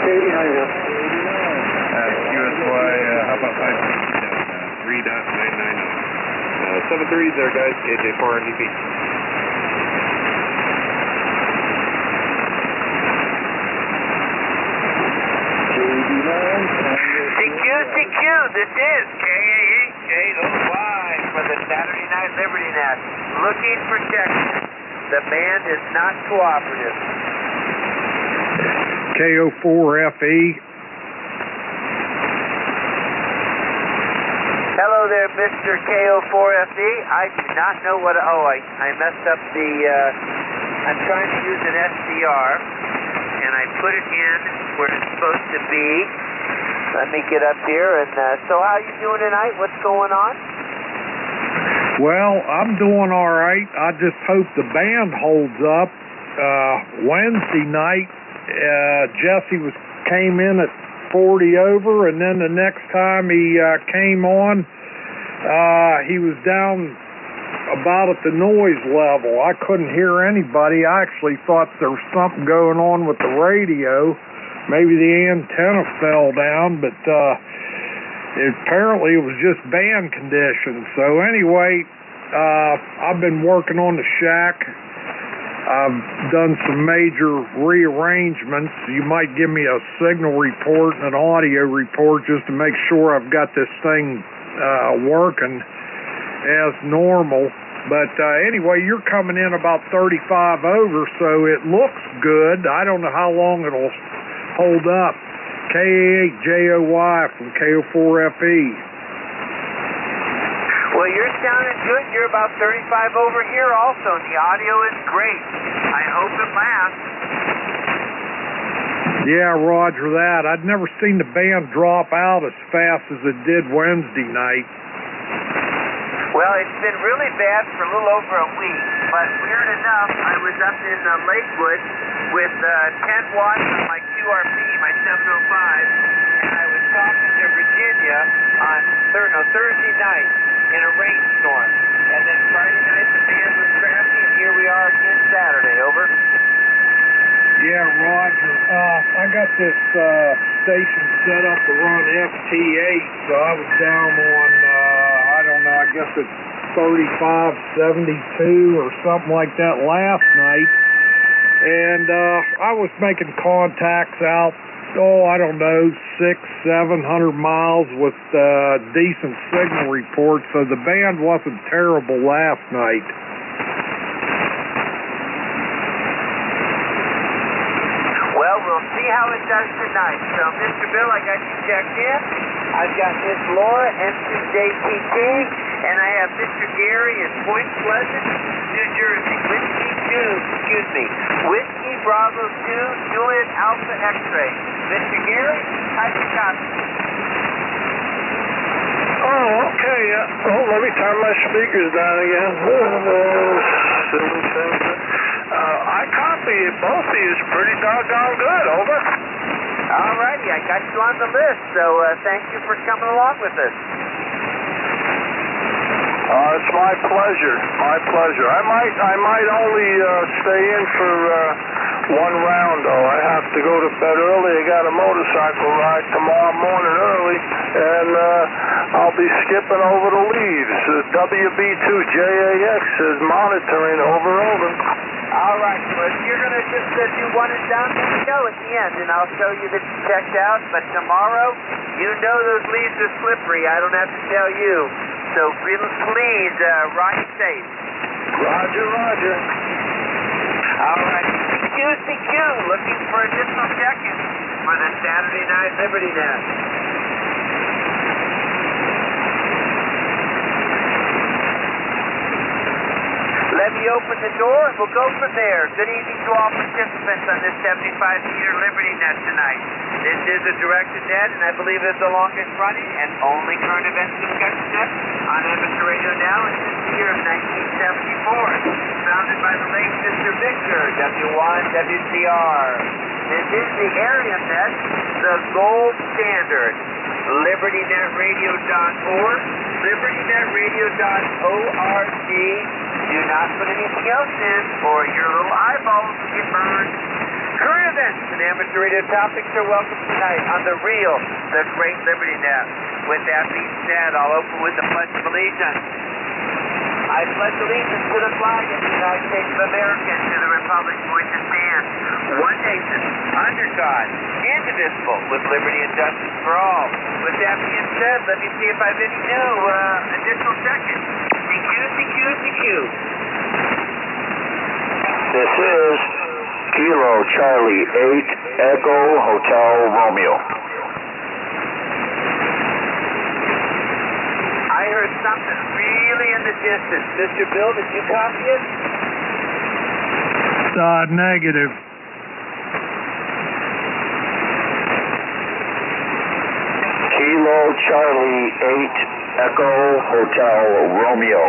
QSY, how about 5 3.990? 7-3 there, guys. KJ4 RDP. CQ, this is KAH8OY for the Saturday Night Liberty Nest. Looking for protection. The band is not cooperative. KO4FE. Hello there, Mr. KO4FE. I do not know what... I messed up the... I'm trying to use an SDR, and I put it in where it's supposed to be. Let me get up here. And so how you doing tonight? What's going on? Well, I'm doing all right. I just hope the band holds up. Wednesday night, Jesse came in at 40 over, and then the next time he came on, he was down about at the noise level. I couldn't hear anybody. I actually thought there was something going on with the radio. Maybe the antenna fell down, but apparently it was just band conditions. So anyway, I've been working on the shack. I've done some major rearrangements. You might give me a signal report and an audio report just to make sure I've got this thing working as normal. But anyway, you're coming in about 35 over, so it looks good. I don't know how long it'll hold up. KA8JOY from KO4FE. Well, you're sounding good. You're about 35 over here also, and the audio is great. I hope it lasts. Yeah, roger that. I'd never seen the band drop out as fast as it did Wednesday night. Well, it's been really bad for a little over a week, but weird enough, I was up in Lakewood with 10 watts on my QRP, my 705, and I was talking to Virginia on Thursday night in a rainstorm. And then Friday night the band was crappy, and here we are again Saturday. Over. Yeah, roger. I got this station set up to run FT8, so I was down on, I don't know, I guess it's 3572 or something like that last night. And I was making contacts out, I don't know, 600-700 miles with decent signal reports, so the band wasn't terrible last night. Well, we'll see how it does tonight. So, Mr. Bill, I got you checked in. I've got Miss Laura, M2JTT, and I have Mr. Gary in Point Pleasant, New Jersey. Whiskey Bravo 2, Juliet Alpha X-Ray. Mr. Gary, how'd you copy? Oh, okay. Let me turn my speakers down again. Silly thing. I copy both of you pretty doggone good. Over. All righty, I got you on the list, so thank you for coming along with us. It's my pleasure. My pleasure. I might only stay in for one round, though. I have to go to bed early. I got a motorcycle ride tomorrow morning early, and I'll be skipping over the leaves. WB2JAX is monitoring. Over. All right. Well, if you're going to just do one and done, let me know at the end, and I'll show you that you checked out. But tomorrow, you know those leaves are slippery. I don't have to tell you. So please, ride safe. Roger. All right. CQ, looking for additional check-in for the Saturday Night Liberty Nest. Let me open the door, and we'll go from there. Good evening to all participants on this 75-meter Liberty Net tonight. This is a directed net, and I believe it's the longest running and only current events discussion net on amateur radio now since the year of 1974. Founded by the late Mr. Victor, W1 WCR. This is the area net, the gold standard. LibertyNetRadio.org, LibertyNetRadio.org. Do not put anything else in, or your little eyeballs will get burned. Current events and amateur radio topics are welcome tonight on the real, the great Liberty Net. With that being said, I'll open with the Pledge of Allegiance. I pledge allegiance to the flag of the United States of America and to the republic for which it stands, one nation, under God, indivisible, with liberty and justice for all. With that being said, let me see if I have any new additional seconds. CQ. This is Kilo Charlie 8 Echo Hotel Romeo. I heard something really in the distance. Mr. Bill, did you copy it? Negative. Kilo Charlie 8 Echo Hotel Romeo.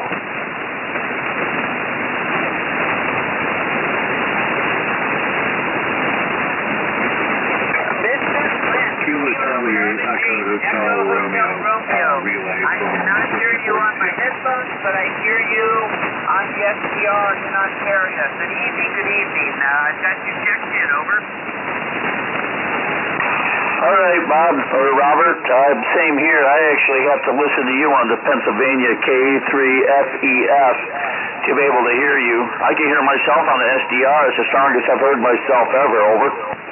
Kilo Charlie 8 Echo Hotel Romeo. Relay I from cannot hear you on my headphones, but I hear you on the SDR in Ontario. Good evening. I've got you checked in, over. All right, Bob, or Robert, same here. I actually have to listen to you on the Pennsylvania K3FEF to be able to hear you. I can hear myself on the SDR. It's the strongest I've heard myself ever, over.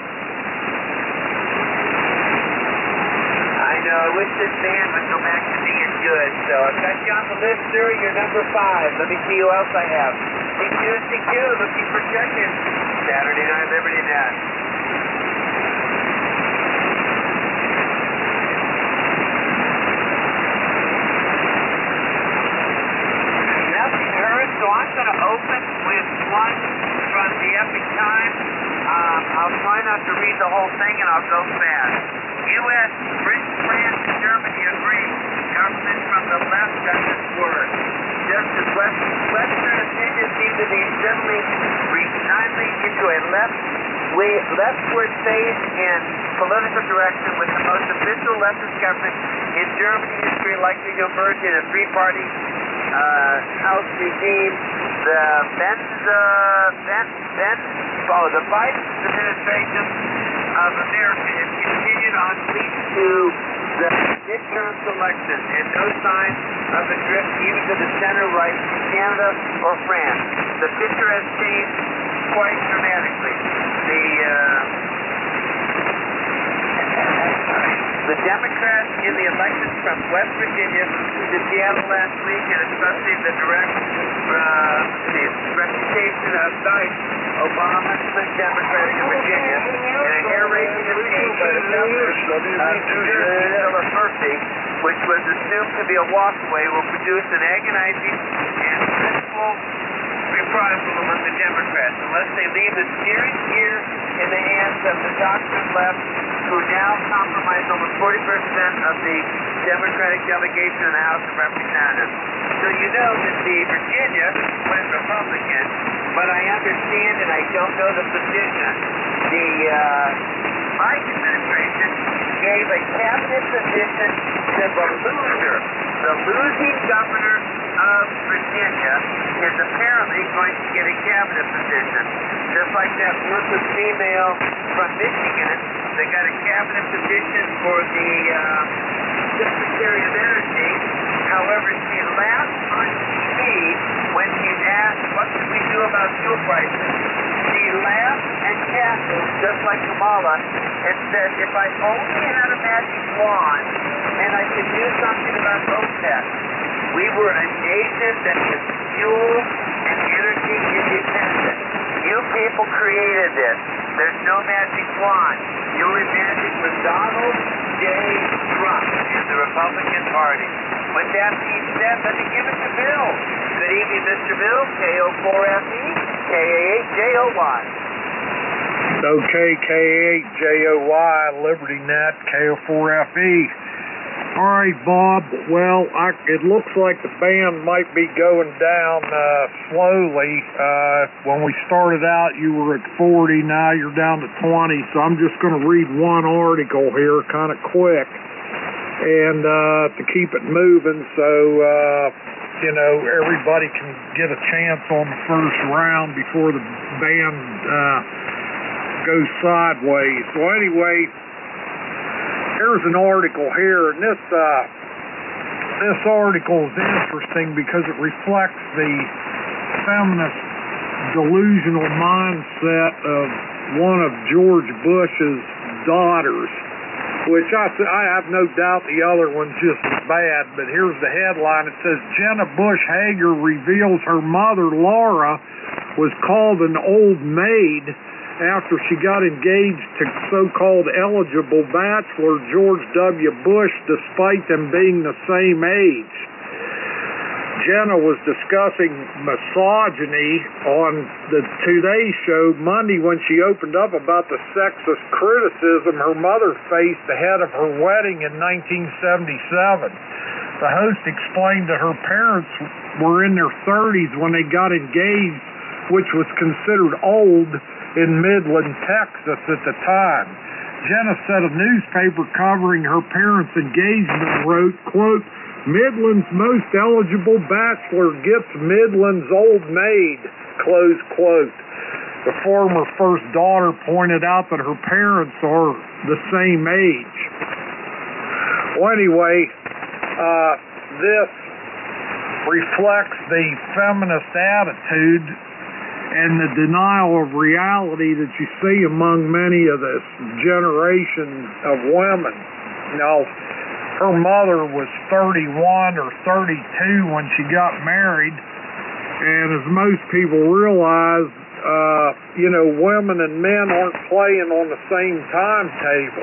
I know, I wish this band would go back to being good, so I've got you on the list, sir. You're number 5. Let me see who else I have. CQ, looking for check-in. Saturday Night Liberty Net. Nothing heard, so I'm going to open with one from the Epic Times. I'll try not to read the whole thing, and I'll go fast. U.S., Britain, France, and Germany agree. Governments from the left got this word. Just as Western opinions seem to be settling into a leftward phase in political direction, with the most official leftist government in German history likely to emerge in a three-party House regime. The Biden administration of America has continued on lead to the midterm elections, and no sign of a drift even to the center right in Canada or France. The picture has changed quite dramatically. The Democrats in the elections from West Virginia to Seattle last week, and especially the reputation of Obama's Democratic in Virginia, in a hair-raising escape by the governor of New Jersey, Philip Murphy, which was assumed to be a walkaway, will produce an agonizing and principled reprisal among the Democrats, unless they leave the steering gear in the hands of the doctrine left, who now compromise almost 40% of the Democratic delegation in the House of Representatives. So you know that the Virginia went Republican, but I understand, and I don't know the position, the Biden administration gave a cabinet position to the loser. The losing governor of Virginia is apparently going to get a cabinet position, just like that worthless female from Michigan that got a cabinet position for the Secretary of Energy. However, she laughed on TV when she's asked, what should we do about fuel prices? She laughed and cackled, just like Kamala, and said, if I only had a magic wand and I could do something about OPEC. We were a nation that was fuel and energy independent. You people created this. There's no magic wand. The only magic was Donald J. Trump and the Republican Party. With that being said, let me give it to Bill. Good evening, Mr. Bill. KO4FE, KA8JOY. Okay, K8JOY, Liberty Net, KO4FE. All right, Bob. Well, it looks like the band might be going down slowly. When we started out, you were at 40. Now you're down to 20. So I'm just going to read one article here kind of quick and to keep it moving so, everybody can get a chance on the first round before the band go sideways. So anyway, here's an article here, and this article is interesting because it reflects the feminist delusional mindset of one of George Bush's daughters, which I have no doubt the other one's just as bad, but here's the headline. It says, Jenna Bush Hager reveals her mother, Laura, was called an old maid after she got engaged to so-called eligible bachelor George W. Bush, despite them being the same age. Jenna was discussing misogyny on the Today Show Monday when she opened up about the sexist criticism her mother faced ahead of her wedding in 1977. The host explained that her parents were in their 30s when they got engaged, which was considered old in Midland, Texas at the time. Jenna said a newspaper covering her parents' engagement wrote, quote, Midland's most eligible bachelor gets Midland's old maid, close quote. The former first daughter pointed out that her parents are the same age. Well, anyway, this reflects the feminist attitude and the denial of reality that you see among many of this generation of women. Now, her mother was 31 or 32 when she got married, and as most people realize, women and men aren't playing on the same timetable.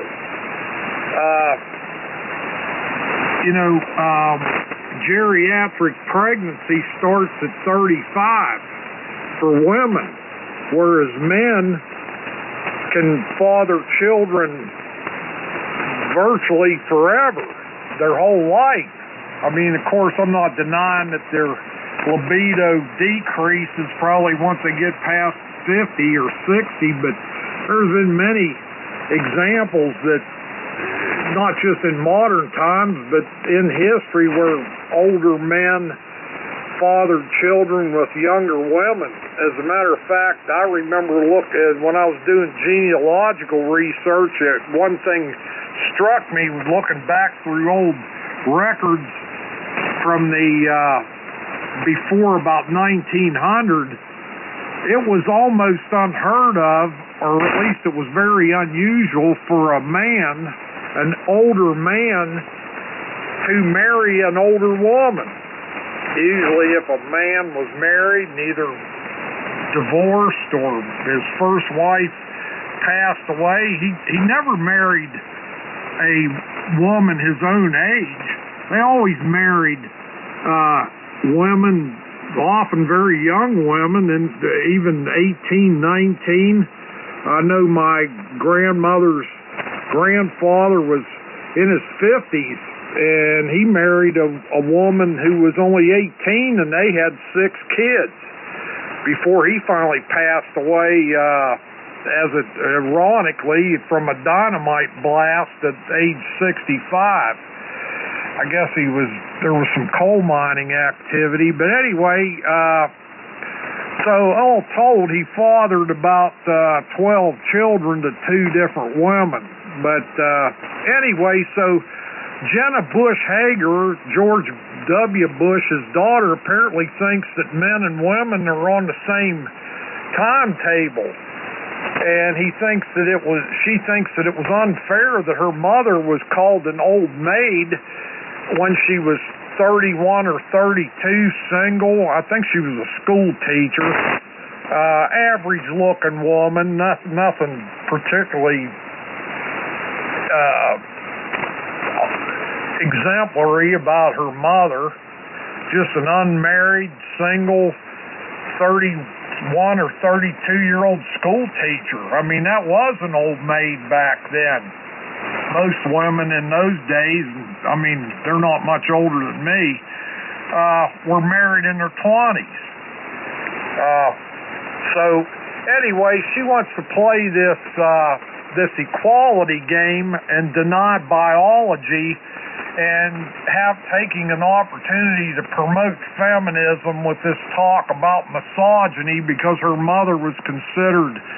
Geriatric pregnancy starts at 35 for women, whereas men can father children virtually forever, their whole life. I mean, of course, I'm not denying that their libido decreases probably once they get past 50 or 60, but there's been many examples that, not just in modern times, but in history, where older men fathered children with younger women. As a matter of fact, I remember when I was doing genealogical research, one thing struck me was looking back through old records from the before about 1900. It was almost unheard of, or at least it was very unusual for an older man, to marry an older woman. Usually if a man was married and either divorced or his first wife passed away, he never married a woman his own age. They always married women, often very young women, and even 18, 19. I know my grandmother's grandfather was in his 50s, and he married a woman who was only 18, and they had 6 kids before he finally passed away, ironically, from a dynamite blast at age 65. I guess there was some coal mining activity, but anyway, so all told, he fathered about 12 children to 2 different women. But anyway, so Jenna Bush Hager, George W. Bush's daughter, apparently thinks that men and women are on the same timetable, and she thinks that it was unfair that her mother was called an old maid when she was 31 or 32, single. I think she was a school teacher, average-looking woman, nothing particularly exemplary about her mother, just an unmarried, single, 31 or 32-year-old school teacher. I mean, that was an old maid back then. Most women in those days, I mean, they're not much older than me, were married in their 20s. So anyway, she wants to play this equality game and deny biology and taking an opportunity to promote feminism with this talk about misogyny because her mother was considered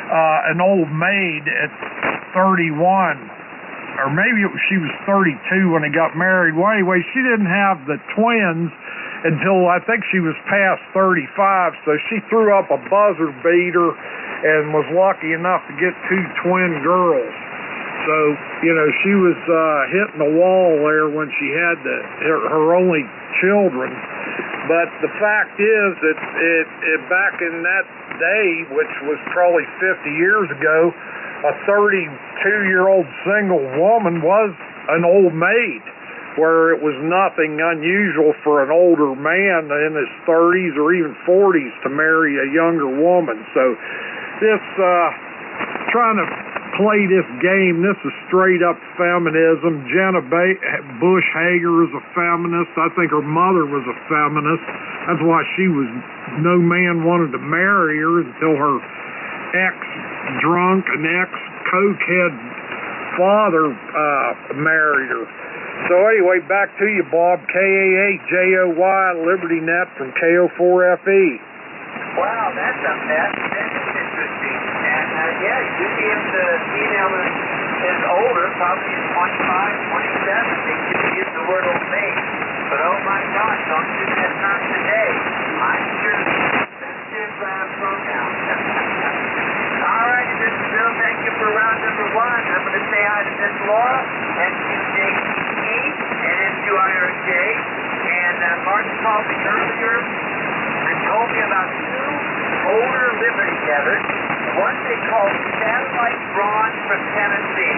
an old maid at 31. Or maybe she was 32 when they got married. Well, anyway, she didn't have the twins until I think she was past 35, so she threw up a buzzer beater and was lucky enough to get 2 twin girls. So, you know, she was hitting the wall there when she had her only children. But the fact is that back in that day, which was probably 50 years ago, a 32-year-old single woman was an old maid, where it was nothing unusual for an older man in his 30s or even 40s to marry a younger woman. So this trying to play this game, this is straight up feminism. Jenna Bush Hager is a feminist. I think her mother was a feminist. That's why no man wanted to marry her until her ex-drunk and ex-cokehead father married her. So anyway, back to you, Bob. KAHJOY, LibertyNet from KO4FE. Wow, that's a mess. That is interesting. And yeah, usually if the female is older, probably is 25, 27, they could use the word old maid. But oh my gosh, don't use that term today. I'm sure sensitive pronoun. All right, this is Bill. Thank you for round number 1. I'm going to say hi to Miss Laura and to JTE and M2IRJ. And Martin called me earlier and told me about 2 older Liberty Nevers. One they called Satellite Bronze from Tennessee,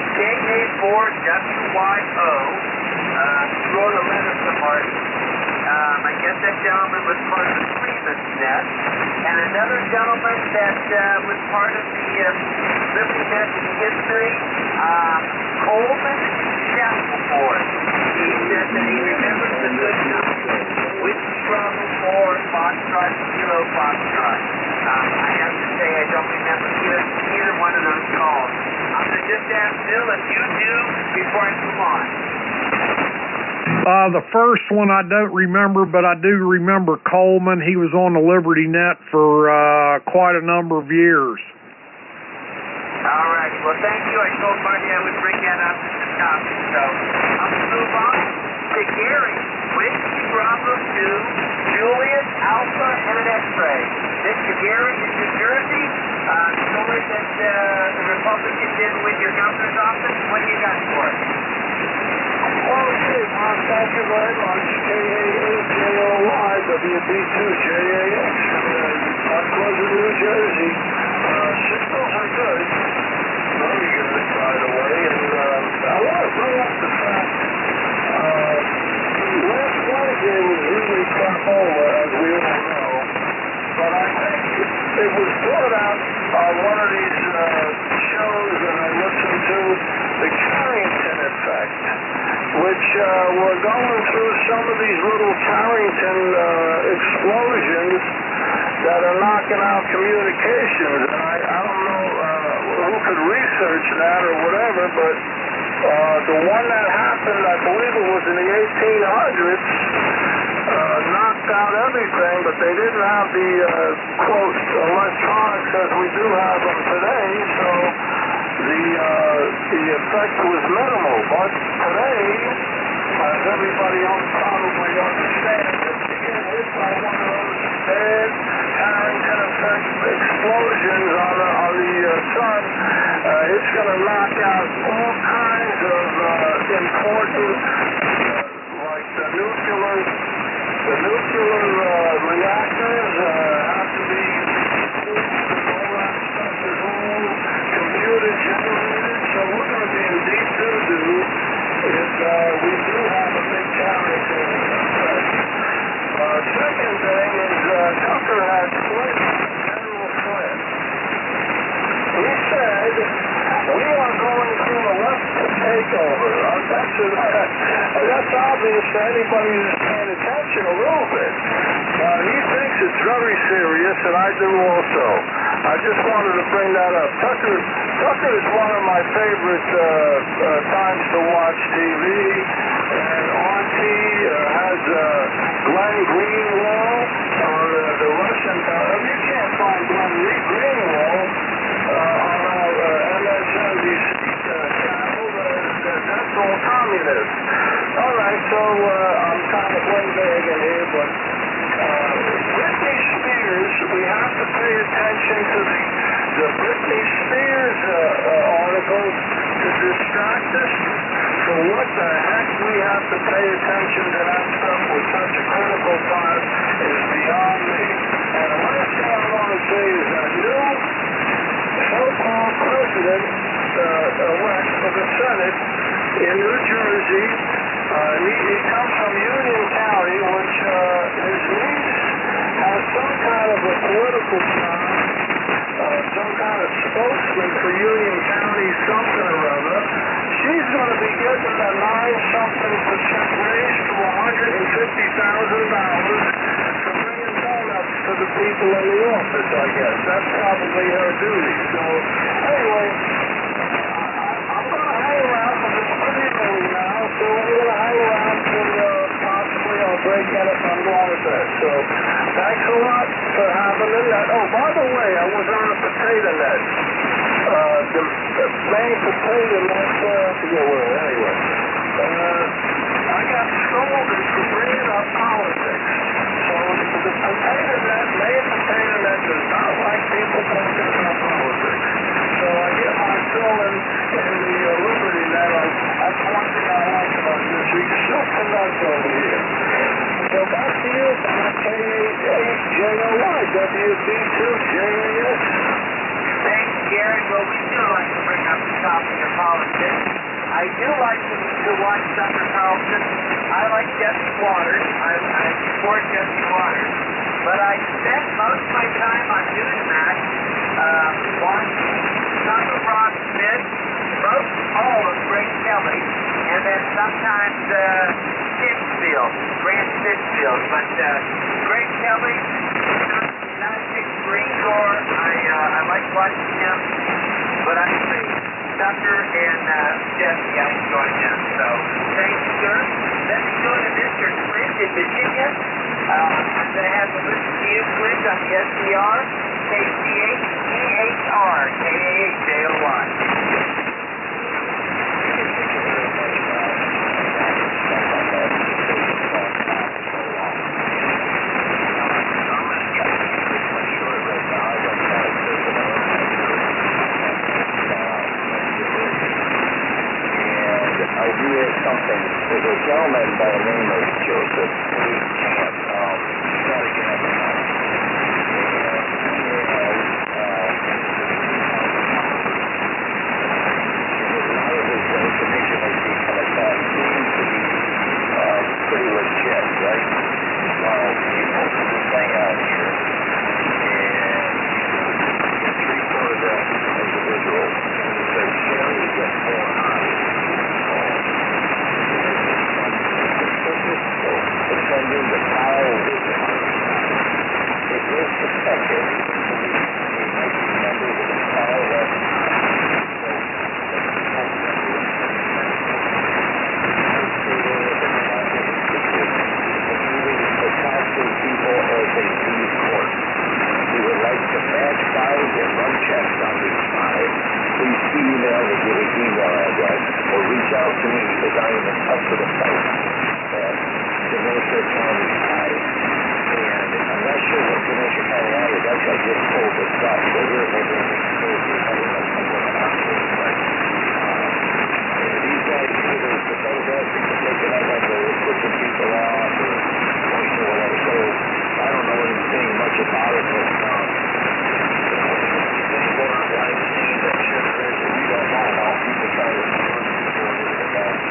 KA4WYO. Wrote a letter from Martin. I guess that gentleman was part of the Freeman's Nest. And another gentleman that was part of the Liberty Nest history, Coleman Shackleford. He said that he remembers the good times. Whiskey Bravo 4, Foxtrot, Kilo Foxtrot. I have to say I don't remember either one of those calls. I'm going to just ask Bill if you do before I move on. The first one I don't remember, but I do remember Coleman. He was on the Liberty Net for quite a number of years. All right. Well, thank you. I told Marty I would bring that up as a topic. So I'm going to move on to Gary. Whiskey Bravo 2, Julius Alpha, and an X-ray. Mr. Gary in New Jersey. Story that the Republicans didn't win your governor's office. What do you got for us? Okay, Mark, thank you very much. KAHJOY, WB2JAX, Mount Pleasant, New Jersey. Signals are good. Very good, by the way. And I want to bring up the fact last Wednesday was really crapola, as we all know. But I think it was brought out on one of these shows that I listened to, the Carrington effect, which we're going through some of these little Carrington explosions that are knocking out communications. And I don't know who could research that or whatever, but the one that happened, I believe it was in the 1800s, knocked out everything, but they didn't have the, quote, electronics as we do have them today, so the effect was minimal. But today, as everybody else probably understands, if you get hit by one of those bad Carrington effect explosions on the sun, it's going to knock out all kinds of important, like the nuclear reactors have to be all that stuff is all computer generated, so we're going to be in deep doo-doo if we do have a big Carrington effect. Second thing is Tucker had Flynn, General Flynn. He said, we are going through a left takeover. That's obvious to anybody who's paying attention a little bit. He thinks it's very serious, and I do also. I just wanted to bring that up. Tucker is one of my favorite times to watch TV, and RT has Glenn Greenwald on the Russian. You can't find Glenn Greenwald Britney Spears articles to distract us. So what the heck we have to pay attention to that stuff with such a critical time is beyond me. And the last thing I want to say is that new so-called president elect for the Senate in New Jersey, he comes from Union County, which his niece has some kind of a political sign, some kind of spokesman for Union County, something or other. She's going to be getting a 9-something% raise to $150,000 for bringing donuts to the people in the office, I guess. That's probably her duty. So, anyway, I'm going to hang around because it's pretty early now, so I'm going to hang around till possibly I'll break in if I'm going to bed. So, thanks a lot for having me. Oh, by the way, I was on a potato net. The main potato net, I forget where, anyway. I got scolded for bringing up politics. So the potato net, main potato net, does not like people talking about politics. So I get my fill in the Liberty net. That's one thing I like about this. You can still connect over here. So back to you on KAJOY, WB2JAS. Thanks, Gary. Well, we do like to bring up the topic of politics. I do like to watch Tucker Carlson. I like Jesse Waters. I support Jesse Waters. But I spend most of my time on Newsmax watching Tucker Ross Smith, all of Greg Kelly, and then sometimes Grant Sitchfield. But Greg Kelly, United States Marine Corps, I like watching him. But I think Tucker and Jesse, I enjoy them. So, thank you, sir. Let me go to Mr. Clint in Virginia. I'm going to have to listen to you, Clint, on the SDR, KCHEHR, KAJOY. Something. There's a gentleman by the name of Joseph Lee Camp. He's got to get up and out. A lot of his information I see coming back seems to be pretty legit, right? He posted this thing out here, and he's 3 photographs of an individual, and he says, Sherry, get more eyes. Defending the power of the it is suspected he might be members of the power of people as they leave court. We would like to match files and run checks on these files. Please email or give an email address or reach out to me because I am in touch with the site at the Mercer County High. And I'm not sure what the Mercer County High is. That's what I just told the Scott Sugar over in Thursday. I don't know something about it. But these guys here, there's the photographs that can take it out like they're pushing people off or whatever. So I don't know anything much about it, but anything going on behind the scenes, I'm sure there is, and we don't know how people try to influence people or anything like that.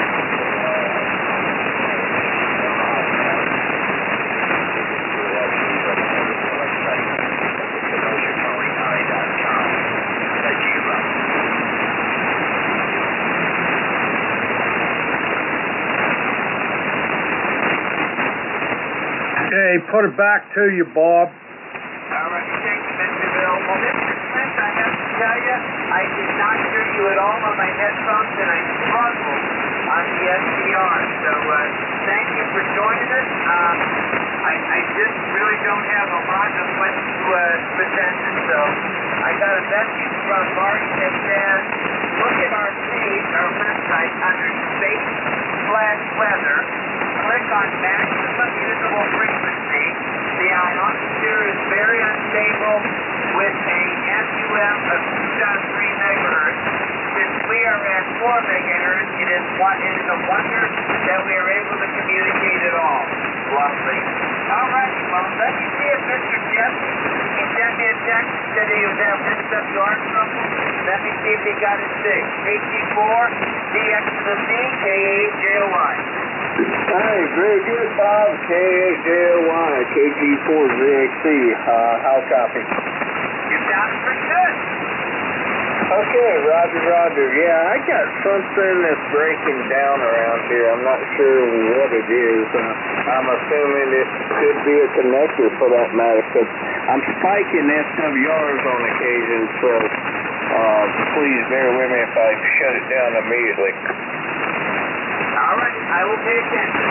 Hey, put it back to you, Bob. All right, thank you, Mr. Bill. Well, Mr. Clint, I have to tell you, I did not hear you at all on my headphones, and I struggled on the SDR. So thank you for joining us. I just really don't have a lot of what to present. So I got a message from Marty that says, look at our page, our website, under space/weather. Click on maximum usable frequency. The ionosphere is very unstable with a QM of 2.3 megahertz. Since we are at 4 megahertz, it is a wonder that we are able to communicate at all. Lovely. All right, well, let me see if Mr. Jesse, he sent me a text, said he was having SWR trouble. Let me see if he got it fixed. KG4, DX to the C, KAJOY. Hey, very good, Bob. KAJOY, KG4ZXC. How copy? You sound pretty good. Okay, Roger. Yeah, I got something that's breaking down around here. I'm not sure what it is. I'm assuming it could be a connector for that matter, because I'm spiking SWRs on occasion, so please bear with me if I shut it down immediately. All right, I will pay attention.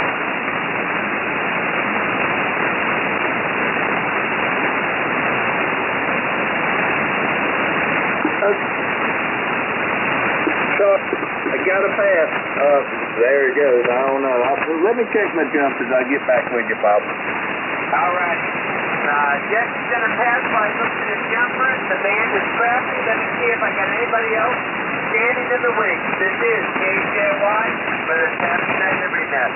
So, I got a pass. There it goes. I don't know. Let me check my jumpers. I'll get back with you, Bob. All right. Jesse's going to pass by looking at his jumpers. The band is scrappy. Let me see if I got anybody else standing in the wings. This is KJY for the Saturday Night Liberty Net.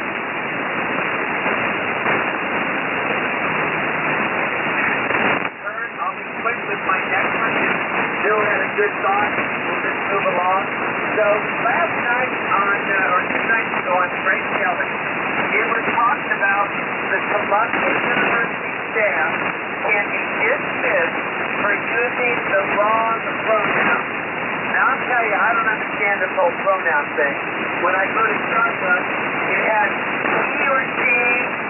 I'll be quick with my next one. Bill had a good thought. We'll just move along. So last night or 2 nights ago on Frank Kelly, it was talked about the Columbia University staff can be dismissed for using the wrong pronoun. Now I'll tell you, I don't understand this whole pronoun thing. When I go to Starbucks, it has he or she,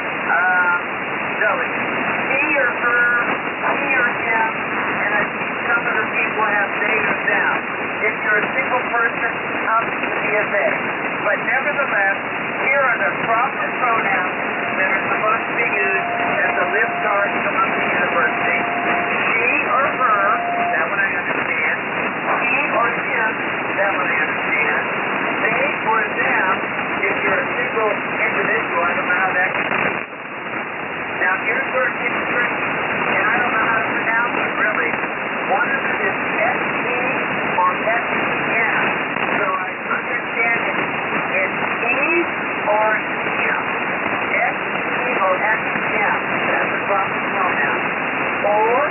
he or her, he or him, and I see some of the people have they or them. If you're a single person, obviously it be a they. But nevertheless, here are the proper pronouns that are supposed to be used at the Lifguard Columbia University. She or her, that one I understand. He or him, that one I understand. They or them, if you're a single individual, I don't know how that can be. Now here's where it gets tricky, and I don't know how to pronounce it really. One of them is S-E or S-E-M. So I understand it's E or him. S-E or S-E-M. That's the proper pronoun. Or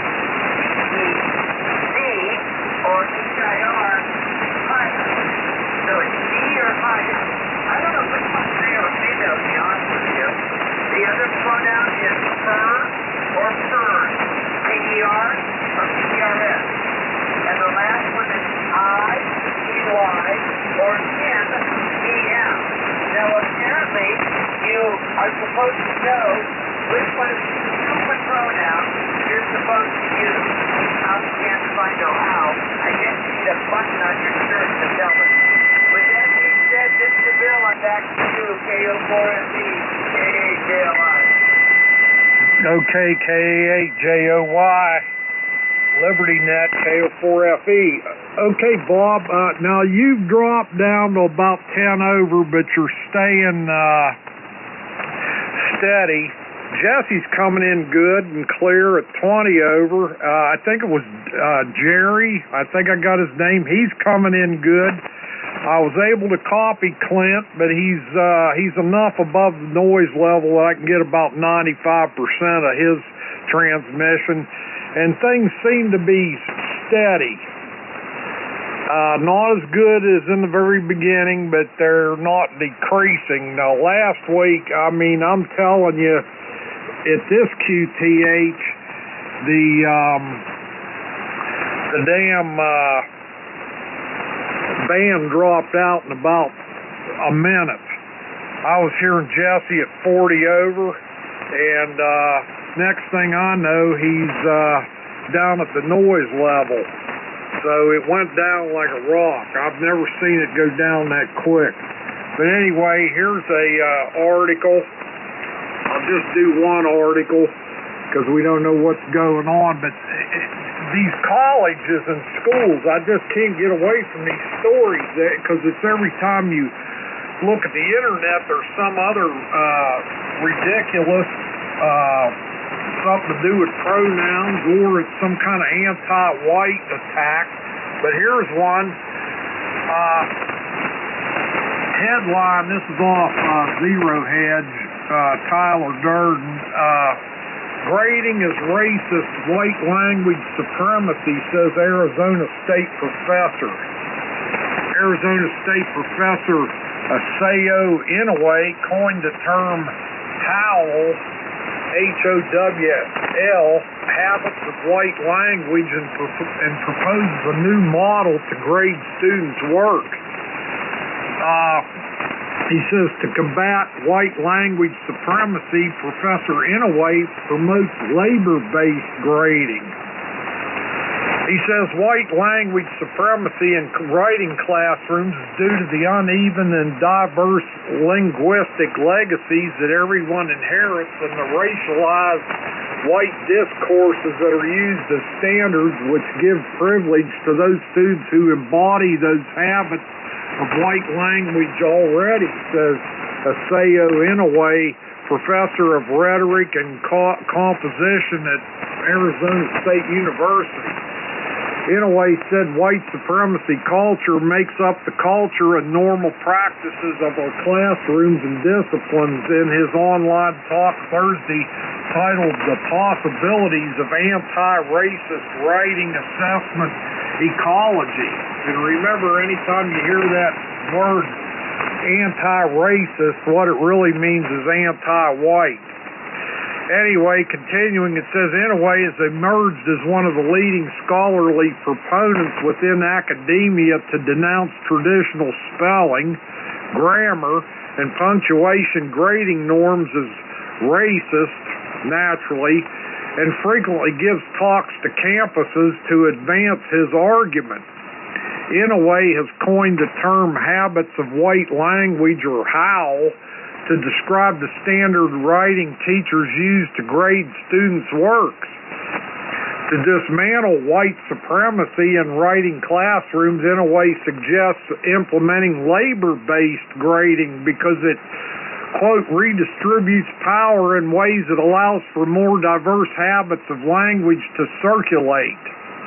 D or H-I-R, higher. So it's D or higher. I don't know which one's male or female, to be honest with you. The other pronoun is her or fern. P-E-R or P-E-R-S. And the last one is I, E-Y, or him, E-M. Now apparently you are supposed to know which one of these stupid pronouns you're supposed to use. I can't find out how. I guess you need a button on your shirt to tell us. With that being said, Mr. Bill, I'm back to you, KO4FE, KAJOY. Okay, KAJOY, Liberty Net, KO4FE. Okay, Bob, now you've dropped down to about 10 over, but you're staying steady. Jesse's coming in good and clear at 20 over. I think it was Jerry. I think I got his name. He's coming in good. I was able to copy Clint, but he's enough above the noise level that I can get about 95% of his transmission, and things seem to be steady. Not as good as in the very beginning, but they're not decreasing. Now, last week, I mean, I'm telling you, at this QTH, the damn band dropped out in about a minute. I was hearing Jesse at 40 over, and next thing I know, he's down at the noise level. So it went down like a rock. I've never seen it go down that quick. But anyway, here's a article. I'll just do one article because we don't know what's going on. But these colleges and schools, I just can't get away from these stories because it's every time you look at the internet, there's some other ridiculous something to do with pronouns or it's some kind of anti-white attack. But here's one. Headline, this is off Zero Hedge, Tyler Durden. Grading is racist, white language supremacy, says Arizona State professor. Arizona State professor Asayo Inoue coined the term HOWL, H-O-W-L, habits of white language, and proposes a new model to grade students' work. He says to combat white language supremacy, Professor Inoue promotes labor-based grading. He says white language supremacy in writing classrooms is due to the uneven and diverse linguistic legacies that everyone inherits and the racialized white discourses that are used as standards, which give privilege to those students who embody those habits of white language already, says Asayo Inoue, professor of rhetoric and composition at Arizona State University. Inoue said white supremacy culture makes up the culture and normal practices of our classrooms and disciplines in his online talk Thursday titled The Possibilities of Anti-Racist Writing Assessment Ecology. And remember, anytime you hear that word anti-racist, what it really means is anti-white. Anyway, continuing, it says Inoue has emerged as one of the leading scholarly proponents within academia to denounce traditional spelling, grammar, and punctuation grading norms as racist, naturally, and frequently gives talks to campuses to advance his argument. Inoue has coined the term habits of white language, or HOWL, to describe the standard writing teachers use to grade students' works. To dismantle white supremacy in writing classrooms, Inoue suggests implementing labor-based grading because it, quote, redistributes power in ways that allows for more diverse habits of language to circulate.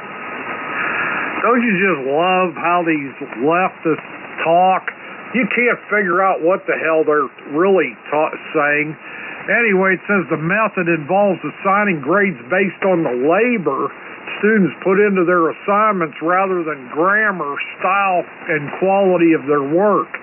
Don't you just love how these leftists talk? You can't figure out what the hell they're really saying. Anyway, it says the method involves assigning grades based on the labor students put into their assignments rather than grammar, style, and quality of their work.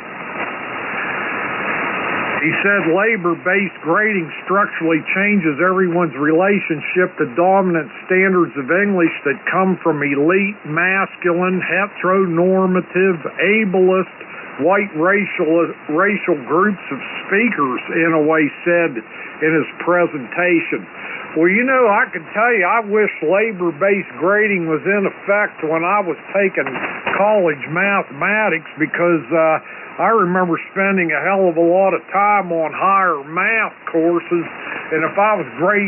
He said labor-based grading structurally changes everyone's relationship to dominant standards of English that come from elite, masculine, heteronormative, ableist, white racial groups of speakers, Inoue said in his presentation. Well, you know, I can tell you, I wish labor-based grading was in effect when I was taking college mathematics, because I remember spending a hell of a lot of time on higher math courses, and if I was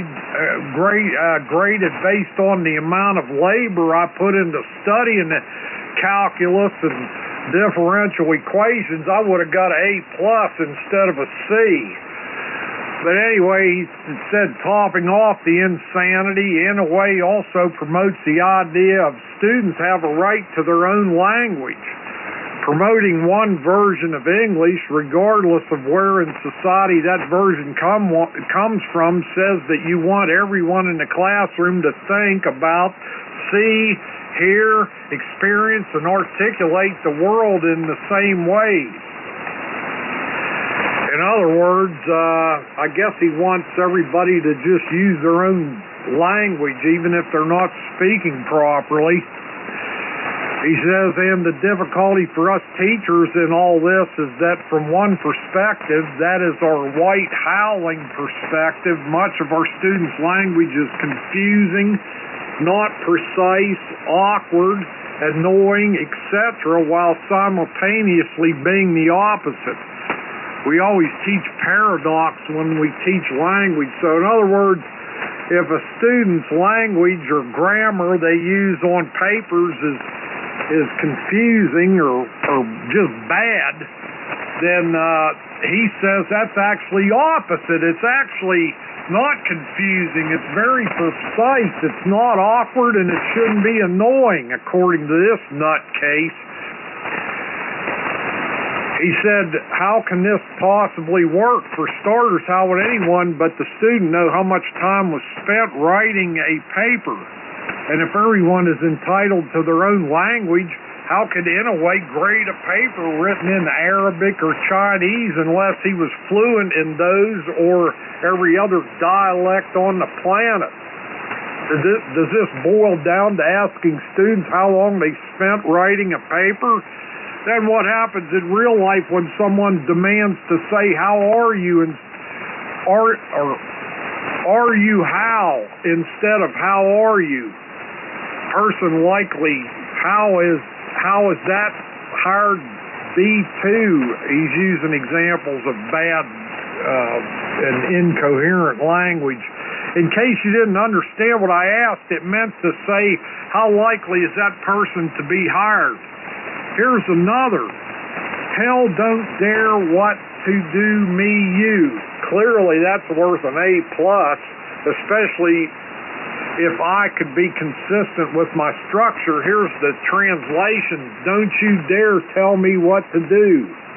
graded based on the amount of labor I put into studying the calculus and differential equations, I would have got an A+ instead of a C. But anyway, he said, topping off the insanity, Inoue also promotes the idea of students have a right to their own language. Promoting one version of English, regardless of where in society that version comes from, says that you want everyone in the classroom to think about, see, hear, experience, and articulate the world in the same ways. In other words, I guess he wants everybody to just use their own language, even if they're not speaking properly. He says, and the difficulty for us teachers in all this is that from one perspective, that is our white howling perspective, much of our students' language is confusing, not precise, awkward, annoying, etc., while simultaneously being the opposite. We always teach paradox when we teach language. So in other words, if a student's language or grammar they use on papers is confusing or just bad, then he says that's actually opposite. It's actually it's not confusing. It's very precise. It's not awkward, and it shouldn't be annoying, according to this nutcase. He said, how can this possibly work? For starters, how would anyone but the student know how much time was spent writing a paper? And if everyone is entitled to their own language, how could Inouye grade a paper written in Arabic or Chinese unless he was fluent in those or every other dialect on the planet? Does this boil down to asking students how long they spent writing a paper? Then what happens in real life when someone demands to say, how are you, and are you how, instead of how are you? Person likely, how is that hired B2? He's using examples of bad and incoherent language. In case you didn't understand what I asked, it meant to say, how likely is that person to be hired? Here's another. Hell don't dare what to do me you. Clearly that's worth an A+, especially if I could be consistent with my structure. Here's the translation. Don't you dare tell me what to do.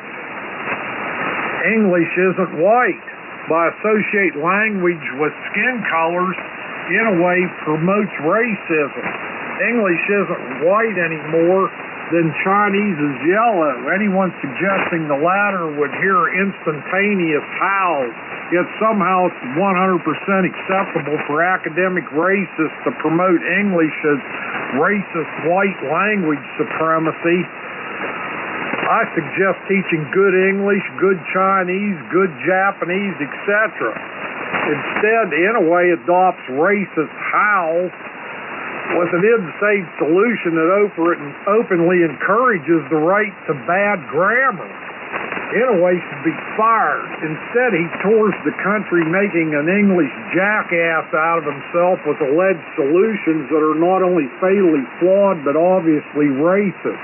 English isn't white. By associate language with skin colors, Inouye promotes racism. English isn't white anymore, then Chinese is yellow. Anyone suggesting the latter would hear instantaneous howls, yet somehow it's 100% acceptable for academic racists to promote English as racist white language supremacy. I suggest teaching good English, good Chinese, good Japanese, etc. Instead, Inouye adopts racist howls with an insane solution that openly encourages the right to bad grammar. Inouye should be fired. Instead, he tours the country making an English jackass out of himself with alleged solutions that are not only fatally flawed but obviously racist.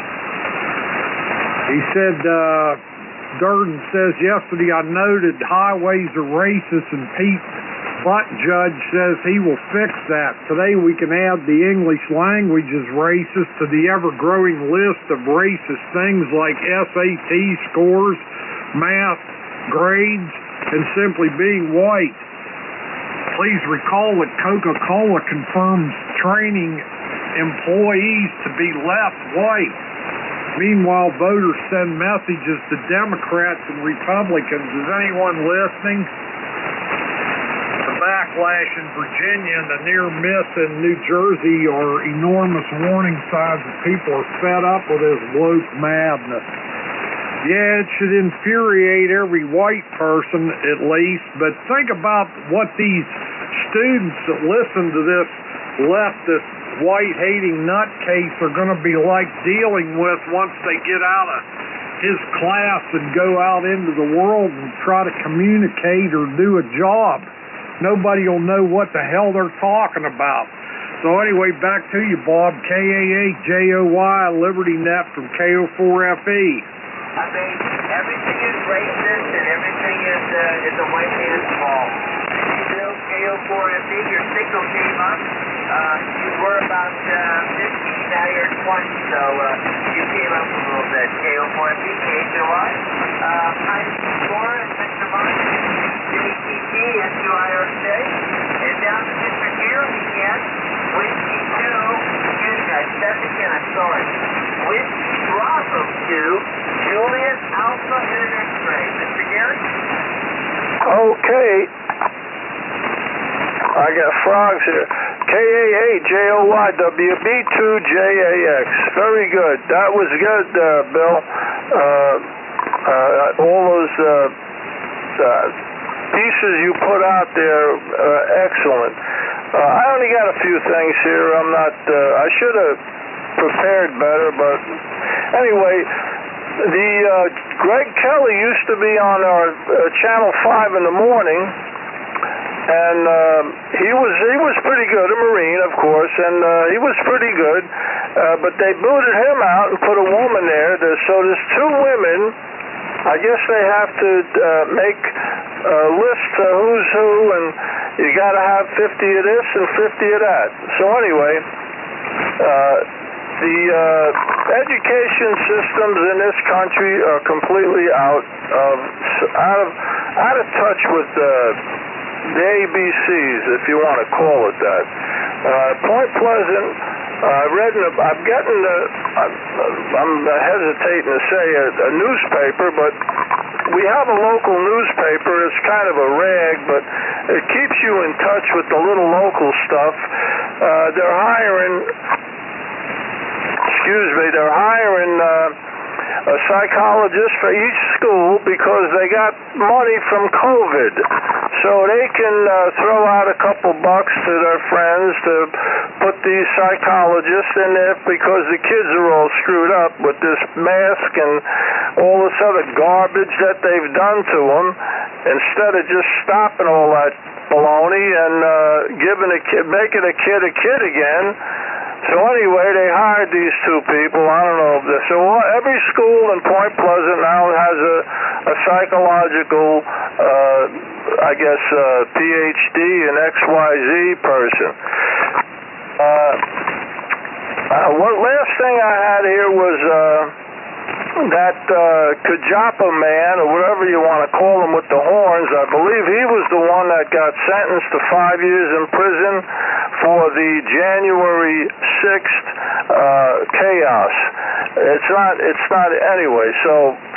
He said, Durden says, yesterday I noted highways are racist and Pete Buttigieg says he will fix that. Today we can add the English language as racist to the ever-growing list of racist things like SAT scores, math, grades, and simply being white. Please recall that Coca-Cola confirms training employees to be less white. Meanwhile, voters send messages to Democrats and Republicans. Is anyone listening? The backlash in Virginia and the near miss in New Jersey are enormous warning signs that people are fed up with this woke madness. Yeah, it should infuriate every white person at least, but think about what these students that listen to this leftist white-hating nutcase are going to be like dealing with once they get out of his class and go out into the world and try to communicate or do a job. Nobody will know what the hell they're talking about. So anyway, back to you, Bob. KAAJOY, Liberty Net from KO4FE. I mean, everything is racist and everything is a white man's fault. KO4FE, your signal came up. You were about 15, now you're 20, so you came up a little bit. KO4FE, KHOI. Hi, Laura and Mr. Martin, JTT, SUIRC, and down to Mr. Gary again, Whiskey 2, excuse me, I said it again, I'm sorry. Whiskey Bravo 2, Juliet Alpha in an X-ray. Mr. Gary? Okay. I got frogs here. KAAJOYWB2JAX. Very good. That was good, Bill. All those pieces you put out there, excellent. I only got a few things here. I'm not. I should have prepared better, but anyway. The Greg Kelly used to be on our Channel 5 in the morning. And he was pretty good, a Marine, of course, and he was pretty good. But they booted him out and put a woman there. So there's two women. I guess they have to make list who's who, and you got to have 50 of this and 50 of that. So anyway, the education systems in this country are completely out of touch with the ABCs, if you want to call it that. Point Pleasant, I'm hesitating to say a newspaper, but we have a local newspaper. It's kind of a rag, but it keeps you in touch with the little local stuff. They're hiring a psychologist for each school because they got money from COVID. So they can throw out a couple bucks to their friends to put these psychologists in there because the kids are all screwed up with this mask and all this other garbage that they've done to them. Instead of just stopping all that baloney and making a kid again. So anyway, they hired these two people. I don't know if this. So every school in Point Pleasant now has a psychological, PhD and XYZ person. One last thing I had here was that Kajapa man, or whatever you want to call him with the horns. I believe he was the one that got sentenced to 5 years in prison for the January 6th chaos. It's not anyway. So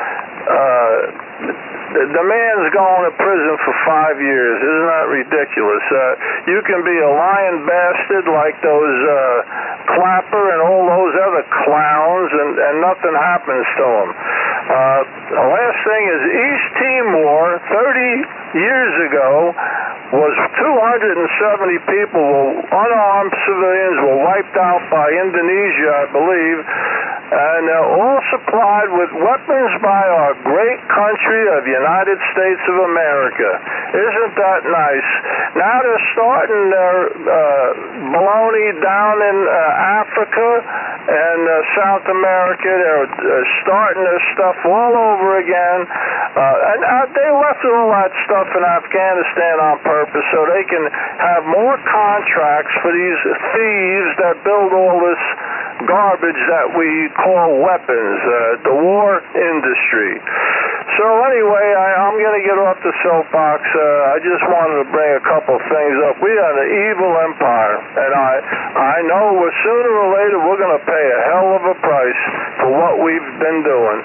the man's going to prison for 5 years. Isn't that ridiculous? You can be a lying bastard like those Clapper and all those other clowns, and nothing happens to them. The last thing is East Timor, 30 years ago, was 270 people, unarmed civilians, were wiped out by Indonesia, I believe, and they're all supplied with weapons by our great country of United States of America. Isn't that nice? Now they're starting their baloney down in Africa and South America. They're starting their stuff all over again. And they left all that stuff in Afghanistan on purpose so they can have more contracts for these thieves that build all this garbage that we call weapons, the war industry. So anyway, I'm going to get off the soapbox. I just wanted to bring a couple things up. We are an evil empire, and I know sooner or later we're going to pay a hell of a price for what we've been doing.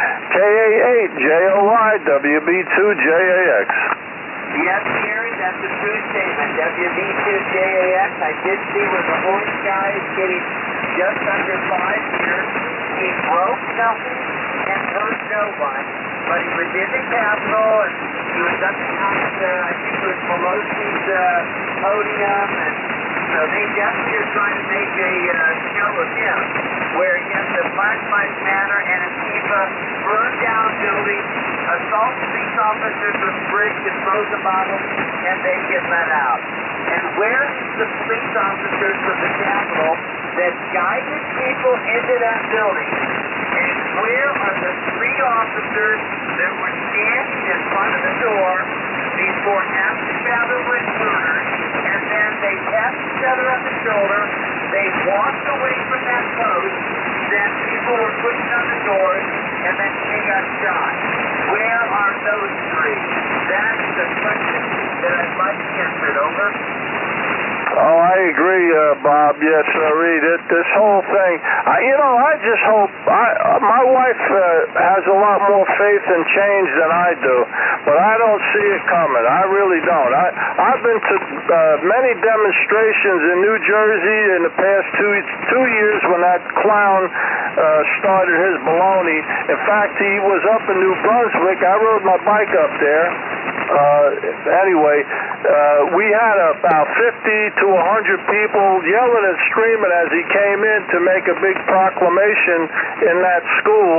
KA8JOY WB2JAX. Yes, Gary, that's a true statement. WB2JAX, I did see where the horse guy is getting just under 5 years. He broke nothing and hurt no one, but he was in the Capitol and he was up behind, I think it was Pelosi's podium, and so they definitely are trying to make a show of him, where he has the Black Lives Matter and Antifa burn down buildings, assault police officers with bricks and frozen bottles, and they get let out. And where is the police officers from the Capitol that guided people into that building? And where are the 3 officers that were standing in front of the door before After Shadow was murdered, and then they tapped each other on the shoulder, they walked away from that post, then people were pushing on the doors, and then he got shot? Where are those 3? That is the question that I'd like answered. Over. Oh, I agree, Bob. Yes, Reed. This whole thing, I just hope, my wife has a lot more faith in change than I do, but I don't see it coming. I really don't. I've been to many demonstrations in New Jersey in the past two years when that clown started his baloney. In fact, he was up in New Brunswick. I rode my bike up there. Anyway, we had about 50 to 100 people yelling and screaming as he came in to make a big proclamation in that school.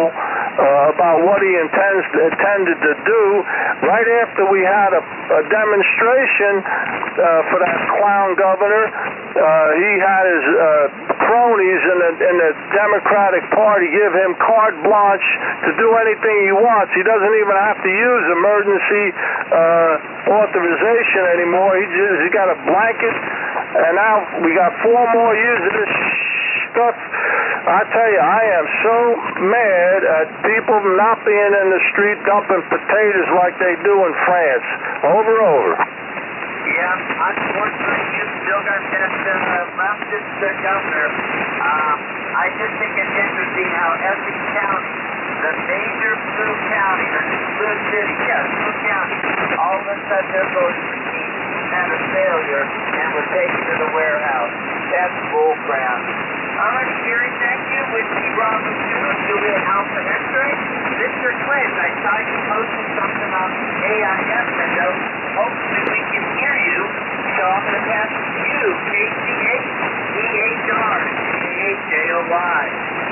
about what he intended to do. Right after we had a demonstration for that clown governor, he had his cronies in the Democratic Party give him carte blanche to do anything he wants. He doesn't even have to use emergency authorization anymore. He got a blanket, and now we got 4 more years of this stuff. I tell you, I am so mad at people not being in the street dumping potatoes like they do in France. Over. Yeah, unfortunately, you still got that leftist governor. I just think it's interesting how Essex County, the major blue county, the blue city, blue county, all of a sudden their voting machine had a failure and was taken to the warehouse. That's bullcrap. All right, Gary, thank you. With T. Bravo 2, Juliet Alpha X-ray. Mr. Clint, I saw you posted something on the AIS window. Hopefully we can hear you. So I'm going to pass it to you, KCH-EHR, K-H-A-O-Y.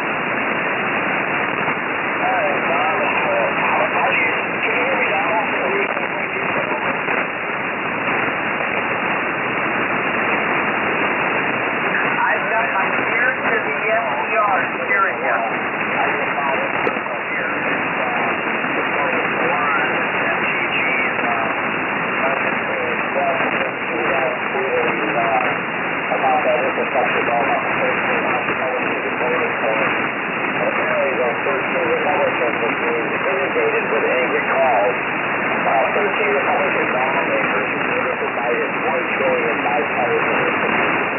I've got my ear to the SDR hearing you. About that infrastructure going up the 13 apparently the 13 Republicans have been inundated with angry calls. 13 Republican lawmakers decided $1 trillion bipartisan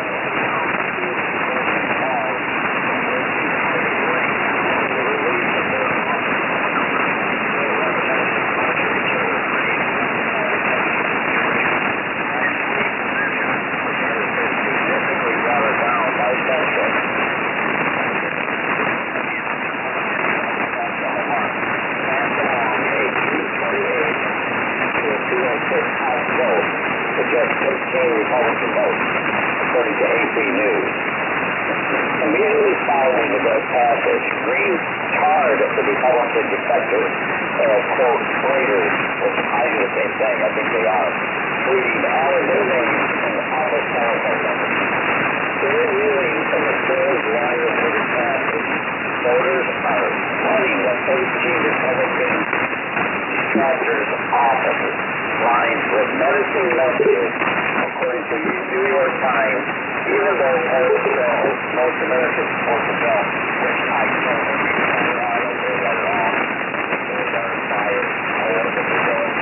just 13 Republican votes, according to AP News. Immediately following the bill passage, Green tarred the Republican defectors as, quote, traitors, which I do the same thing. I think they are. Tweeting all of their names and all their telephone numbers. They're really in the third legislative passage. Voters are flooding the 13 Republican distractors' offices, lined with menacing messages, according to the New York Times, even though most Americans support the bill, which I don't agree with. I don't think that's wrong. Those are fired. I don't think they're going.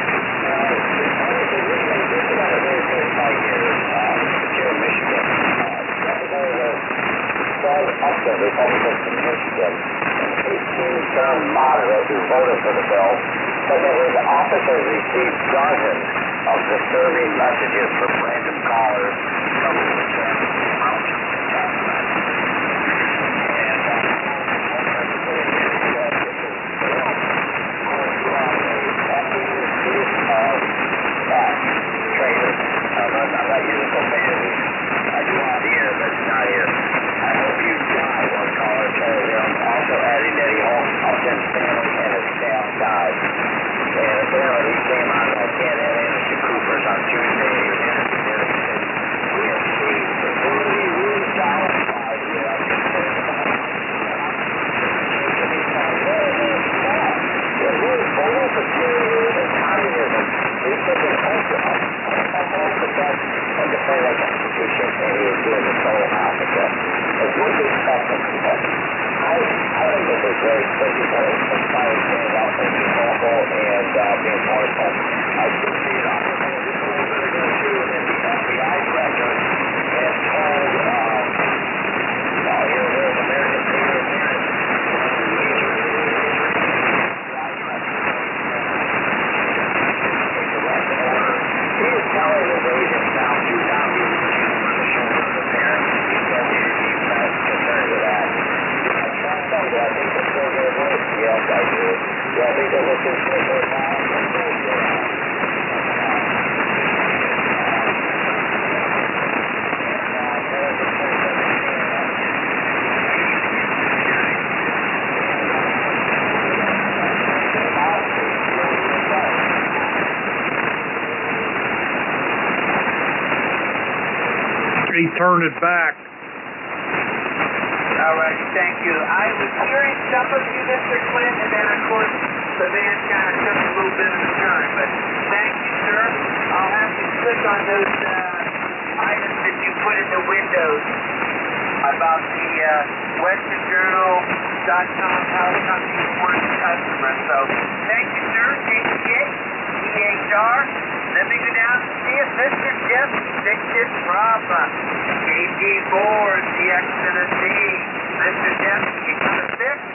This is not a very good fight here in Michigan. Representative Fred Upton, Republican from Michigan, an 18-term moderate who voted for the bill, said that his office has received dozens of disturbing messages from random callers coming to the campus township assessment. I'm not using profanity. I do on the air, but it's not here. I hope you die, one caller told him, also adding that he hopes Upton's family and his staff died. And apparently he came on CNN Anderson Cooper's on Tuesday. We have seen the ability really downsize the election. They're really voting for tyranny and communism. They said they hope to protect and defend our Constitution, and he is doing the total opposite. But what do you expect from people? I think this is great for people to try to stand up and be vocal and be forceful. I should see it on a little bit ago, too, that the FBI director has told, here's American Theater of Parents, he is telling his agents now to not be reaching over the shoulder of the parents. He said he's not concerned with that. I trust them, but I think they're still going to vote. Yes, I do. Do I think they're looking for a vote now? he turned it back. All right, thank you. I was hearing some of you, Mr. Clint, and then, of course, the band kind of took a little bit of a turn. But thank you, sir. I'll have to click on those items that you put in the windows about the WesternJournal.com House Company Warranty customer. So thank you, sir. KPH, Let me go down and see if Mr. Jeff fixed his problem. KG4, the X to the C. Mr. Jeff, you got it fixed?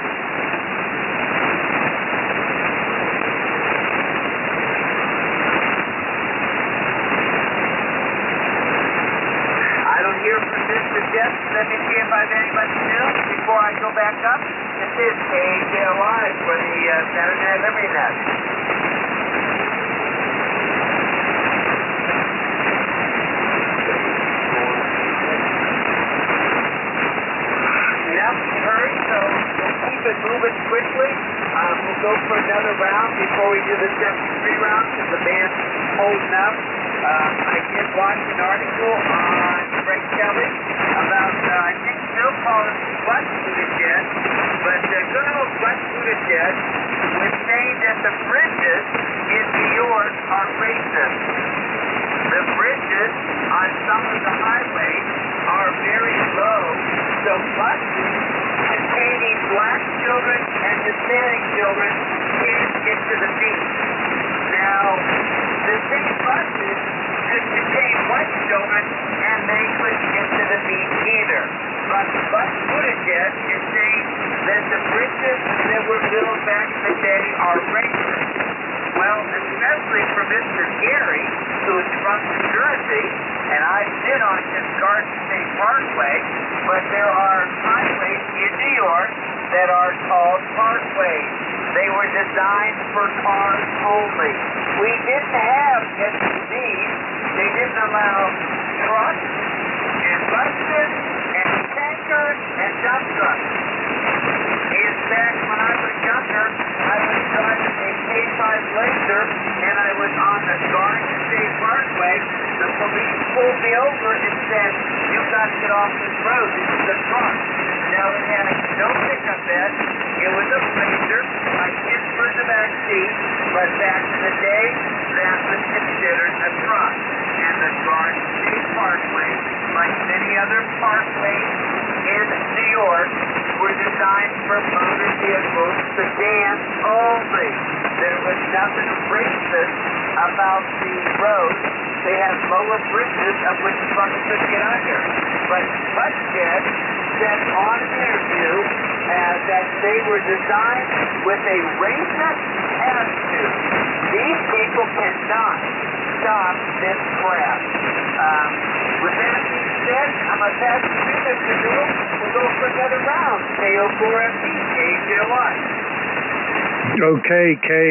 I don't hear from Mr. Jeff. Let me see if I have anybody new before I go back up. This is KJOI for the Saturday Night Liberty Net. Moving quickly. We'll go for another round before we do the 73 round because the band's holding up. I did watch an article on Greg Kelly about, I think Phil called it Butt Buttigieg, but good old Butt Buttigieg was saying that the bridges in New York are racist. The bridges on some of the highways are very low, so buses containing black children and Hispanic children can't get to the beach. Now, the same buses could contain white children and they couldn't get to the beach either. But Buttigieg is saying that the bridges that were built back in the day are racist. Well, especially for Mr. Gary, who is from New Jersey, and I've been on his Garden State Parkway, but there are highways in New York that are called parkways. They were designed for cars only. We didn't have SUVs. They didn't allow trucks and buses and tankers and dump trucks. In fact, when I was younger, I was driving a K5 Blazer, and I was on the Garden State Parkway. The police pulled me over and said, "You've got to get off this road. This is a truck." Now, it had no pickup bed. It was a Blazer. My kids were in the back seat, but back in the day, that was considered a truck. And the Garden State Parkway, like many other parkways in New York, were designed for motor vehicles, sedans only. There was nothing racist about the road. They had lower bridges of which trucks could get under. But Buttigieg said on an interview that they were designed with a racist attitude. These people cannot stop this crap. With that being said, I'm going to pass it to Mr. Newell. We'll go for another round. KO4FE, KJOY. Okay,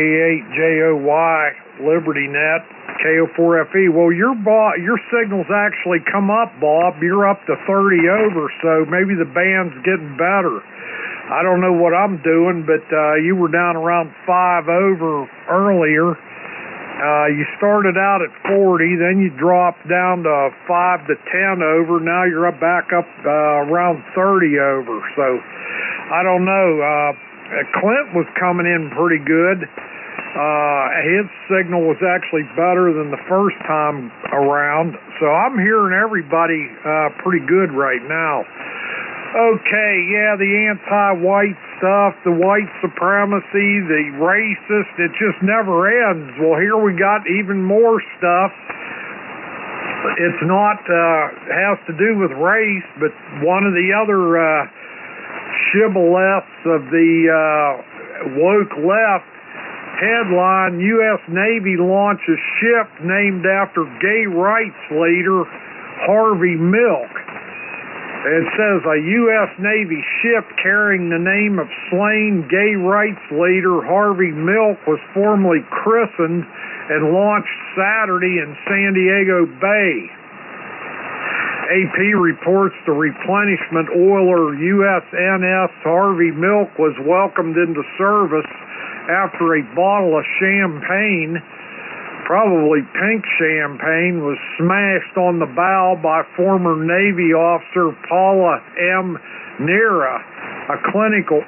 K8JOY, LibertyNet, KO4FE. Well, your signal's actually come up, Bob. You're up to 30 over, so maybe the band's getting better. I don't know what I'm doing, but you were down around 5 over earlier. You started out at 40, then you dropped down to 5 to 10 over. Now you're back up around 30 over. So I don't know. Clint was coming in pretty good. His signal was actually better than the first time around. So I'm hearing everybody pretty good right now. Okay, yeah, the anti-white stuff, the white supremacy, the racist, it just never ends. Well, here we got even more stuff. It's not, has to do with race, but one of the other shibboleths of the woke left, headline, U.S. Navy launches ship named after gay rights leader Harvey Milk. It says a U.S. Navy ship carrying the name of slain gay rights leader Harvey Milk was formally christened and launched Saturday in San Diego Bay. AP reports the replenishment oiler USNS Harvey Milk was welcomed into service after a bottle of champagne probably pink champagne, was smashed on the bow by former Navy officer Paula M. Nera, a clinical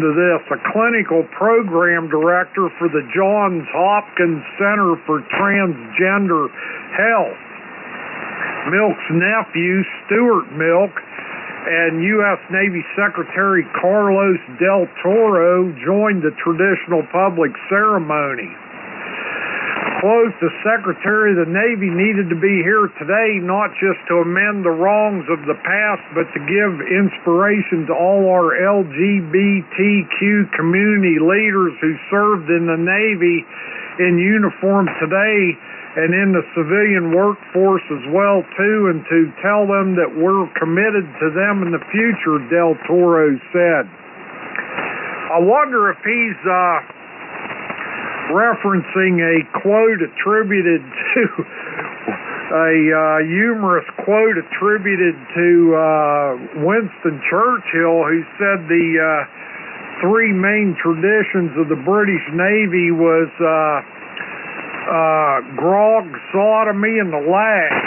program director for the Johns Hopkins Center for Transgender Health. Milk's nephew, Stuart Milk, and U.S. Navy Secretary Carlos Del Toro joined the traditional public ceremony. Quote, the Secretary of the Navy needed to be here today not just to amend the wrongs of the past, but to give inspiration to all our LGBTQ community leaders who served in the Navy in uniform today and in the civilian workforce as well, too, and to tell them that we're committed to them in the future, Del Toro said. I wonder if he's referencing a quote attributed to a humorous quote attributed to Winston Churchill, who said the three main traditions of the British Navy was grog, sodomy, and the lash.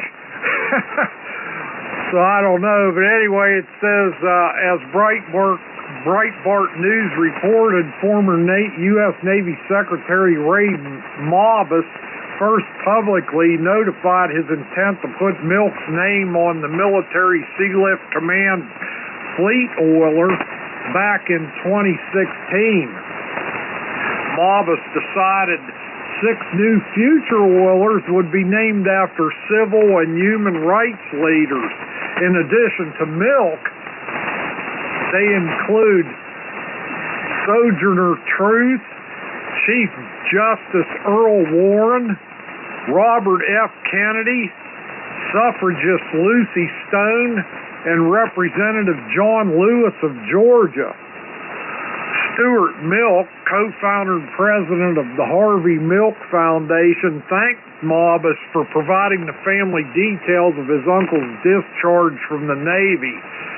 So I don't know, but anyway, it says as Breitbart News reported, former U.S. Navy Secretary Ray Mabus first publicly notified his intent to put Milk's name on the Military Sealift Command Fleet Oiler back in 2016. Mabus decided 6 new future oilers would be named after civil and human rights leaders. In addition to Milk, they include Sojourner Truth, Chief Justice Earl Warren, Robert F. Kennedy, suffragist Lucy Stone, and Representative John Lewis of Georgia. Stuart Milk, co-founder and president of the Harvey Milk Foundation, thanked Mabus for providing the family details of his uncle's discharge from the Navy.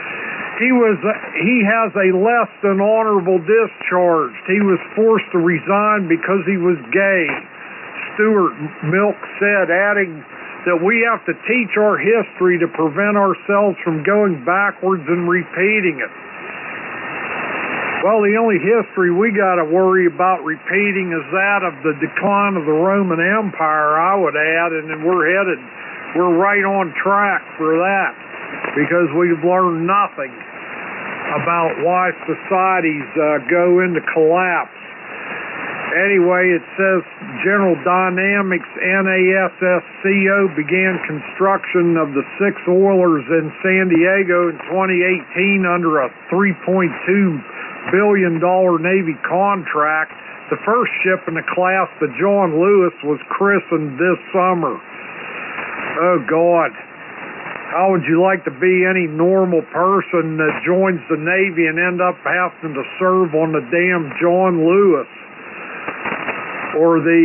He has a less than honorable discharge. He was forced to resign because he was gay, Stuart Milk said, adding that we have to teach our history to prevent ourselves from going backwards and repeating it. Well, the only history we got to worry about repeating is that of the decline of the Roman Empire, I would add, and we're right on track for that, because we've learned nothing about why societies go into collapse. Anyway, it says General Dynamics NASSCO began construction of the 6 oilers in San Diego in 2018 under a $3.2 billion Navy contract. The first ship in the class, the John Lewis, was christened this summer. Oh, God. How would you like to be any normal person that joins the Navy and end up having to serve on the damn John Lewis? Or the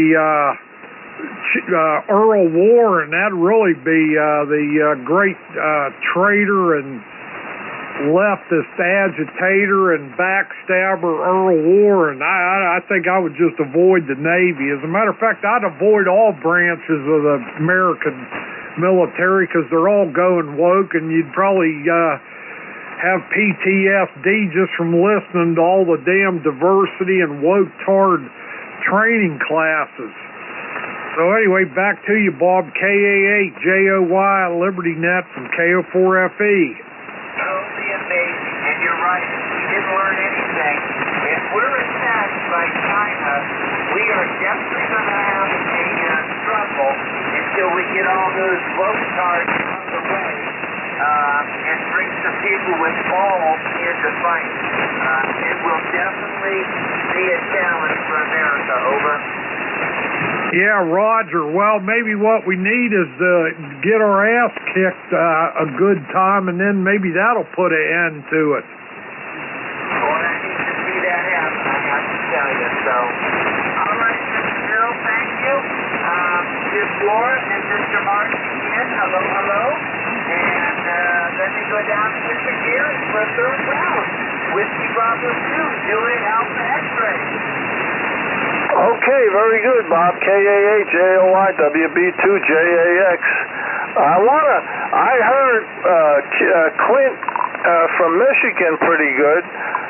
Earl Warren? That'd really be the great traitor and leftist agitator and backstabber Earl Warren. I think I would just avoid the Navy. As a matter of fact, I'd avoid all branches of the American military because they're all going woke, and you'd probably have PTSD just from listening to all the damn diversity and woke-tard training classes. So anyway, back to you, Bob. KA8JOY LibertyNet from KO4FE. Totally amazing, and you're right. We didn't learn anything. If we're attacked by China, we are definitely going to have a struggle until we get all those vote-cards out of the way and bring some people with balls in to fight. It will definitely be a challenge for America. Over. Yeah, Roger. Well, maybe what we need is to get our ass kicked a good time, and then maybe that'll put an end to it. Well, I need to see that happen, I have to tell you. So, all right, Mr. Bill, thank you. Ms. Laura and Mr. Martin again, hello. And let me go down to Mr. Gears for a third round. Whiskey Bravo 2, Juliet Alpha X-Ray. Okay, very good, Bob. KAHJOY WB2JAX. I heard Clint from Michigan pretty good.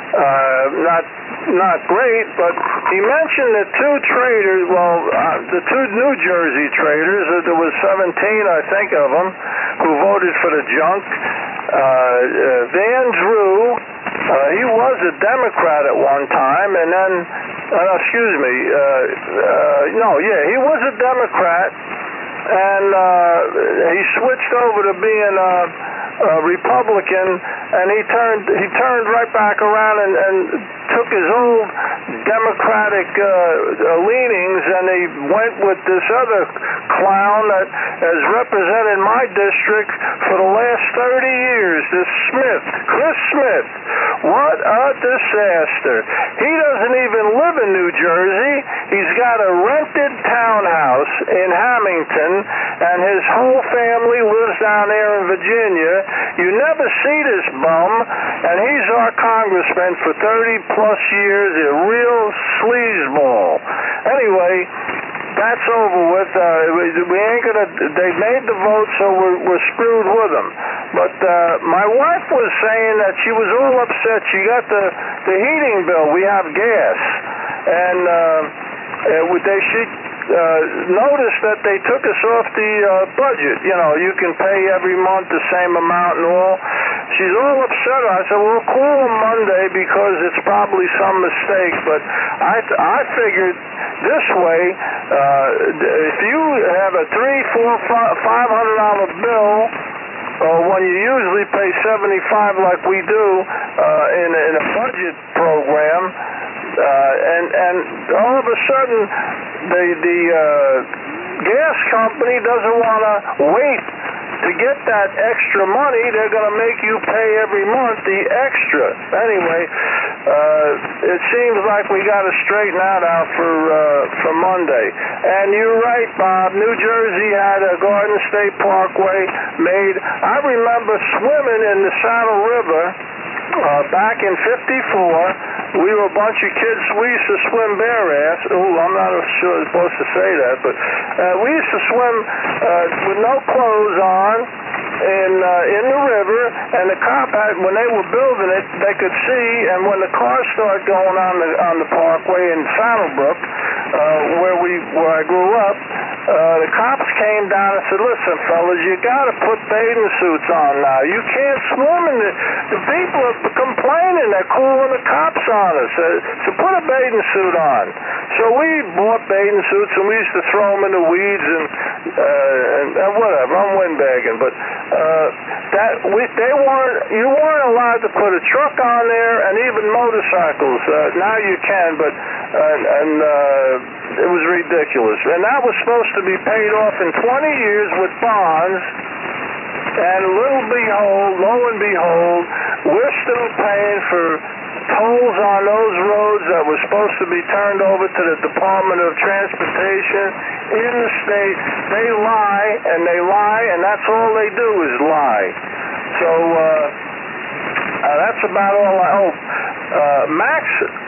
Not great, but he mentioned the two traders, the two New Jersey traders, there was 17, I think, of them, who voted for the junk. Van Drew, he was a Democrat at one time, and then, he was a Democrat, and he switched over to being a Republican, and he turned right back around and took his old Democratic leanings, and he went with this other clown that has represented my district for the last 30 years, this Smith, Chris Smith. What a disaster. He doesn't even live in New Jersey. He's got a rented townhouse in Hamilton, and his whole family lives down there in Virginia. You never see this bum, and he's our congressman for 30-plus years, a real sleazeball. Anyway, that's over with. We ain't gonna. They made the vote, so we're screwed with them. But my wife was saying that she was all upset. She got the heating bill. We have gas, and she noticed that they took us off the budget. You know, you can pay every month the same amount and all. She's all upset. I said, well, call them Monday because it's probably some mistake. But I figured this way, if you have a $300, $400, $500 bill, when you usually pay $75 like we do in a budget program, and all of a sudden the gas company doesn't want to wait to get that extra money. They're going to make you pay every month the extra. Anyway, it seems like we got to straighten that out for Monday. And you're right, Bob. New Jersey had a Garden State Parkway made. I remember swimming in the Saddle River back in '54. We were a bunch of kids. We used to swim bare ass. I'm not sure I'm supposed to say that, but we used to swim with no clothes on in the river, and the cop had, when they were building it, they could see, and when the cars started going on the parkway in Saddlebrook, where I grew up, the cops came down and said, listen, fellas, you got to put bathing suits on now. You can't swim in the people are complaining. They're calling the cops on us. So put a bathing suit on. So we bought bathing suits, and we used to throw them in the weeds and whatever. I'm windbagging, but you weren't allowed to put a truck on there, and even motorcycles. Now you can, but it was ridiculous. And that was supposed to be paid off in 20 years with bonds, and lo and behold, we're still paying for tolls on those roads that were supposed to be turned over to the Department of Transportation in the state. They lie, and that's all they do is lie. So that's about all Max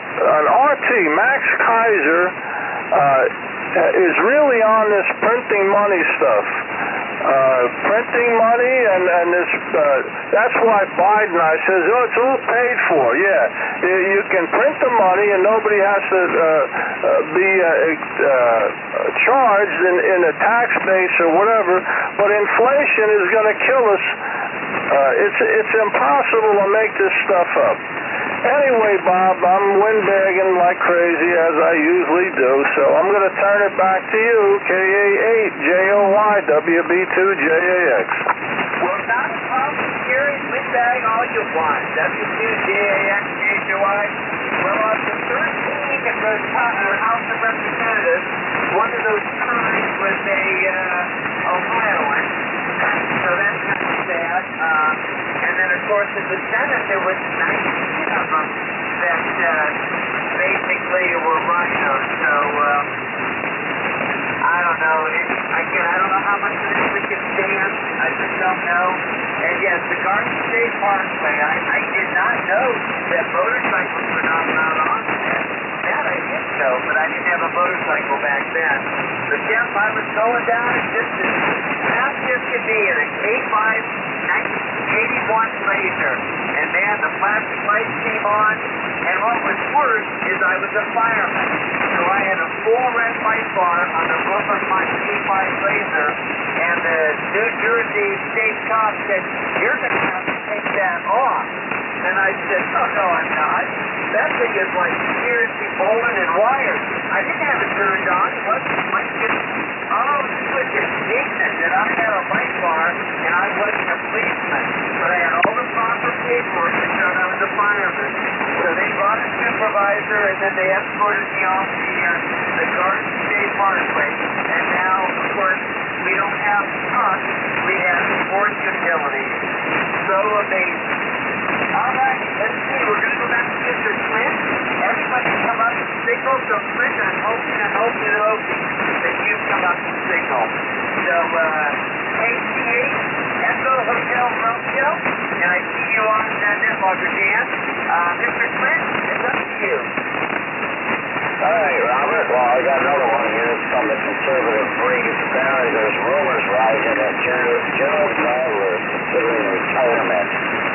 Kaiser is really on this printing money stuff. Printing money and this, that's why Biden, I says, it's all paid for. Yeah, you can print the money and nobody has to be charged in a tax base or whatever, but inflation is going to kill us. It's impossible to make this stuff up. Anyway, Bob, I'm windbagging like crazy, as I usually do, so I'm going to turn it back to you, KA8JOY WB2JAX. Well, not a problem, Gary. Windbag all you want. W2JAX, JHOY. Well, on the 13th of the House of Representatives, one of those times was a Ohioan, so that's not too bad. And then, of course, in the Senate, there was 19 of them that basically were rhinos. So, I don't know. Again, I don't know how much of this we can stand. I just don't know. And yes, the Garden State Parkway, I did not know that motorcycles were not allowed on there. That I didn't know. though, but I didn't have a motorcycle back then. So, Jeff, I was going down at just as fast as could be in a K5 1981 Blazer. And man, the plastic lights came on, and what was worse is I was a fireman. So I had a full red light bar on the roof of my K5 Blazer, and the New Jersey state cop said, "You're going to have to take that off." And I said, "No, I'm not. That thing is like seriously bolted and wired." I didn't have it turned on. It wasn't like just, oh, he was indignant that I had a light bar and I wasn't a policeman. But I had all the proper paperwork that showed I was a fireman. So they brought a supervisor, and then they escorted me off the Garden State Parkway. And now, of course, we don't have trucks. We have sports utilities. So amazing. All right, let's see. We're going to go back to Mr. Clint. Everybody come up and signal. So, Clint, I'm hoping that you come up and signal. So, KCH, Echo Hotel Romeo, and I see you on NetLogger, Dan. Mr. Clint, it's up to you. All right, Robert. Well, I got another one here. It's from the conservative brief. Apparently, there's rumors rising that General Nadler is considering retirement.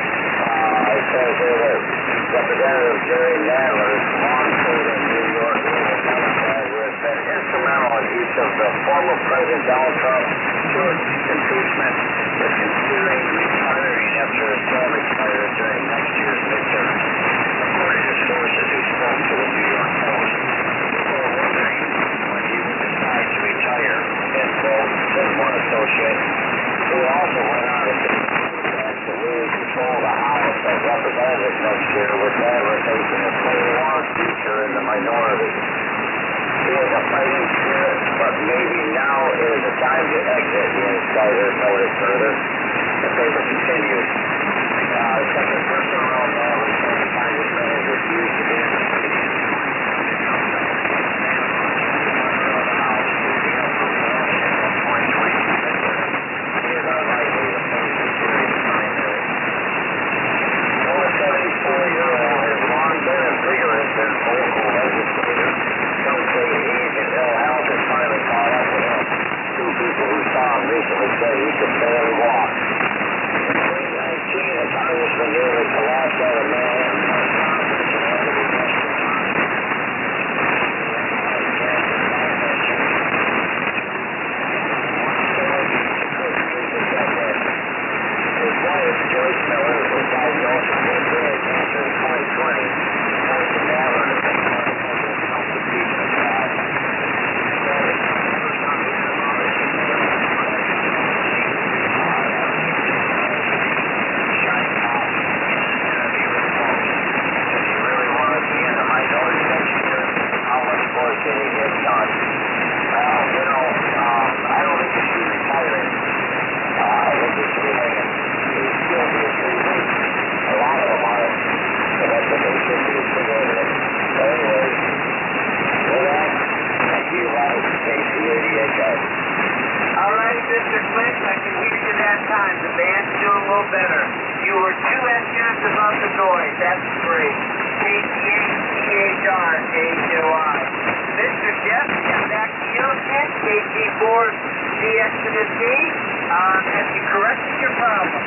It says here that Representative Jerry Nadler, long-serving New York Legal Democrat, who has been instrumental in each of the former President Donald Trump's two impeachment, is considering retiring after his term expires during next year's midterms, according to sources who spoke to the New York Post. People are wondering when he would decide to retire, and quote, said one associate, who also went on to say to lose control of the House of Representatives next year, with Nadler facing a long future in the minority. He has a fighting spirit, but maybe now is the time to exit, the insider noted further. The paper continues. Second person around Nadler said the congressman has refused to be in the Senate. Recently said he could barely walk. In 2019, a congressman nearly collapsed out of Manhattan press conference and had to be rushed to the hospital. His wife, Joyce Miller, was diagnosed with pancreatic cancer in 2020, according to Nadler, the President Trump's impeachment trial. All right, Mr. Clint, I can hear you that time. The band's doing a little better. You were 2 SMs above the noise. That's great. KCH-CHR, KHOI. Mr. Jeff, yeah, back to you again. KT4-CX-D. Have you corrected your problem?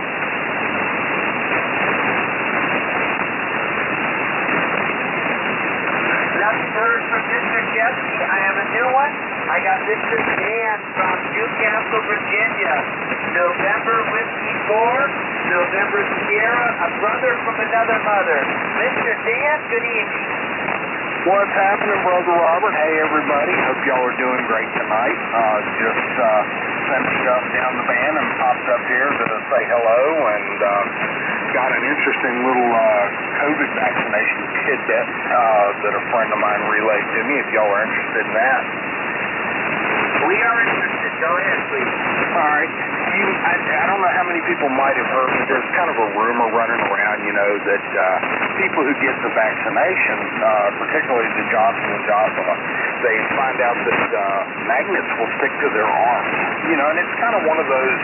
Nothing heard from Mr. Jeffy. I have a new one. I got Mr. Dan from Newcastle, Virginia. November Whiskey 4, November Sierra, a brother from another mother. Mr. Dan, good evening. What's happening, Brother Robert? Hey, everybody. Hope y'all are doing great tonight. Just finished up down the van and popped up here to say hello, and got an interesting little COVID vaccination tidbit that a friend of mine relayed to me, if y'all are interested in that. We are interested. Go ahead, please. All right. I don't know how many people might have heard, but there's kind of a rumor running around, that people who get the vaccination, particularly the Johnson & Johnson, they find out that magnets will stick to their arms. And it's kind of one of those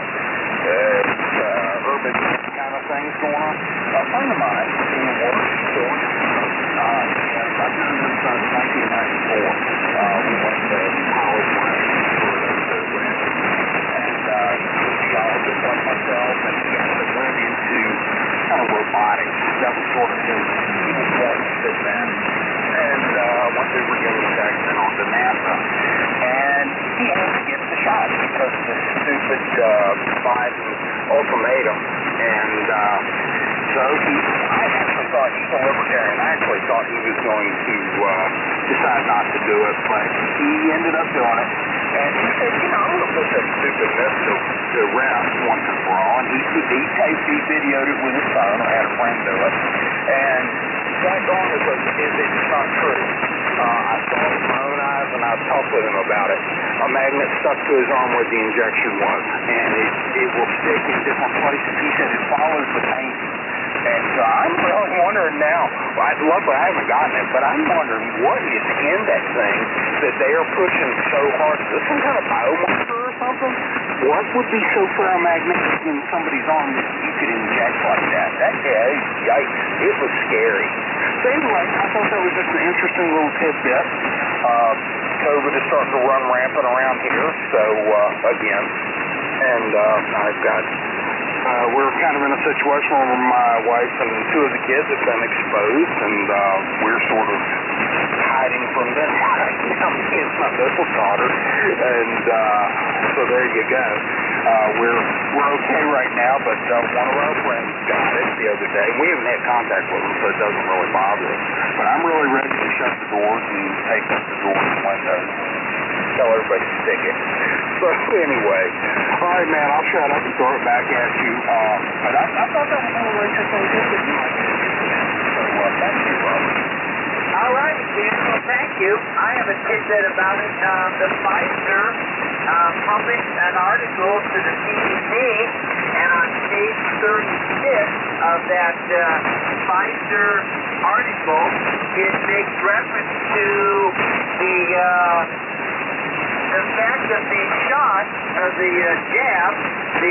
urban kind of things going on. A friend of mine who works for, I've known him since 1999. stupid Biden ultimatum. And so I actually thought he's a libertarian. I actually thought he was going to decide not to do it, but he ended up doing it. And he said, you know, I'm going to put that stupidness to rest once and for all. And he videoed it with his phone. I had a friend do it. And daggone it, it's not true. I saw it with my own eyes, and I talked with him about it. A magnet stuck to his arm where the injection was, and it will stick in different places. He said it follows the pain. And so I'm really wondering now, luckily I haven't gotten it, but I'm wondering what is in that thing that they are pushing so hard. Is this some kind of biomarker or something? What would be so ferromagnetic in somebody's arm that you could inject like that? Yikes, it was scary. So anyway, I thought that was just an interesting little tidbit. COVID is starting to run rampant around here, so again, and I've got... we're kind of in a situation where my wife and two of the kids have been exposed, and we're sort of hiding from them right now. Me and my middle daughter, and so there you go. We're okay right now, but one of our friends got it the other day. We haven't had contact with them, so it doesn't really bother us. But I'm really ready to shut the doors and take up the doors and windows. Tell everybody to stick it. So anyway, all right, man, I'll shut up and throw it back at you. But I thought that was a little interesting too. So thank you, Robert. All right, Dan, well, thank you. I have a tidbit about it. The Pfizer published an article to the CDC, and on page 36 of that Pfizer article, it makes reference to the fact that the shot of the jab, the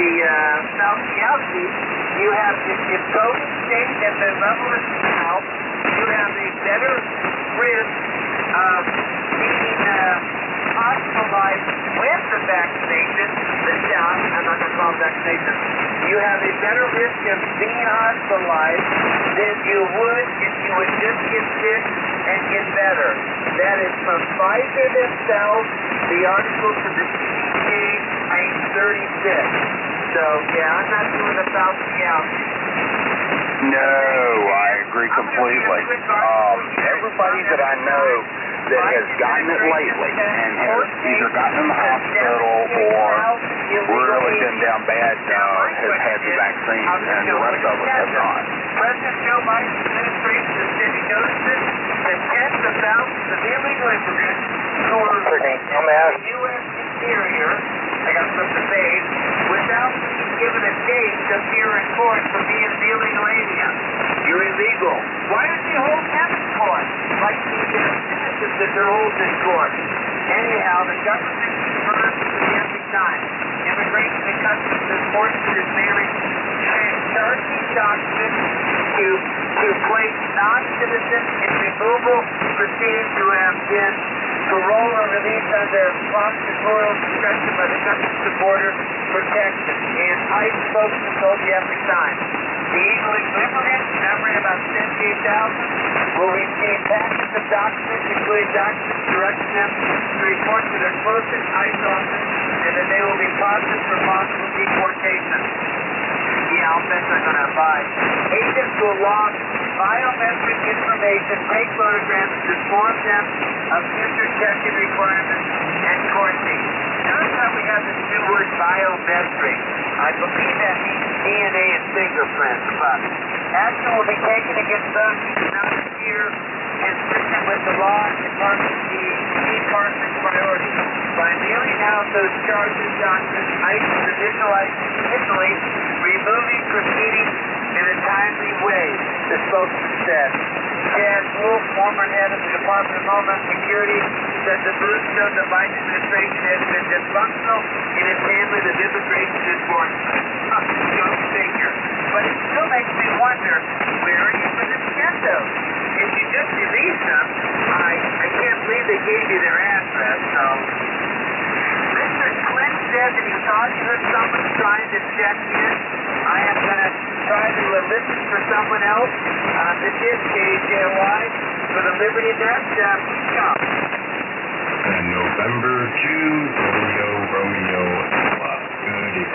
Fauci, you have, if COVID stays at the level it's now, you have a better risk of being hospitalized with the vaccination, the shot, I'm not going to call it vaccination, you have a better risk of being hospitalized than you would if you would just get sick and get better. That is from Pfizer themselves, the article to the CDC, page 36. So, yeah, I'm not doing the Fauci. No, I agree completely. Everybody that I know that has gotten it lately and has either gotten in the hospital or really been down bad has had the vaccine, and the rest of us have not. President Joe Biden's administration has said he notices that tens of thousands of illegal immigrants who are U.S. interior, I got something to say, without being given a date to appear in court for being an illegal alien. You're illegal. Why did they hold them in court? Like these citizens that they're holding in court. Anyhow, the government confirms this every time. Immigration and Customs Enforcement is merely charging documents to place non-citizens in removal proceedings who have been parole or released under prosecutorial discretion by the Customs and Border Protection. And ICE spokesman told the every time. The illegal immigrants, numbering about 78,000, will receive packets of documents, including documents directing them to report to their closest ICE office, and then they will be processed for possible deportation. Yeah, I'll bet they're going to abide. Agents will log biometric information, take photographs, and inform them of future check-in requirements and court dates. Notice how we have this new word biometric. I believe that means DNA and fingerprints, but action will be taken against those who do not appear consistent with the law and department priorities. By mailing out those charges documents, ICE is initially removing proceedings in a timely way, the spokesman said. Chad Wolf, former head of the Department of Homeland Security, said the move showed the Biden administration has been dysfunctional in its handling of immigration enforcement. Go figure. But it still makes me wonder, where are you going to get those? If you just release them, I can't believe they gave you their address, so... Mr. Quinn said that he thought he heard someone trying to check in. I am going to try to listen for someone else. This is KJY for the Liberty Net. Please come. And November 2, Romeo, Alpha. Good you.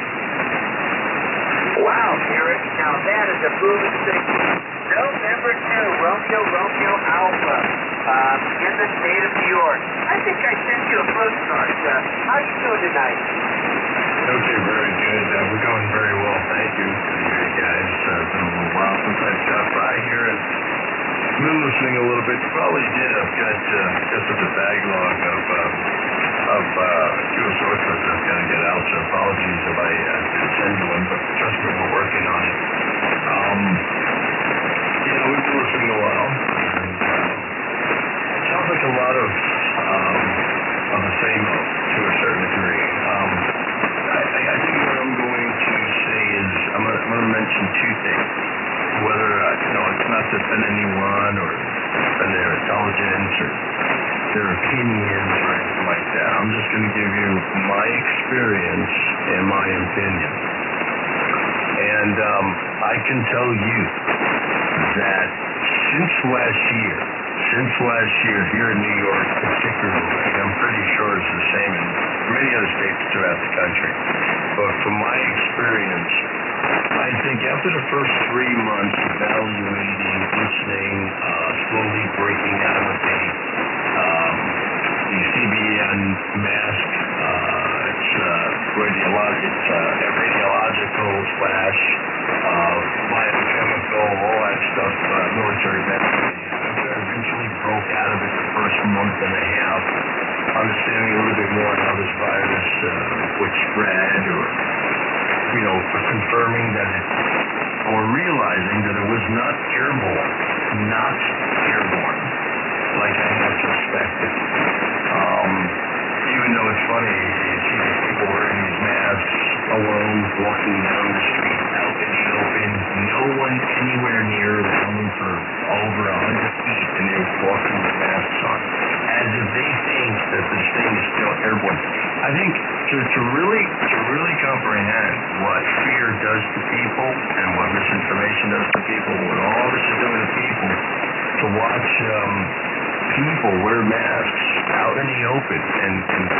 Wow, Eric, now that is a proven signal. November 2, Romeo Alpha, in the state of New York. I think I sent you a postcard. How you doing tonight? Okay, very good. We're going very well, thank you. You guys, it's been a little while since I stopped by here, and I've been listening a little bit. You probably did. I've got such a backlog of QSO clips I've got to get out, so apologies if I didn't send you one, but trust me, we're working on it. We've been listening a while, and it sounds like a lot of the same to a certain degree. I think what I'm going to say is I'm going to mention two things. Whether it's not to offend anyone or offend their intelligence or their opinions or anything like that. I'm just going to give you my experience and my opinion. And I can tell you that since last year here in New York particularly, I'm pretty sure it's the same in many other states throughout the country, but from my experience, I think after the first 3 months evaluating, listening, slowly breaking out of the CBN mask, it's a radiological / biochemical, all that stuff, military medicine. I eventually broke out of it the first month and a half, understanding a little bit more how this virus would spread, or confirming that or realizing that it was not airborne, like I had suspected. Even though it's funny, you see these people wearing these masks alone, walking down the street, out in the open, no one anywhere near them for over 100 feet, and they're walking with masks on, as if they think that this thing is still airborne. I think to really comprehend what fear does to people and what misinformation does to people, what all this is doing to people, to watch people wear masks out in the open and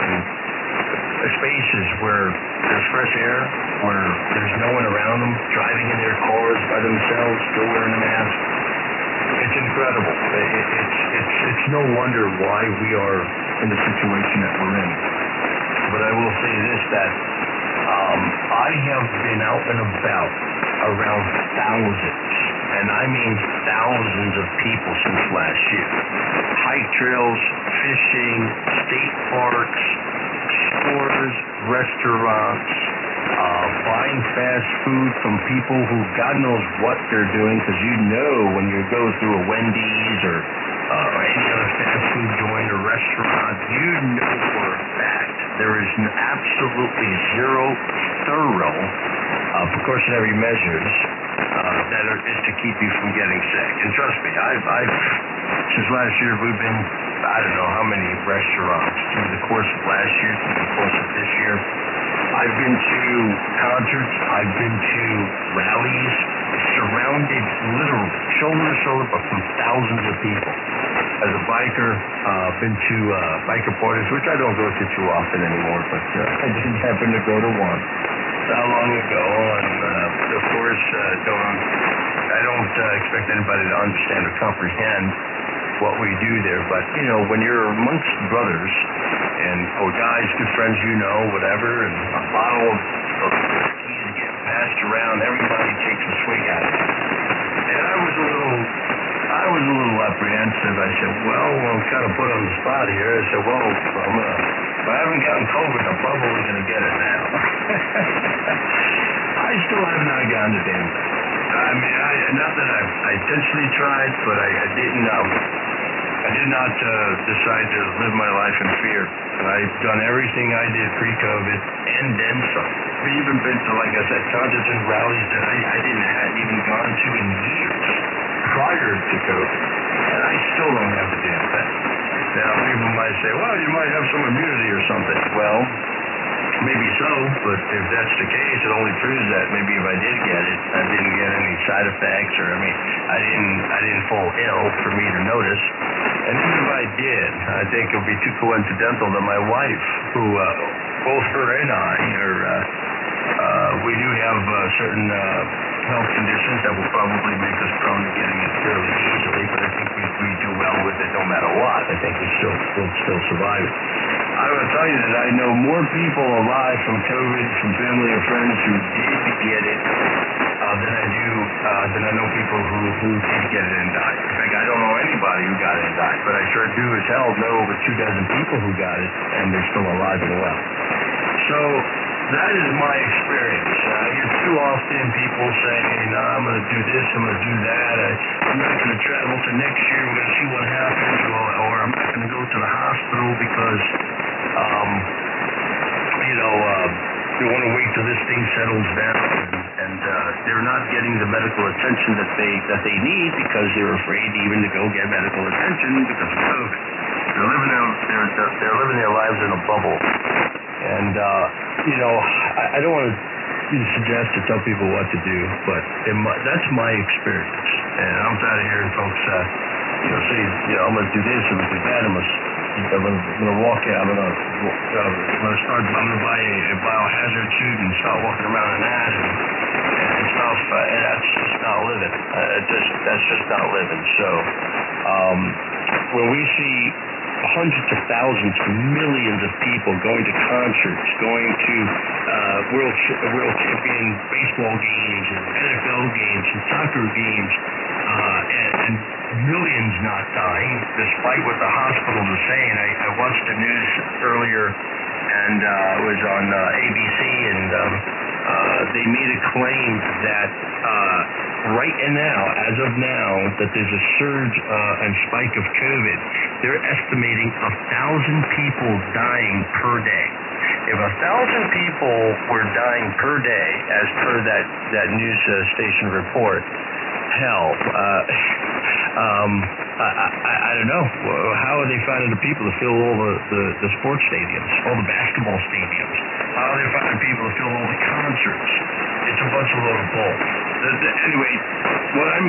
spaces where there's fresh air, where there's no one around them, driving in their cars by themselves, still wearing a mask. It's incredible. It's no wonder why we are in the situation that we're in. But I will say this, that I have been out and about around thousands, and I mean thousands of people since last year. Hike trails, fishing, state parks, stores, restaurants, buying fast food from people who God knows what they're doing, because when you go through a Wendy's or any other fast food joint or restaurant, for a fact there is absolutely zero thorough precautionary measures that is to keep you from getting sick. And trust me, I've since last year we've been, I don't know how many restaurants through the course of last year, through the course of this year. I've been to concerts, I've been to rallies, surrounded literally shoulder to shoulder, but from thousands of people. As a biker, been to biker parties, which I don't go to too often anymore, but I did happen to go to one not long ago, and of course, I don't expect anybody to understand or comprehend what we do there, but when you're amongst brothers or guys, good friends, whatever, and a bottle of whiskey is getting passed around, everybody takes a swig at it. And I was a little apprehensive. I said, well, I'm kind of put on the spot here. I said, well, if I haven't gotten COVID, I'm probably going to get it now. I still have not gotten the damn thing. I mean, not that I intentionally tried, but I didn't. I did not decide to live my life in fear. I've done everything I did pre-COVID and then some. I've even been to, like I said, concerts and rallies that I hadn't even gone to in years prior to COVID. And I still don't have the damn thing. Now, people might say, well, you might have some immunity or something. Well, maybe so, but if that's the case, it only proves that maybe if I did get it, I didn't get any side effects, or I didn't fall ill for me to notice. And even if I did, I think it would be too coincidental that my wife, who both her and I are We do have certain health conditions that will probably make us prone to getting it fairly easily, but I think we do well with it no matter what. I think we'll still survive it. I will tell you that I know more people alive from COVID, from family and friends who did get it, than I know people who did get it and died. In fact, I don't know anybody who got it and died, but I sure do as hell know over 2 dozen people who got it and they're still alive and well. So that is my experience. I hear too often people saying, hey, no, I'm going to do this, I'm going to do that. I'm not going to travel to next year. We're going to see what happens, or I'm not going to go to the hospital because, they want to wait till this thing settles down, and they're not getting the medical attention that they need because they're afraid even to go get medical attention because of COVID. They're living their lives in a bubble, and I don't want to suggest to tell people what to do, but that's my experience, and I'm tired of hearing folks say, I'm going to do this, I'm going to do that, I'm going to walk out. I'm going to buy a biohazard suit and start walking around in that and stuff. And that's just not living. That's just not living. So when we see hundreds of thousands, millions of people going to concerts, going to world champion baseball games and NFL games and soccer games, and millions not dying, despite what the hospitals are saying. I watched the news earlier, and it was on ABC, and they made a claim that right now, as of now, that there's a surge and spike of COVID. They're estimating 1,000 people dying per day. If 1,000 people were dying per day, as per that news station report, hell, I don't know. How are they finding the people to fill all the sports stadiums, all the basketball stadiums? How are they finding people to fill all the concerts? It's a bunch of load of bull. Anyway, what I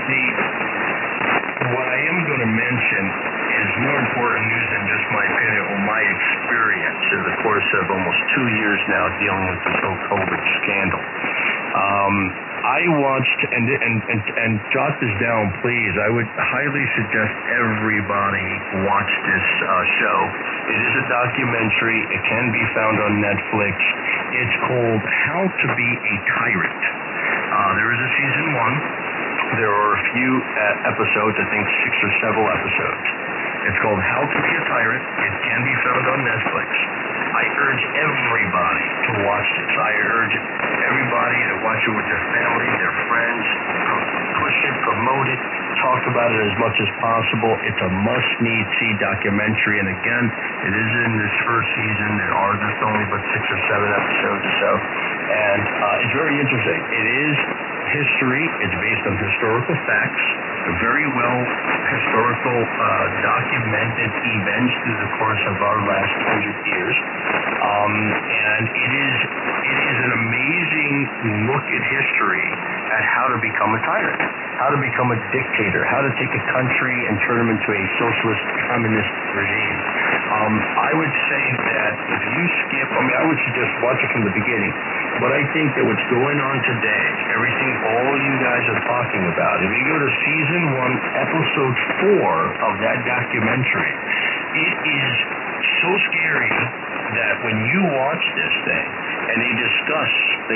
am going to mention is more important news than just my opinion or my experience in the course of almost 2 years now dealing with this whole COVID scandal. I watched, and jot this down, please. I would highly suggest everybody watch this show. It is a documentary. It can be found on Netflix. It's called How to Be a Tyrant. There is a season 1. There are a few episodes, I think 6 or 7 episodes. It's called How to Be a Tyrant. It can be found on Netflix. I urge everybody to watch this. I urge everybody to watch it with their family, their friends, push it, promote it, talk about it as much as possible. It's a must-need see documentary, and again, it is in this first season. There are just only but 6 or 7 episodes or so, and it's very interesting. It is history. It's based on historical facts, very well historical documented events through the course of our last 100 years, and it is an amazing look at history at how to become a tyrant, how to become a dictator, how to take a country and turn them into a socialist communist regime. I would say that if you skip, I would suggest watch it from the beginning, but I think that what's going on today, everything all you guys are talking about, if you go to season 1, episode 4 of that documentary, it is so scary that when you watch this thing, and they discuss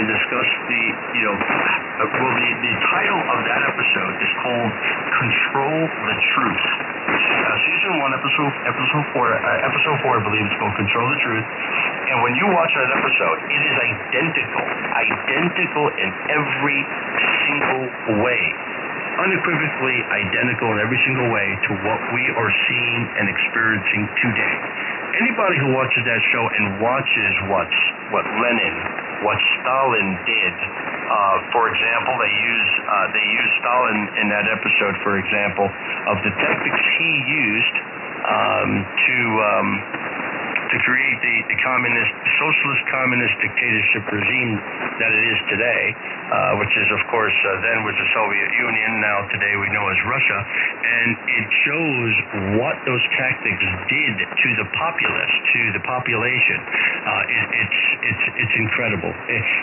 the title of that episode is called Control the Truth. Season 1, episode 4, I believe it's called Control the Truth. And when you watch that episode, it is identical in every single way. Unequivocally identical in every single way to what we are seeing and experiencing today. Anybody who watches that show and watches what Lenin, what Stalin did, for example, they use Stalin in that episode, for example, of the tactics he used to create the socialist communist dictatorship regime that it is today, which is, of course, then was the Soviet Union, now today we know as Russia, and it shows what those tactics did to the populace, to the population. It's incredible.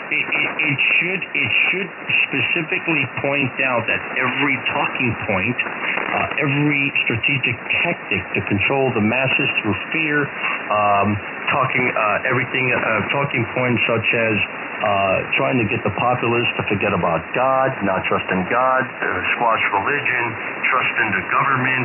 It should specifically point out that every talking point, every strategic tactic to control the masses through fear, talking points such as trying to get the populace to forget about God, not trust in God, squash religion, trust in the government,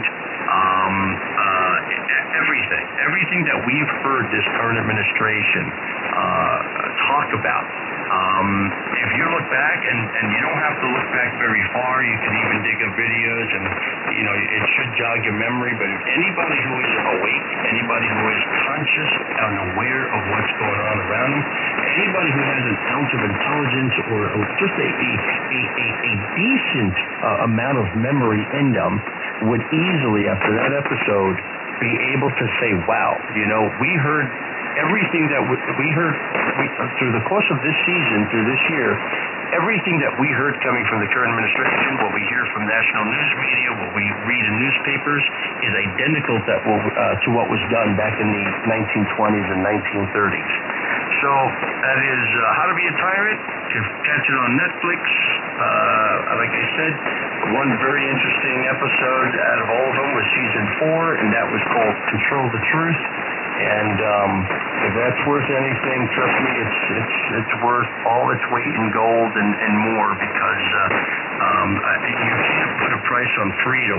everything that we've heard this current administration talk about. If you look back, and you don't have to look back very far, you can even dig up videos, and it should jog your memory. But if anybody who is awake, anybody who is conscious and aware of what's going on around them, anybody who has an ounce of intelligence or just a decent amount of memory in them would easily, after that episode, be able to say, wow, we heard everything that we heard through the course of this season, through this year, everything that we heard coming from the current administration, what we hear from national news media, what we read in newspapers, is identical to what was done back in the 1920s and 1930s. So that is How to Be a Tyrant. You can catch it on Netflix. Like I said, one very interesting episode out of all of them was season 4, and that was called Control the Truth. And if that's worth anything, trust me, it's worth all its weight in gold and more, because you can't put a price on freedom.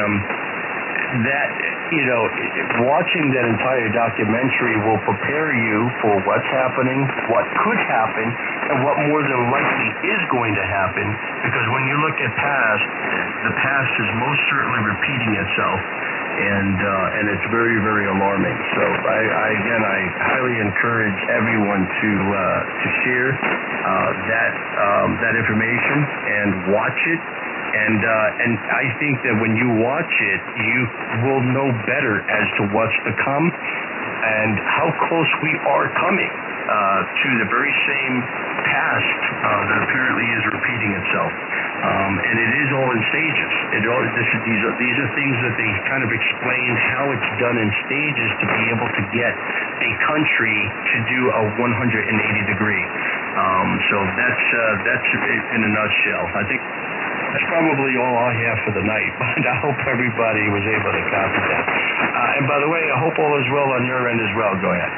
Watching that entire documentary will prepare you for what's happening, what could happen, and what more than likely is going to happen, because when you look at the past is most certainly repeating itself. And it's very, very alarming. So I highly encourage everyone to share that information and watch it. And I think that when you watch it, you will know better as to what's to come and how close we are coming to the very same past that apparently is repeating itself. And it is all in stages. These are things that they kind of explain how it's done in stages to be able to get a country to do a 180-degree. So that's it in a nutshell. I think that's probably all I have for the night, but I hope everybody was able to copy that. And by the way, I hope all is well on your end as well. Go ahead.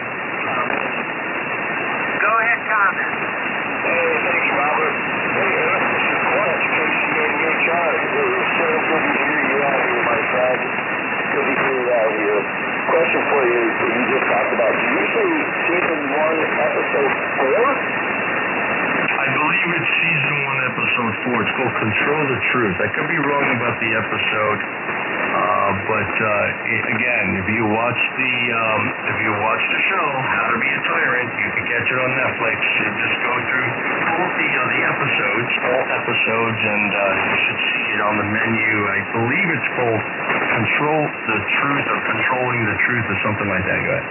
Go ahead, comment. Hey, thanks, Robert. Hey, Eric, this is Clarence, KCA in charge. It's so good to hear you out here, my friend. Good to hear you out here. Question for you that you just talked about. Did you say season 1, episode 4? I believe it's season 1, episode 4. It's called Control the Truth. I could be wrong about the episode, but again, if you watch the show How to Be a Tyrant, you can catch it on Netflix. You just go through all episodes, and you should see it on the menu. I believe it's called Control the Truth or Controlling the Truth or something like that. Go ahead.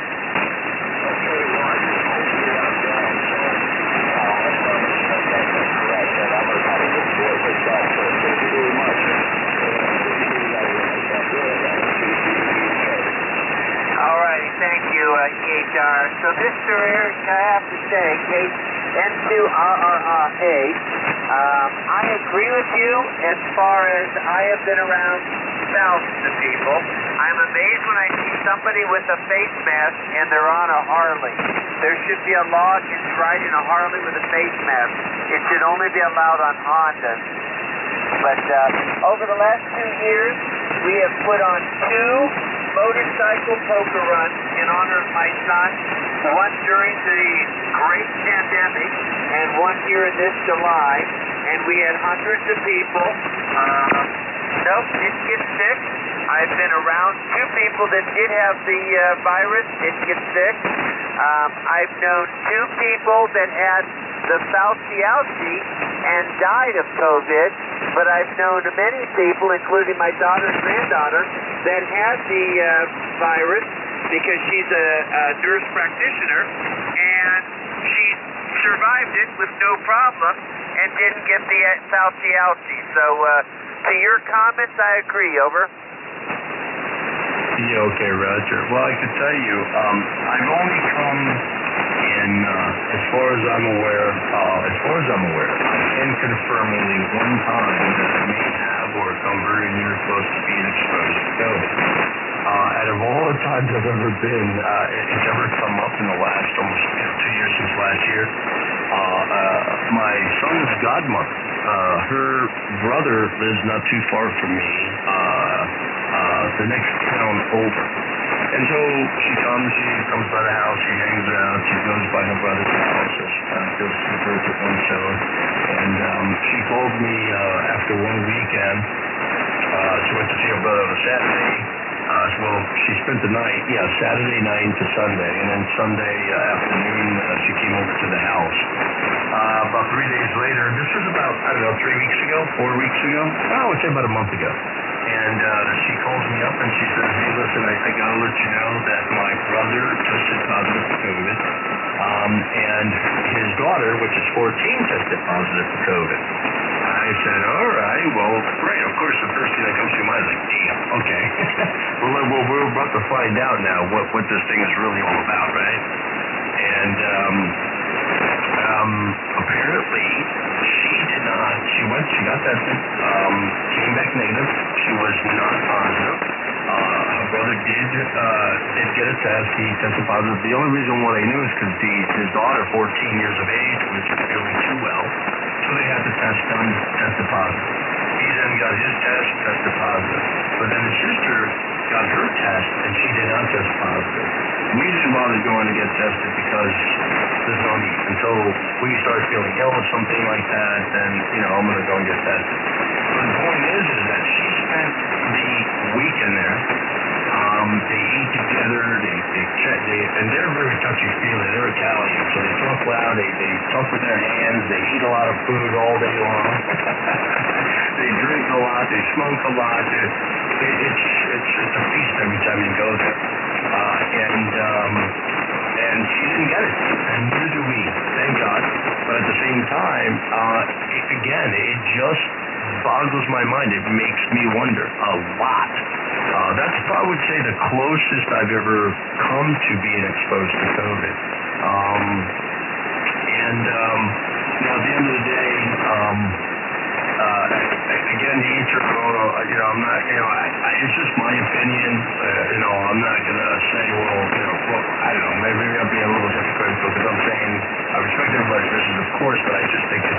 EHR. So, Mr. Eric, I have to say, N2RRA, I agree with you as far as I have been around thousands of people. I'm amazed when I see somebody with a face mask and they're on a Harley. There should be a law against riding a Harley with a face mask. It should only be allowed on Hondas. But over the last 2 years, we have put on 2 motorcycle poker runs in honor of my son, one during the great pandemic and one here in this July, and we had hundreds of people. Nope, didn't get sick. I've been around 2 people that did have the virus, didn't get sick. I've known 2 people that had the Fauci and died of COVID, but I've known many people, including my daughter and granddaughter, that had the virus because she's a nurse practitioner, and she survived it with no problem and didn't get the Fauci-ouchie. So, to your comments, I agree. Over. Yeah, okay, Roger. Well, I could tell you, I've only come in, as far as I'm aware, I can confirm only one time that I may have or come very near close to being exposed to COVID. Out of all the times I've ever been, it's ever come up in the last almost 2 years since last year. My son's godmother, her brother lives not too far from me, the next town over. And so she comes by the house, she hangs out, she goes by her brother's house, so she kind of goes to the birds at one stone. And she called me after one weekend. She went to see her brother on a Saturday. Well, she spent the night, Saturday night into Sunday, and then Sunday afternoon she came over to the house. About 3 days later, this was about, 3 weeks ago, 4 weeks ago, I would say about a month ago. And she calls me up and she says, hey, listen, I got to let you know that my brother tested positive for COVID, and his daughter, which is 14, tested positive for COVID. I said, all right, well, great. Of course, the first thing that comes to your mind is like, damn, okay. well, we're about to find out now what this thing is really all about, right? And apparently, she got tested, came back negative. She was not positive. Her brother did get a test. He tested positive. The only reason why they knew is because his daughter, 14 years of age, was feeling too well. So they had the test done, tested positive. He then got his test, tested positive. But then his sister got her test, and she did not test positive. We didn't bother going to get tested because there's no need. Until we start feeling ill or something like that, then, I'm going to go and get tested. But the point is that she spent the weekend there. They eat together, they chat, and they're very touchy-feely. They're Italian, so they talk loud, they talk with their hands, they eat a lot of food all day long. They drink a lot, they smoke a lot. It's a feast every time you go there. And she didn't get it, and neither do we, thank God. But at the same time, it just boggles my mind. It makes me wonder a lot. That's, I would say, the closest I've ever come to being exposed to COVID. At the end of the day, again, to each your own. I'm not, it's just my opinion. I'm not gonna say, I don't know, maybe I'm being a little hypocritical because I'm saying I respect everybody's wishes, of course, but I just think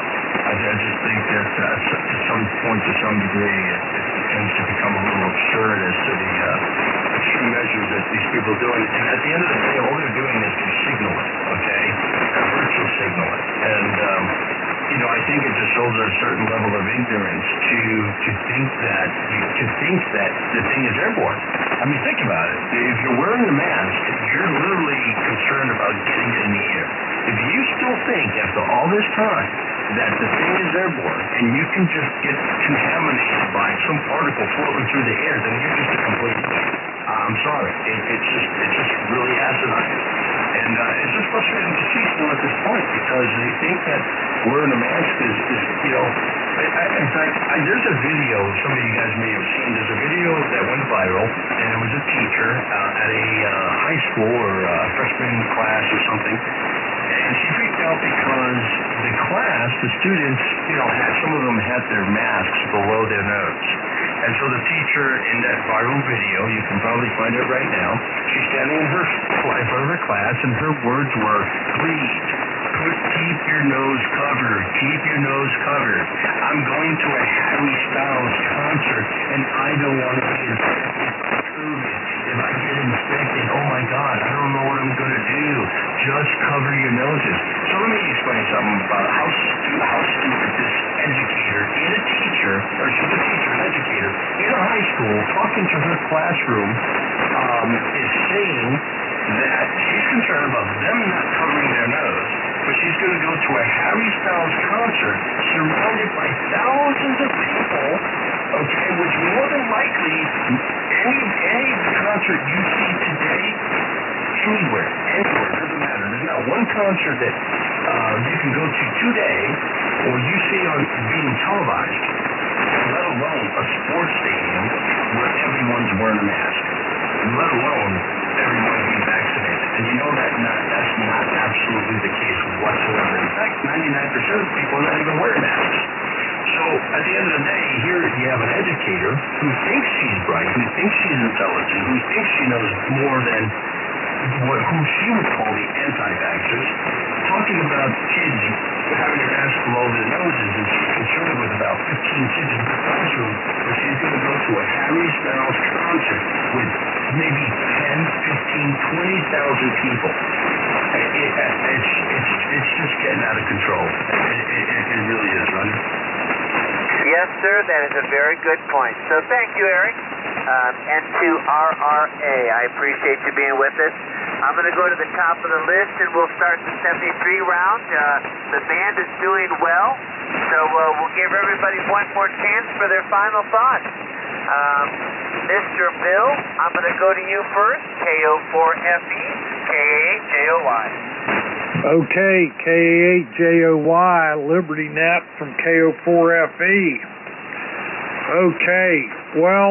that to some point, to some degree, it tends to become a little absurd as to the extreme measures that these people are doing. And at the end of the day, all they're doing is to signal it, okay? Virtual signal it. And, I think it just shows a certain level of ignorance to think that the thing is airborne. I mean, think about it. If you're wearing a mask, you're literally concerned about getting it in the air. If you still think, after all this time, that the thing is airborne and you can just get contaminated by some particle floating through the air, then you're just a complete idiot. I'm sorry. It's just really asinine. And it's just frustrating to see still at this point because they think that wearing a mask is in fact, there's a video, some of you guys may have seen, there's a video that went viral, and it was a teacher at a high school or a freshman class or something, and she freaked out because the class, the students, some of them had their masks below their nose. And so the teacher in that viral video, you can probably find it right now, she's standing in front of her class, and her words were, please, keep your nose covered, keep your nose covered. I'm going to a Harry Styles concert, and I don't want to be infected with COVID. If I get infected, oh my God, I don't know what I'm going to do. Just cover your noses. So let me explain something about how stupid this educator and a teacher, or she's a teacher and educator, in a high school, talking to her classroom, is saying that she's concerned about them not covering their nose, but she's going to go to a Harry Styles concert surrounded by thousands of people, okay, which more than likely, any concert you see today anywhere, doesn't matter. There's not one concert that you can go to today or you see on being televised, let alone a sports stadium where everyone's wearing a mask, let alone everyone being vaccinated. And you know that's not absolutely the case whatsoever. In fact, 99% of people are not even wearing masks. So at the end of the day, here you have an educator who thinks she's bright, who thinks she's intelligent, who thinks she knows more than who she would call the anti-vaxxers, talking about kids having their masks below their noses, and she's concerned with about 15 kids in her classroom, where she's going to go to a Harry Styles concert with maybe 10, 15, 20,000 people. It's just getting out of control. It really is, Ronnie. Yes, sir, that is a very good point. So thank you, Eric. And to RRA, I appreciate you being with us. I'm going to go to the top of the list, and we'll start the 73 round. The band is doing well, so we'll give everybody one more chance for their final thoughts. Mr. Bill, I'm going to go to you first. KO4FE, KAHJOY. Okay, KAHJOY, Liberty Net from KO4FE. Okay, well,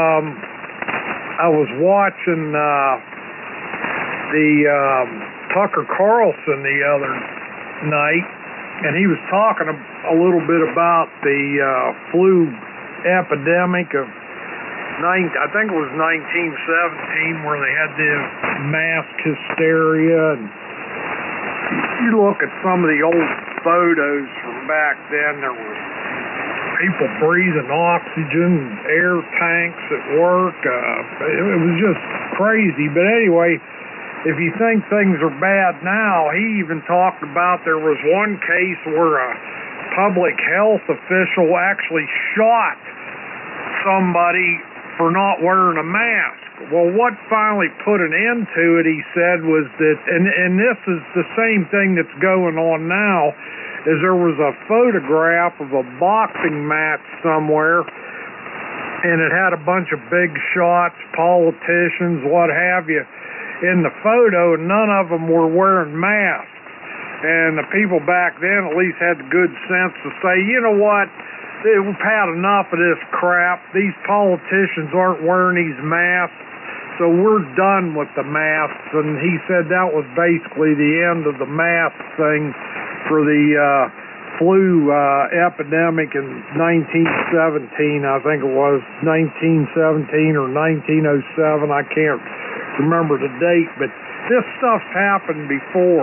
I was watching the Tucker Carlson the other night, and he was talking a little bit about the flu epidemic of I think it was 1917, where they had the mask hysteria. And you look at some of the old photos from back then, there was people breathing oxygen, air tanks at work. It was just crazy. But anyway, if you think things are bad now, he even talked about there was one case where a public health official actually shot somebody for not wearing a mask. Well, what finally put an end to it, he said, was that, and this is the same thing that's going on now, is there was a photograph of a boxing match somewhere, and it had a bunch of big shots, politicians, what have you, in the photo, and none of them were wearing masks. And the people back then at least had the good sense to say, you know what, we've had enough of this crap. These politicians aren't wearing these masks, so we're done with the masks. And he said that was basically the end of the mask thing for the flu epidemic in 1917. I think it was 1917 or 1907. I can't remember the date, but this stuff's happened before.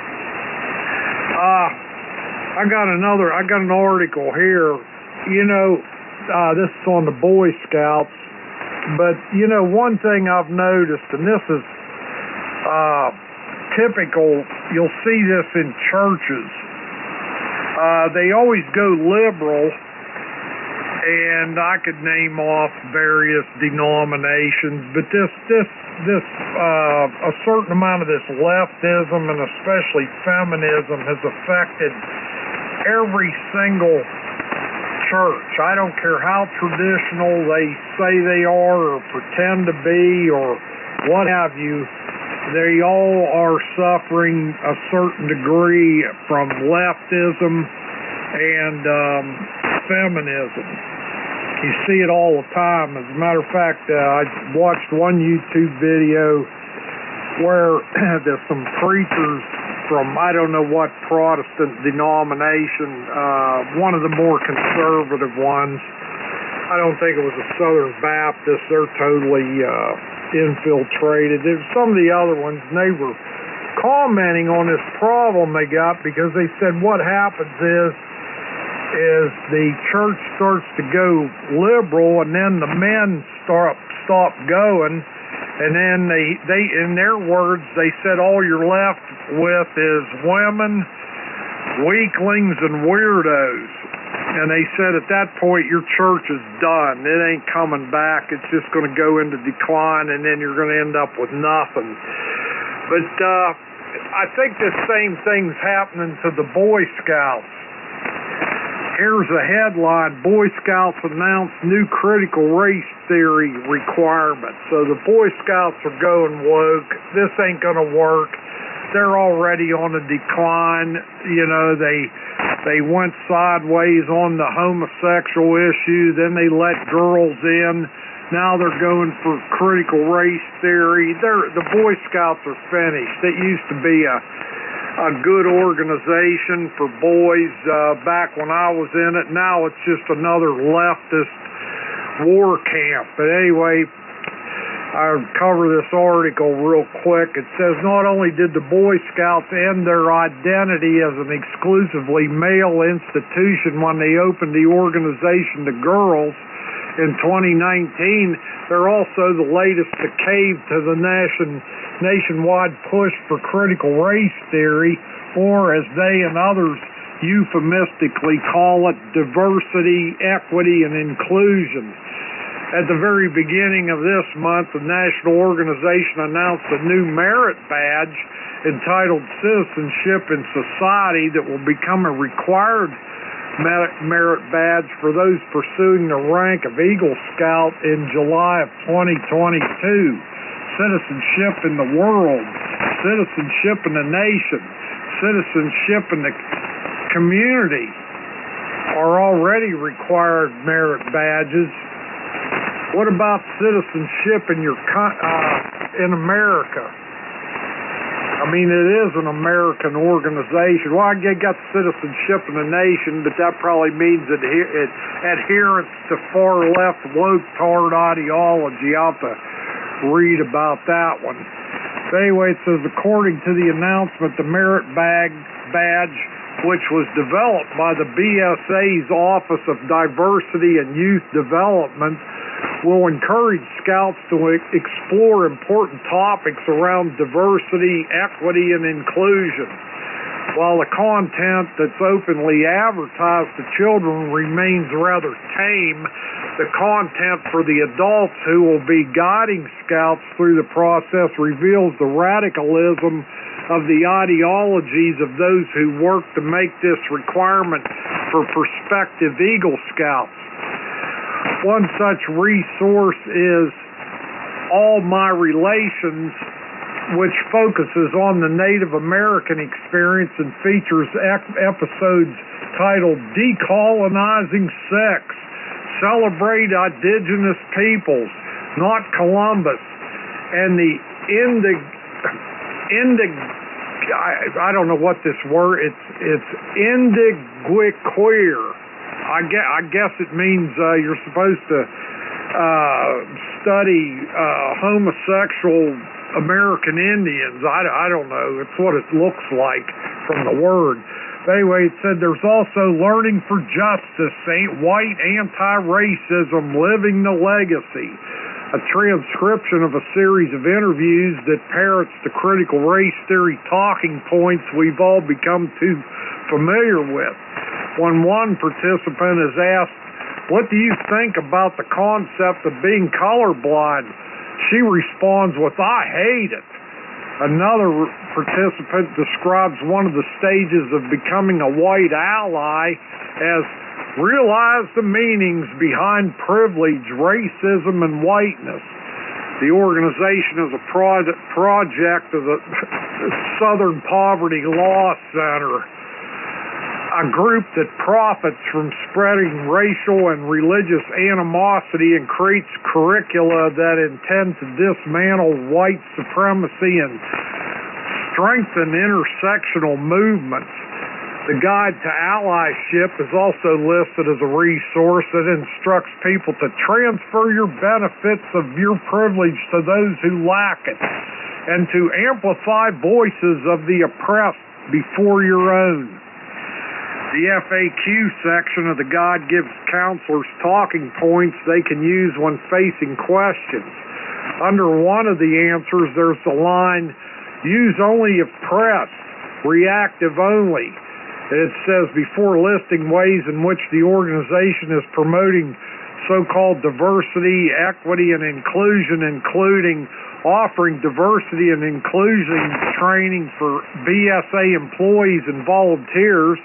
I got an article here. You know, this is on the Boy Scouts, but you know, one thing I've noticed, and this is typical, you'll see this in churches. They always go liberal, and I could name off various denominations, but this a certain amount of this leftism and especially feminism has affected every single church. I don't care how traditional they say they are or pretend to be or what have you, they all are suffering a certain degree from leftism and feminism. You see it all the time. As a matter of fact, I watched one YouTube video where there's some preachers from I don't know what Protestant denomination, one of the more conservative ones. I don't think it was a Southern Baptist. They're totally infiltrated. There's some of the other ones, and they were commenting on this problem they got because they said what happens is the church starts to go liberal, and then the men stop going. And then they, in their words, they said all you're left with is women, weaklings, and weirdos. And they said at that point your church is done. It ain't coming back. It's just going to go into decline, and then you're going to end up with nothing. But I think the same thing's happening to the Boy Scouts. Here's a headline: Boy Scouts announce new critical race theory requirements. So the Boy Scouts are going woke. This ain't gonna work. They're already on a decline. You know, they went sideways on the homosexual issue, then they let girls in. Now they're going for critical race theory. The Boy Scouts are finished. It used to be a good organization for boys back when I was in it. Now it's just another leftist war camp. But anyway, I'll cover this article real quick. It says not only did the Boy Scouts end their identity as an exclusively male institution when they opened the organization to girls in 2019, they're also the latest to cave to the nationwide push for critical race theory, or as they and others euphemistically call it, diversity, equity, and inclusion. At the very beginning of this month, the national organization announced a new merit badge entitled Citizenship in Society that will become a required merit badge for those pursuing the rank of Eagle Scout in July of 2022. Citizenship in the world, citizenship in the nation, citizenship in the community are already required merit badges. What about citizenship in in America? I mean, it is an American organization. Well, I got citizenship in the nation, but that probably means adherence to far-left woke-tard ideology. I'll have to read about that one. But anyway, it says, according to the announcement, the merit badge, which was developed by the BSA's Office of Diversity and Youth Development, will encourage scouts to explore important topics around diversity, equity, and inclusion. While the content that's openly advertised to children remains rather tame, the content for the adults who will be guiding scouts through the process reveals the radicalism of the ideologies of those who work to make this requirement for prospective Eagle Scouts. One such resource is All My Relations, which focuses on the Native American experience and features episodes titled Decolonizing Sex, Celebrate Indigenous Peoples, Not Columbus, and the I don't know what this word, it's Indiguiqueer. I guess it means you're supposed to study homosexual American Indians. I don't know. It's what it looks like from the word. But anyway, it said there's also Learning for Justice, White Anti-Racism, Living the Legacy, a transcription of a series of interviews that parrots the critical race theory talking points we've all become too familiar with. When one participant is asked, what do you think about the concept of being colorblind? She responds with, I hate it. Another participant describes one of the stages of becoming a white ally as realize the meanings behind privilege, racism, and whiteness. The organization is a project of the Southern Poverty Law Center, a group that profits from spreading racial and religious animosity and creates curricula that intend to dismantle white supremacy and strengthen intersectional movements. The Guide to Allyship is also listed as a resource that instructs people to transfer your benefits of your privilege to those who lack it and to amplify voices of the oppressed before your own. The FAQ section of the guide gives counselors talking points they can use when facing questions. Under one of the answers, there's the line, use only if pressed, reactive only. It says before listing ways in which the organization is promoting so-called diversity, equity, and inclusion, including offering diversity and inclusion training for BSA employees and volunteers,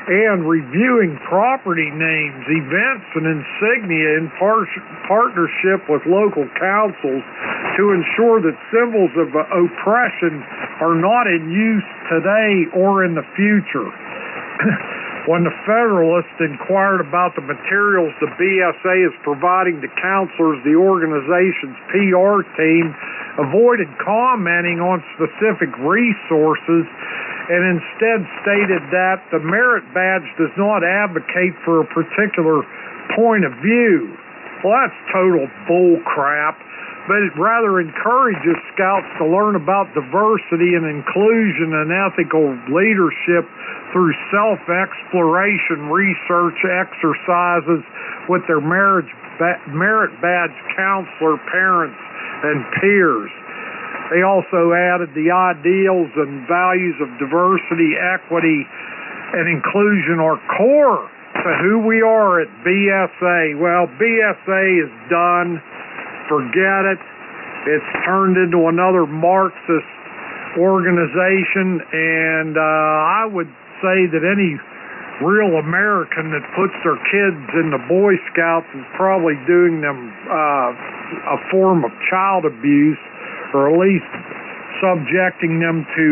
and reviewing property names, events, and insignia in partnership with local councils to ensure that symbols of oppression are not in use today or in the future. When the Federalist inquired about the materials the BSA is providing to counselors, the organization's PR team avoided commenting on specific resources and instead stated that the merit badge does not advocate for a particular point of view. Well, that's total bull crap, but it rather encourages scouts to learn about diversity and inclusion and ethical leadership through self-exploration research exercises with their merit badge counselor, parents, and peers. They also added the ideals and values of diversity, equity, and inclusion are core to who we are at BSA. Well, BSA is done. Forget it. It's turned into another Marxist organization, and I would say that any real American that puts their kids in the Boy Scouts is probably doing them a form of child abuse, or at least subjecting them to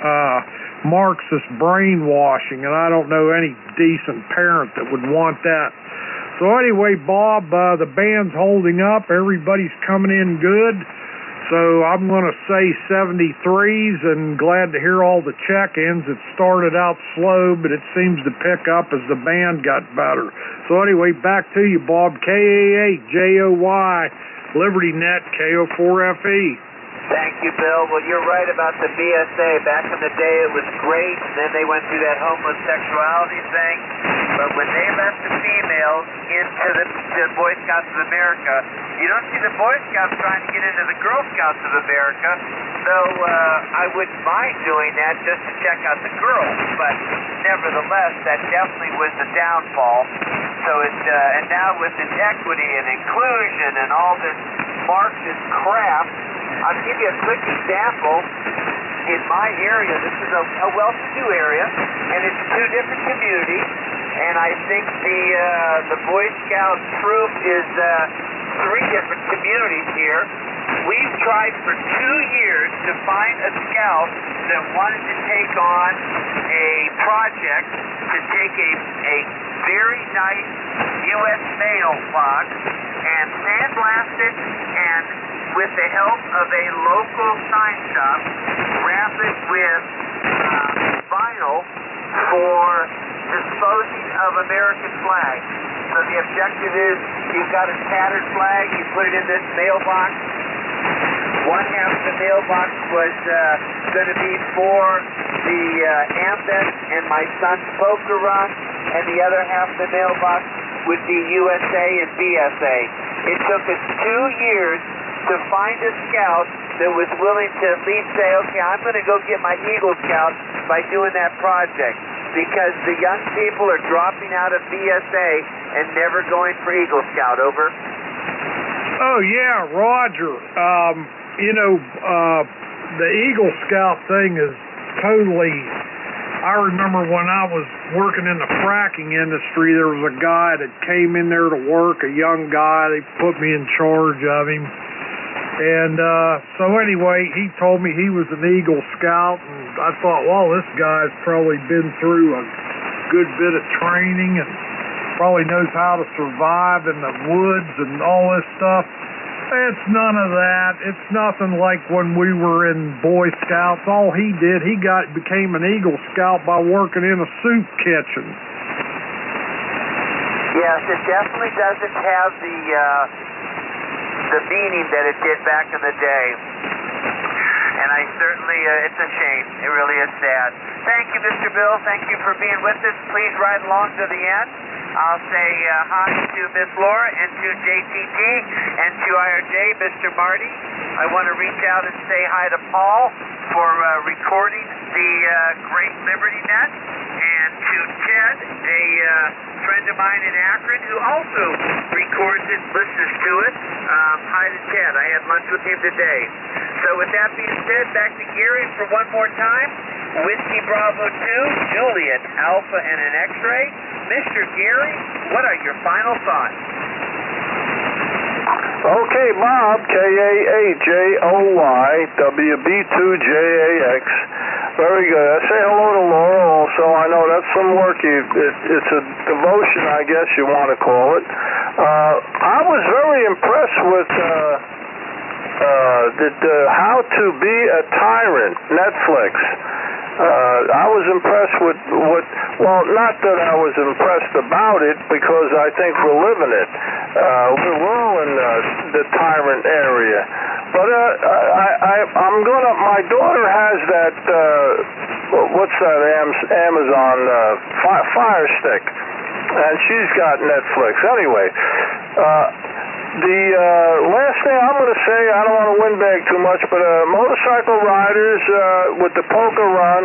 Marxist brainwashing, and I don't know any decent parent that would want that. So anyway, Bob, the band's holding up. Everybody's coming in good. So I'm going to say 73s, and glad to hear all the check-ins. It started out slow, but it seems to pick up as the band got better. So anyway, back to you, Bob. KA8JOY, Liberty Net, KO4FE. Thank you, Bill. Well, you're right about the BSA. Back in the day, it was great. Then they went through that homosexuality thing. But when they left the females into the Boy Scouts of America, you don't see the Boy Scouts trying to get into the Girl Scouts of America. So I wouldn't mind doing that just to check out the girls. But nevertheless, that definitely was the downfall. So and now with inequity and inclusion and all this Marxist crap, I'll give you a quick example. In my area, this is a well-to-do area, and it's two different communities. And I think the Boy Scout troop is three different communities here. We've tried for 2 years to find a scout that wanted to take on a project to take a very nice U.S. mailbox and sandblast it, and with the help of a local sign shop, wrap it with vinyl for disposing of American flags. So the objective is, you've got a tattered flag, you put it in this mailbox. One half of the mailbox was going to be for the AMBET and my son's poker run, and the other half of the mailbox would be USA and BSA. It took us 2 years to find a scout that was willing to at least say, okay, I'm going to go get my Eagle Scout by doing that project, because the young people are dropping out of BSA and never going for Eagle Scout. Over. Oh, yeah, Roger. The Eagle Scout thing is totally... I remember when I was working in the fracking industry, there was a guy that came in there to work, a young guy. They put me in charge of him. And so anyway, he told me he was an Eagle Scout, and I thought, well, this guy's probably been through a good bit of training and probably knows how to survive in the woods and all this stuff. It's none of that. It's nothing like when we were in Boy Scouts. All he did, he became an Eagle Scout by working in a soup kitchen. Yes, it definitely doesn't have the meaning that it did back in the day. And I certainly, it's a shame. It really is sad. Thank you, Mr. Bill. Thank you for being with us. Please ride along to the end. I'll say hi to Miss Laura and to JTT and to IRJ, Mr. Marty. I want to reach out and say hi to Paul for recording the Great Liberty Net, and to Ted, a friend of mine in Akron, who also records it, listens to it. Hi to Ted. I had lunch with him today. So with that being said, back to Gary for one more time. Whiskey Bravo 2, Juliet Alpha and an X-ray. Mr. Gary, what are your final thoughts? Okay, Bob, K-A-A-J-O-Y, W-B-2-J-A-X. Very good. I say hello to Laura also. I know that's some work. It's a devotion, I guess you want to call it. I was very impressed with How to Be a Tyrant, Netflix. I was impressed with well, not that I was impressed about it, because I think we're living it. We're all in the tyrant area. But my daughter has that, what's that, Amazon Fire Stick, and she's got Netflix. Anyway, the last thing I'm going to say, I don't want to windbag too much, but motorcycle riders with the poker run,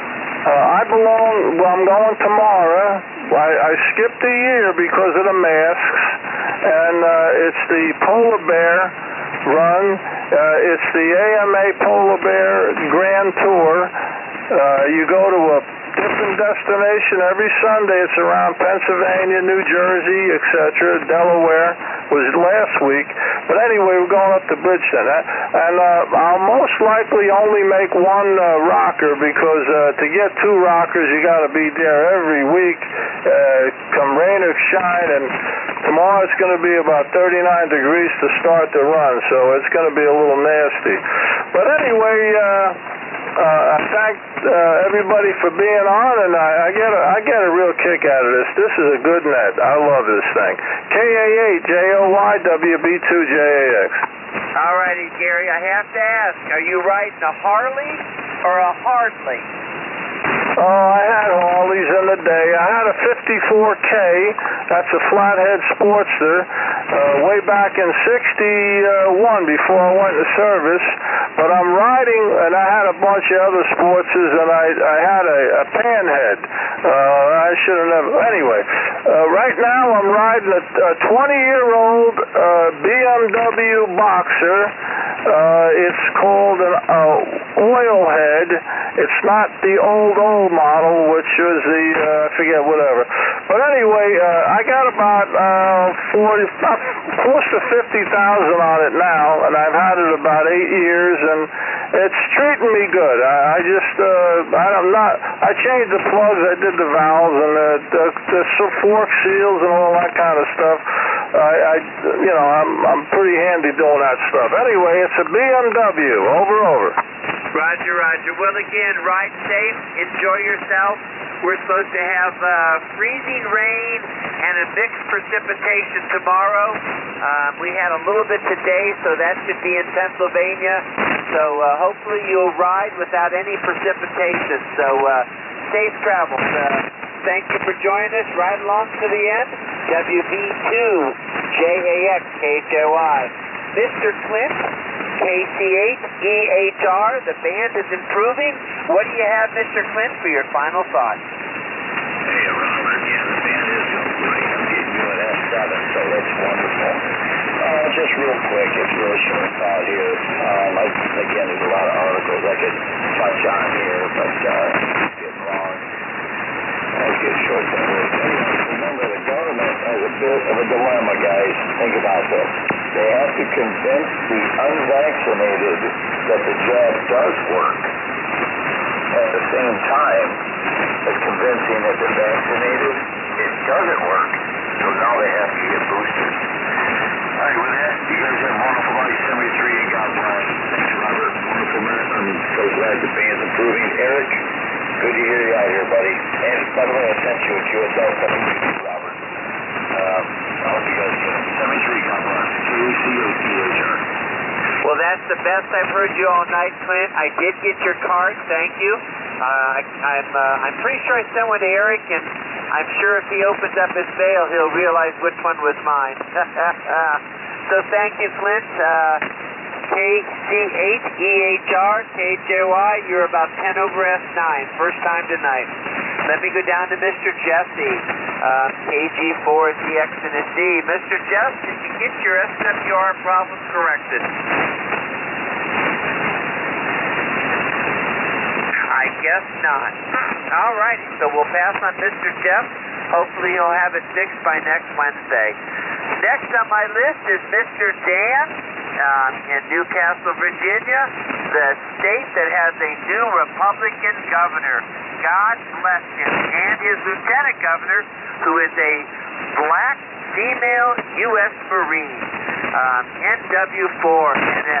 I'm going tomorrow. I skipped a year because of the masks, and it's the Polar Bear run. It's the AMA Polar Bear Grand Tour. You go to a different destination every Sunday. It's around Pennsylvania, New Jersey, etc. Delaware was last week. But anyway, we're going up to Bridgeton. And I'll most likely only make one rocker, because to get two rockers, you got to be there every week, come rain or shine. And tomorrow it's going to be about 39 degrees to start the run, so it's going to be a little nasty. But anyway, I thank everybody for being on, and I get a real kick out of this. This is a good net. I love this thing. K-A-A-J-O-Y, W-B-2-J-A-X. All righty, Gary, I have to ask, are you riding a Harley or a Hardley? Oh, I had Harleys in the day. I had a 54K. That's a flathead Sportster. Way back in 61, before I went to service. But I'm riding, and I had a bunch of other Sportsters, and I had a Panhead. I should have never. Anyway, right now I'm riding a 20-year-old BMW Boxer. It's called an Oilhead. It's not the old model, which was the, I forget, whatever. But anyway, I got about close to 50,000 on it now, and I've had it about 8 years, and it's treating me good. I changed the plugs, I did the valves, and the fork seals and all that kind of stuff. I'm pretty handy doing that stuff. Anyway, it's a BMW. Over. Roger. Well, again, ride safe, enjoy yourself. We're supposed to have freezing rain and a mixed precipitation tomorrow. We had a little bit today, so that should be in Pennsylvania. So hopefully you'll ride without any precipitation. So safe travels. Thank you for joining us. Right along to the end. WB2JAX KHOI. Mr. Clint, KC8EHR. The band is improving. What do you have, Mr. Clint, for your final thoughts? Hey, Robert. Yeah, the band is great. I'm getting you at S7, so that's wonderful. Just real quick, it's really short thought here. Again, there's a lot of articles I could touch on here, but it's getting long. I'll get short thing. Remember, the government has a bit of a dilemma, guys. Think about this. They have to convince the unvaccinated that the jab does work, at the same time as convincing that the vaccinated it doesn't work. So now they have to get boosters. All right, with that, you guys have a wonderful night. 73, and God bless. Thanks, Robert. Wonderful minute. I'm so glad the band's improving. Eric, good to hear you out here, buddy. And by the way, I sent you a QSL coming to you, Robert. I hope you guys get it. 73, God bless. KC8EHR. Well, that's the best I've heard you all night, Clint. I did get your card. Thank you. I'm pretty sure I sent one to Eric, and I'm sure if he opens up his mail, he'll realize which one was mine. So thank you, Clint. KC8EHR, KHOI, you're about 10 over S9. First time tonight. Let me go down to Mr. Jesse, KG4DX and a D. Mr. Jeff, did you get your SWR problem corrected? I guess Guess not. All righty, so we'll pass on Mr. Jeff. Hopefully he'll have it fixed by next Wednesday. Next on my list is Mr. Dan in Newcastle, Virginia, the state that has a new Republican governor. God bless him. And his lieutenant governor, who is a black female U.S. Marine. NW4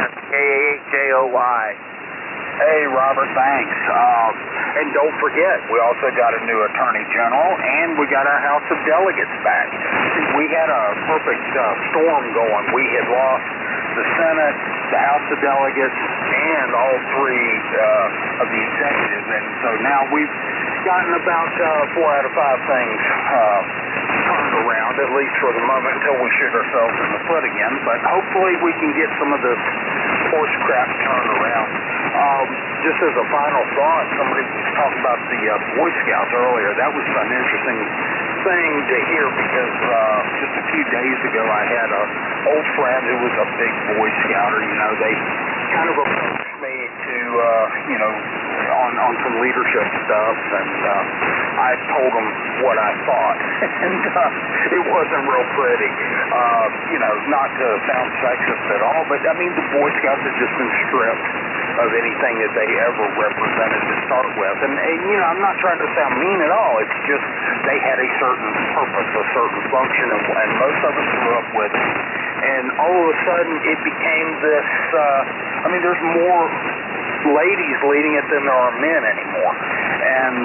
NSKAHJOY. Hey, Robert, thanks. And don't forget, we also got a new Attorney General, and we got our House of Delegates back. We had a perfect storm going. We had lost the Senate, the House of Delegates, and all three of the executives. And so now we've gotten about 4 out of 5 things turned around, at least for the moment, until we shoot ourselves in the foot again. But hopefully we can get some of this horse crap turned around. Just as a final thought, somebody was talking about the Boy Scouts earlier. That was an interesting thing to hear because just a few days ago I had an old friend who was a big Boy Scouter. You know, they kind of approached me to, you know, on some leadership stuff, and I told them what I thought, and it wasn't real pretty. You know, not to sound sexist at all, but I mean the Boy Scouts have just been stripped of anything that they ever represented to start with. And you know, I'm not trying to sound mean at all. It's just they had a certain purpose, a certain function, and most of us grew up with it. And all of a sudden, it became this, I mean, there's more ladies leading it than there are men anymore. And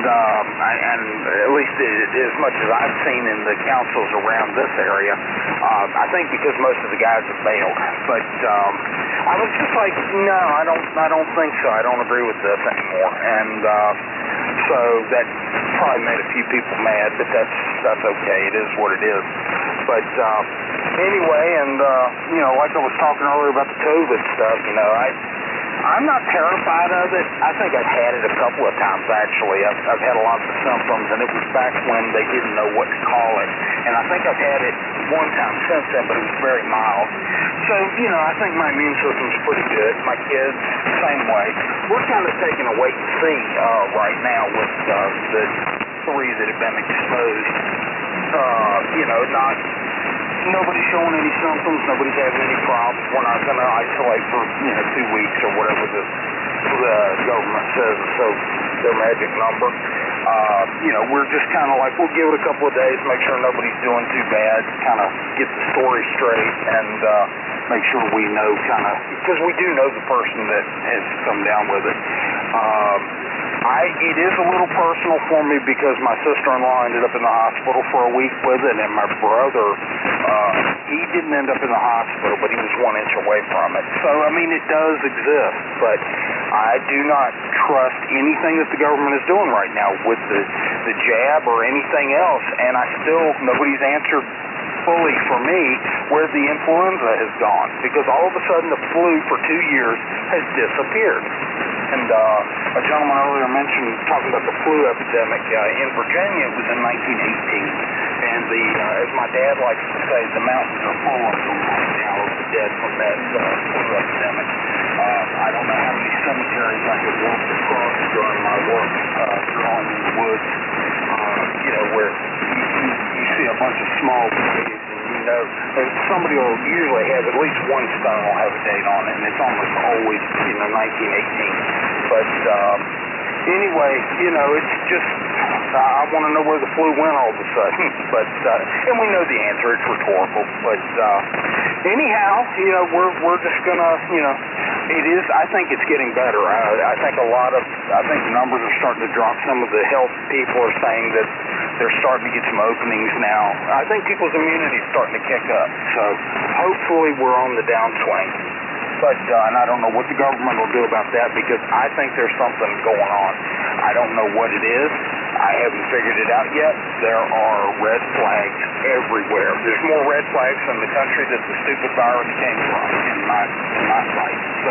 at least as much as I've seen in the councils around this area, I think because most of the guys have bailed. But I was just like, no, I don't think so. I don't agree with this anymore. And so that probably made a few people mad, but that's okay. It is what it is. But anyway, and you know, like I was talking earlier about the COVID stuff, you know, I'm not terrified of it. I think I've had it a couple of times, actually. I've had a lot of the symptoms, and it was back when they didn't know what to call it. And I think I've had it one time since then, but it was very mild. So, you know, I think my immune system's pretty good. My kids, same way. We're kind of taking a wait and see right now with the 3 that have been exposed. You know, nobody's showing any symptoms, nobody's having any problems. We're not going to isolate for, you know, 2 weeks or whatever the government says, so their magic number. You know, we're just kind of like, we'll give it a couple of days, make sure nobody's doing too bad, kind of get the story straight, and make sure we know kind of, because we do know the person that has come down with it. It is a little personal for me because my sister-in-law ended up in the hospital for a week with it, and my brother, he didn't end up in the hospital, but he was 1 inch away from it. So, I mean, it does exist, but I do not trust anything that the government is doing right now with the jab or anything else, and nobody's answered fully for me where the influenza has gone, because all of a sudden the flu for 2 years has disappeared. And a gentleman earlier mentioned, talking about the flu epidemic in Virginia, it was in 1918. And as my dad likes to say, the mountains are full of them right now of the dead from that flu epidemic. I don't know how many cemeteries I have walked across during my work drawing in the woods, you know, where you see a bunch of small graves, and you know, somebody will usually have at least one stone will have a date on it, and it's almost always, you know, 1918. But anyway, you know, it's just, I want to know where the flu went all of a sudden. But and we know the answer, it's rhetorical. But anyhow, you know, we're just gonna, you know, it is. I think it's getting better. I think the numbers are starting to drop. Some of the health people are saying that they're starting to get some openings now. I think people's immunity is starting to kick up. So hopefully we're on the downswing. But and I don't know what the government will do about that, because I think there's something going on. I don't know what it is. I haven't figured it out yet. There are red flags everywhere. There's more red flags in the country that the stupid virus came from in my sight. So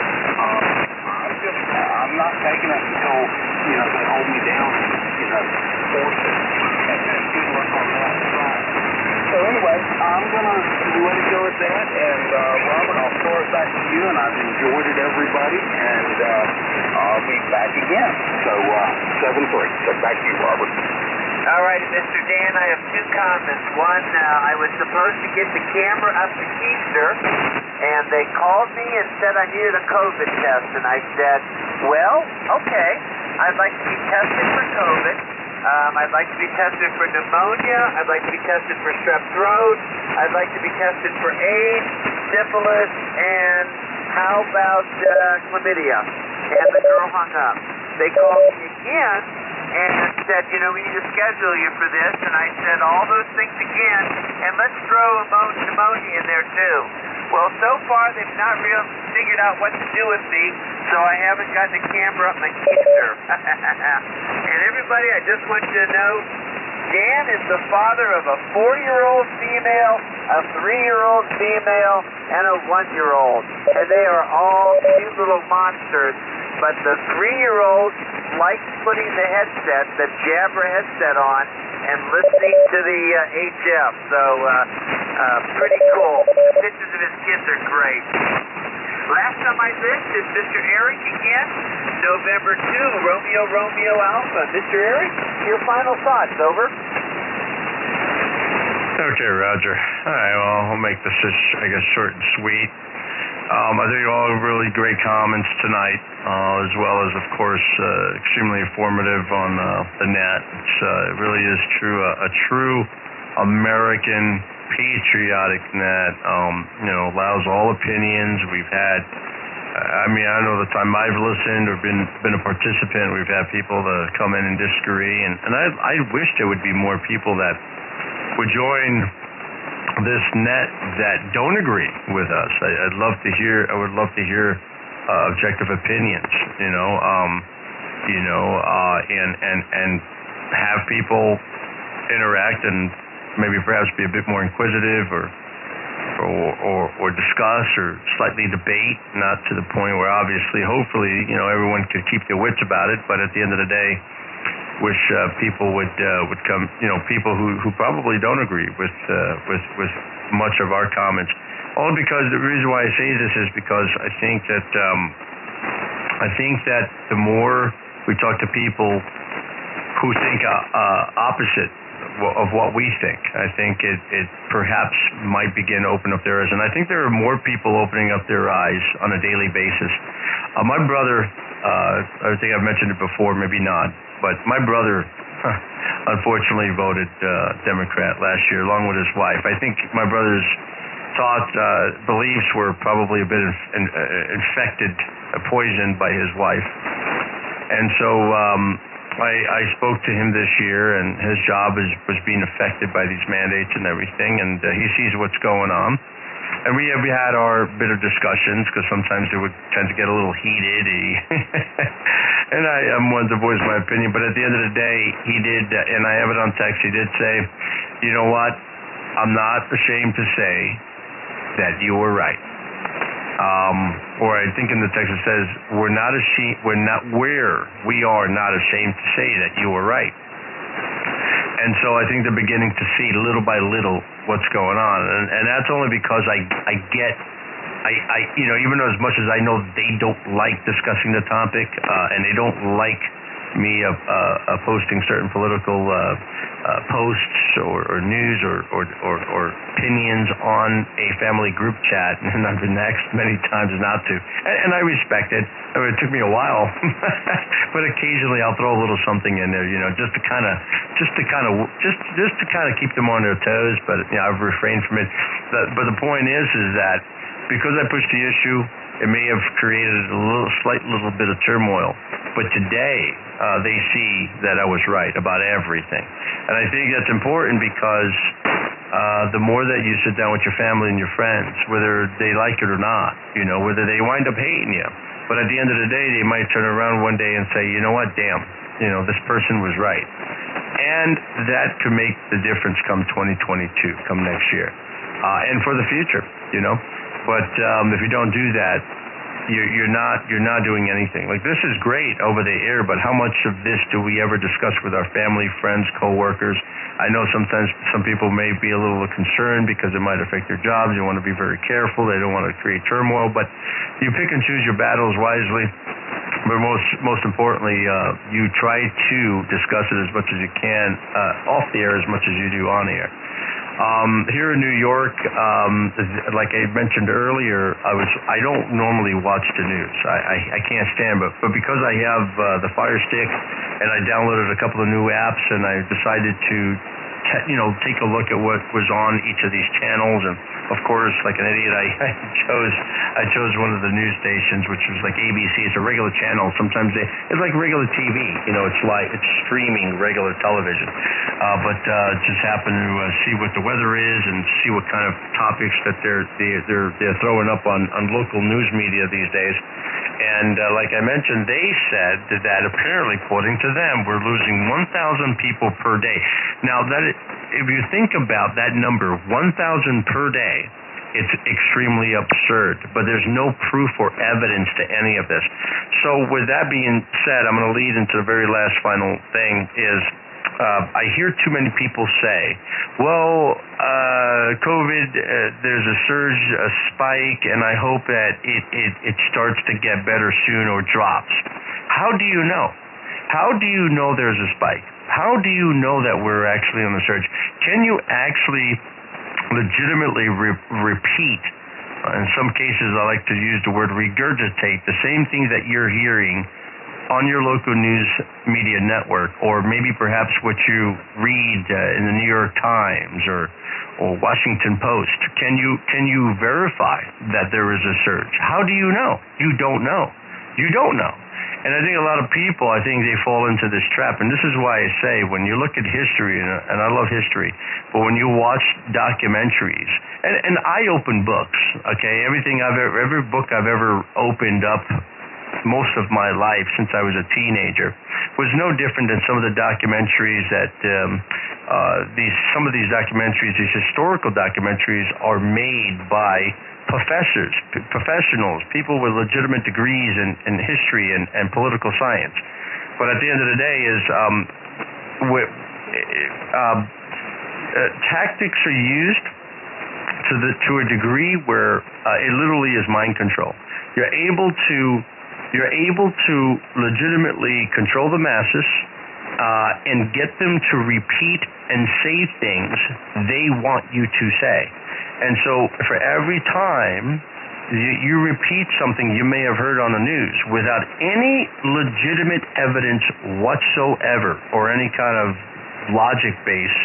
I'm not taking it until, you know, they hold me down and, you know, force it. And good luck on that side. So anyway, I'm going to let it go at that, and Robert, I'll throw it back to you, and I've enjoyed it, everybody, and I'll be back again. So So back to you, Robert. All right, Mr. Dan, I have two comments. One, I was supposed to get the camera up to Keister, and they called me and said I needed a COVID test, and I said, well, okay, I'd like to be tested for COVID. I'd like to be tested for pneumonia. I'd like to be tested for strep throat. I'd like to be tested for AIDS, syphilis, and how about chlamydia? And the girl hung up. They called me again and said, we need to schedule you for this. And I said, all those things again, and let's throw pneumonia in there too. Well, so far they've not really figured out what to do with me, so I haven't got the camera up my keister. And everybody, I just want you to know, Dan is the father of a 4-year-old female, a 3-year-old female, and a 1-year-old. And they are all cute little monsters. But the 3-year-old likes putting the headset, the Jabra headset on, and listening to the HF. So, pretty cool. The pictures of his kids are great. Last on my list is Mr. Eric again, November 2, Romeo Alpha. Mr. Eric, your final thoughts, over. Okay, Roger. All right, well, I'll make this, I guess, short and sweet. I think all really great comments tonight, as well as, of course, extremely informative on the net. It really is a true American patriotic net. Allows all opinions. We've had, I know the time I've listened or been a participant, we've had people that come in and disagree, and I wish there would be more people that would join this net that don't agree with us. I would love to hear objective opinions, and have people interact and maybe perhaps be a bit more inquisitive or discuss or slightly debate, not to the point where obviously, hopefully, everyone could keep their wits about it, but at the end of the day, wish people would come, people who probably don't agree with much of our comments. Only because the reason why I say this is because I think that the more we talk to people who think opposite of what we think, I think it perhaps might begin to open up their eyes. And I think there are more people opening up their eyes on a daily basis. My brother, I think I've mentioned it before, maybe not, but my brother unfortunately voted Democrat last year along with his wife. I think my brother's beliefs were probably a bit infected, poisoned by his wife. And so I spoke to him this year, and his job was being affected by these mandates and everything, and he sees what's going on. And we had our bit of discussions, because sometimes it would tend to get a little heated. And I'm one to voice my opinion, but at the end of the day, he did, and I have it on text, he did say, you know what, I'm not ashamed to say that you were right. Or I think in the text it says, we are not ashamed to say that you were right. And so I think they're beginning to see little by little what's going on, and that's only because I get, even though as much as I know they don't like discussing the topic, and they don't like me posting certain political posts or news or opinions on a family group chat, and I've been asked many times not to, and I respect it. I mean, it took me a while, but occasionally I'll throw a little something in there, just to kind of keep them on their toes. But I've refrained from it. But the point is that because I pushed the issue, it may have created a slight little bit of turmoil. But today, they see that I was right about everything. And I think that's important because the more that you sit down with your family and your friends, whether they like it or not, whether they wind up hating you, but at the end of the day, they might turn around one day and say, you know what, damn, this person was right. And that could make the difference come 2022, come next year. And for the future, But if you don't do that, you're not doing anything. Like, this is great over the air, but how much of this do we ever discuss with our family, friends, coworkers? I know sometimes some people may be a little concerned because it might affect their jobs. You want to be very careful. They don't want to create turmoil, but you pick and choose your battles wisely. But most importantly, you try to discuss it as much as you can off the air as much as you do on the air. Here in New York, like I mentioned earlier, I don't normally watch the news. I can't stand it, but because I have the Fire Stick and I downloaded a couple of new apps and I decided to take a look at what was on each of these channels, and of course, like an idiot, I chose one of the news stations, which was like ABC. It's a regular channel. Sometimes it's like regular TV. It's streaming regular television. But just happen to see what the weather is and see what kind of topics that they're throwing up on local news media these days. And like I mentioned, they said that apparently, according to them, we're losing 1,000 people per day. Now, if you think about that number, 1,000 per day, it's extremely absurd. But there's no proof or evidence to any of this. So with that being said, I'm going to lead into the very last final thing is, I hear too many people say, well, COVID, there's a surge, a spike, and I hope that it starts to get better soon or drops. How do you know? How do you know there's a spike? How do you know that we're actually on the surge? Can you actually legitimately repeat, in some cases I like to use the word regurgitate, the same thing that you're hearing on your local news media network, or maybe perhaps what you read in the New York Times or Washington Post? Can you verify that there is a surge? How do you know? You don't know. You don't know. And I think a lot of people, they fall into this trap. And this is why I say, when you look at history, and I love history, but when you watch documentaries, and I open books, okay, every book I've ever opened up most of my life since I was a teenager was no different than some of the documentaries that some of these documentaries, these historical documentaries, are made by professionals, people with legitimate degrees in history and political science. But at the end of the day tactics are used to a degree where it literally is mind control. You're able to legitimately control the masses and get them to repeat and say things they want you to say. And so for every time you repeat something you may have heard on the news without any legitimate evidence whatsoever or any kind of logic base,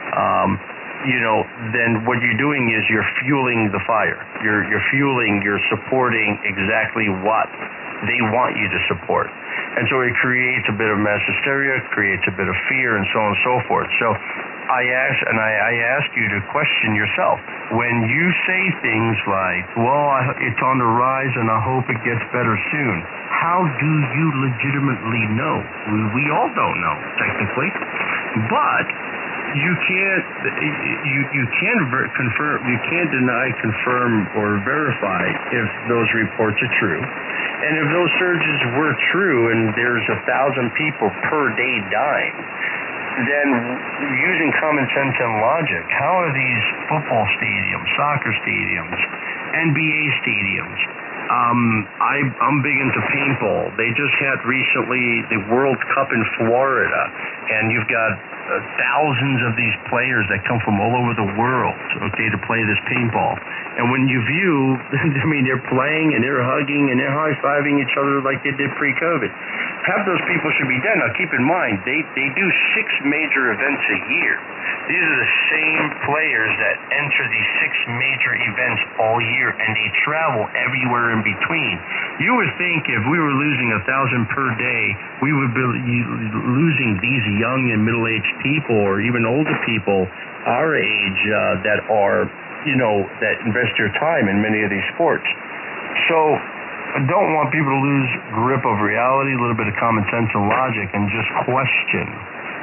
then what you're doing is you're fueling the fire. You're supporting exactly what they want you to support. And so it creates a bit of mass hysteria, creates a bit of fear, and so on and so forth. So I ask you to question yourself. When you say things like, well, it's on the rise and I hope it gets better soon, how do you legitimately know? We all don't know, technically. But you can't confirm, you can't deny, confirm, or verify if those reports are true. And if those surges were true and there's 1,000 people per day dying, then using common sense and logic, how are these football stadiums, soccer stadiums, NBA stadiums? I'm big into paintball. They just had recently the World Cup in Florida, and you've got thousands of these players that come from all over the world, okay, to play this paintball. And when you view, they're playing and they're hugging and they're high-fiving each other like they did pre-COVID. Half those people should be dead. Now, keep in mind, they do 6 major events a year. These are the same players that enter these 6 major events all year, and they travel everywhere in between. You would think if we were losing 1,000 per day, we would be losing these young and middle-aged people, or even older people our age that are, that invest their time in many of these sports. So I don't want people to lose grip of reality, a little bit of common sense and logic, and just question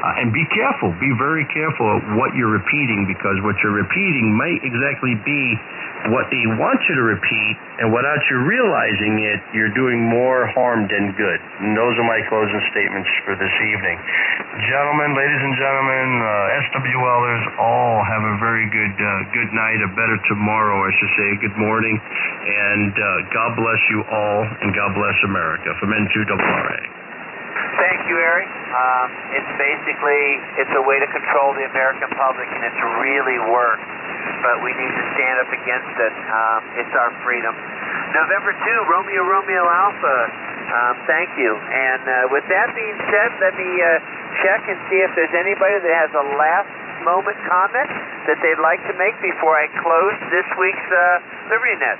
And be careful. Be very careful of what you're repeating, because what you're repeating might exactly be what they want you to repeat, and without you realizing it, you're doing more harm than good. And those are my closing statements for this evening. Gentlemen, ladies and gentlemen, SWLers, all have a very good night, a better tomorrow, I should say. Good morning, and God bless you all, and God bless America. From N2RA. Thank you, Eric. It's a way to control the American public, and it's really worked. But we need to stand up against it. It's our freedom. November 2, Romeo Alpha. Thank you. And with that being said, let me check and see if there's anybody that has a last moment comment that they'd like to make before I close this week's Liberty Net.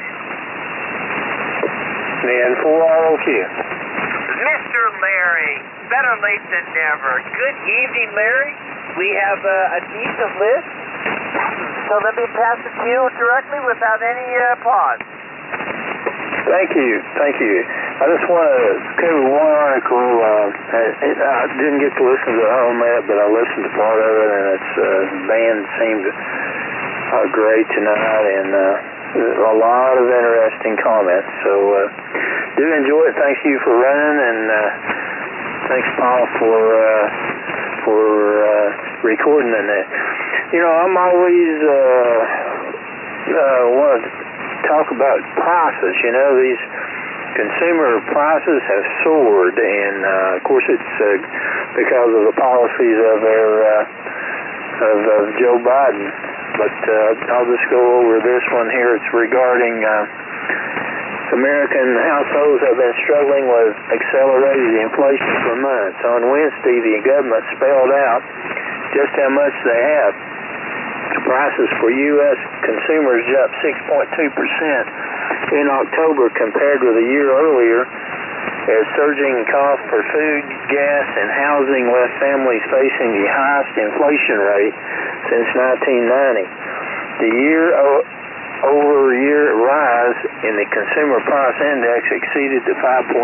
Man, 4ROQ. Mr. Larry, better late than never. Good evening, Larry. We have a decent list, so let me pass it to you directly without any pause. Thank you. I just want to cover one article. I didn't get to listen to the whole net, but I listened to part of it, and the band seemed great tonight, and a lot of interesting comments. So do enjoy it. Thank you for running, and thanks, Paul, for recording in that. I'm always want to talk about prices. These consumer prices have soared, and of course it's because of the policies of Joe Biden. But I'll just go over this one here. It's regarding American households have been struggling with accelerated inflation for months. On Wednesday, the government spelled out just how much they have. Prices for U.S. consumers jumped 6.2% in October compared with a year earlier, as surging costs for food, gas, and housing left families facing the highest inflation rate since 1990. The year-over-year rise in the Consumer Price Index exceeded the 5.4%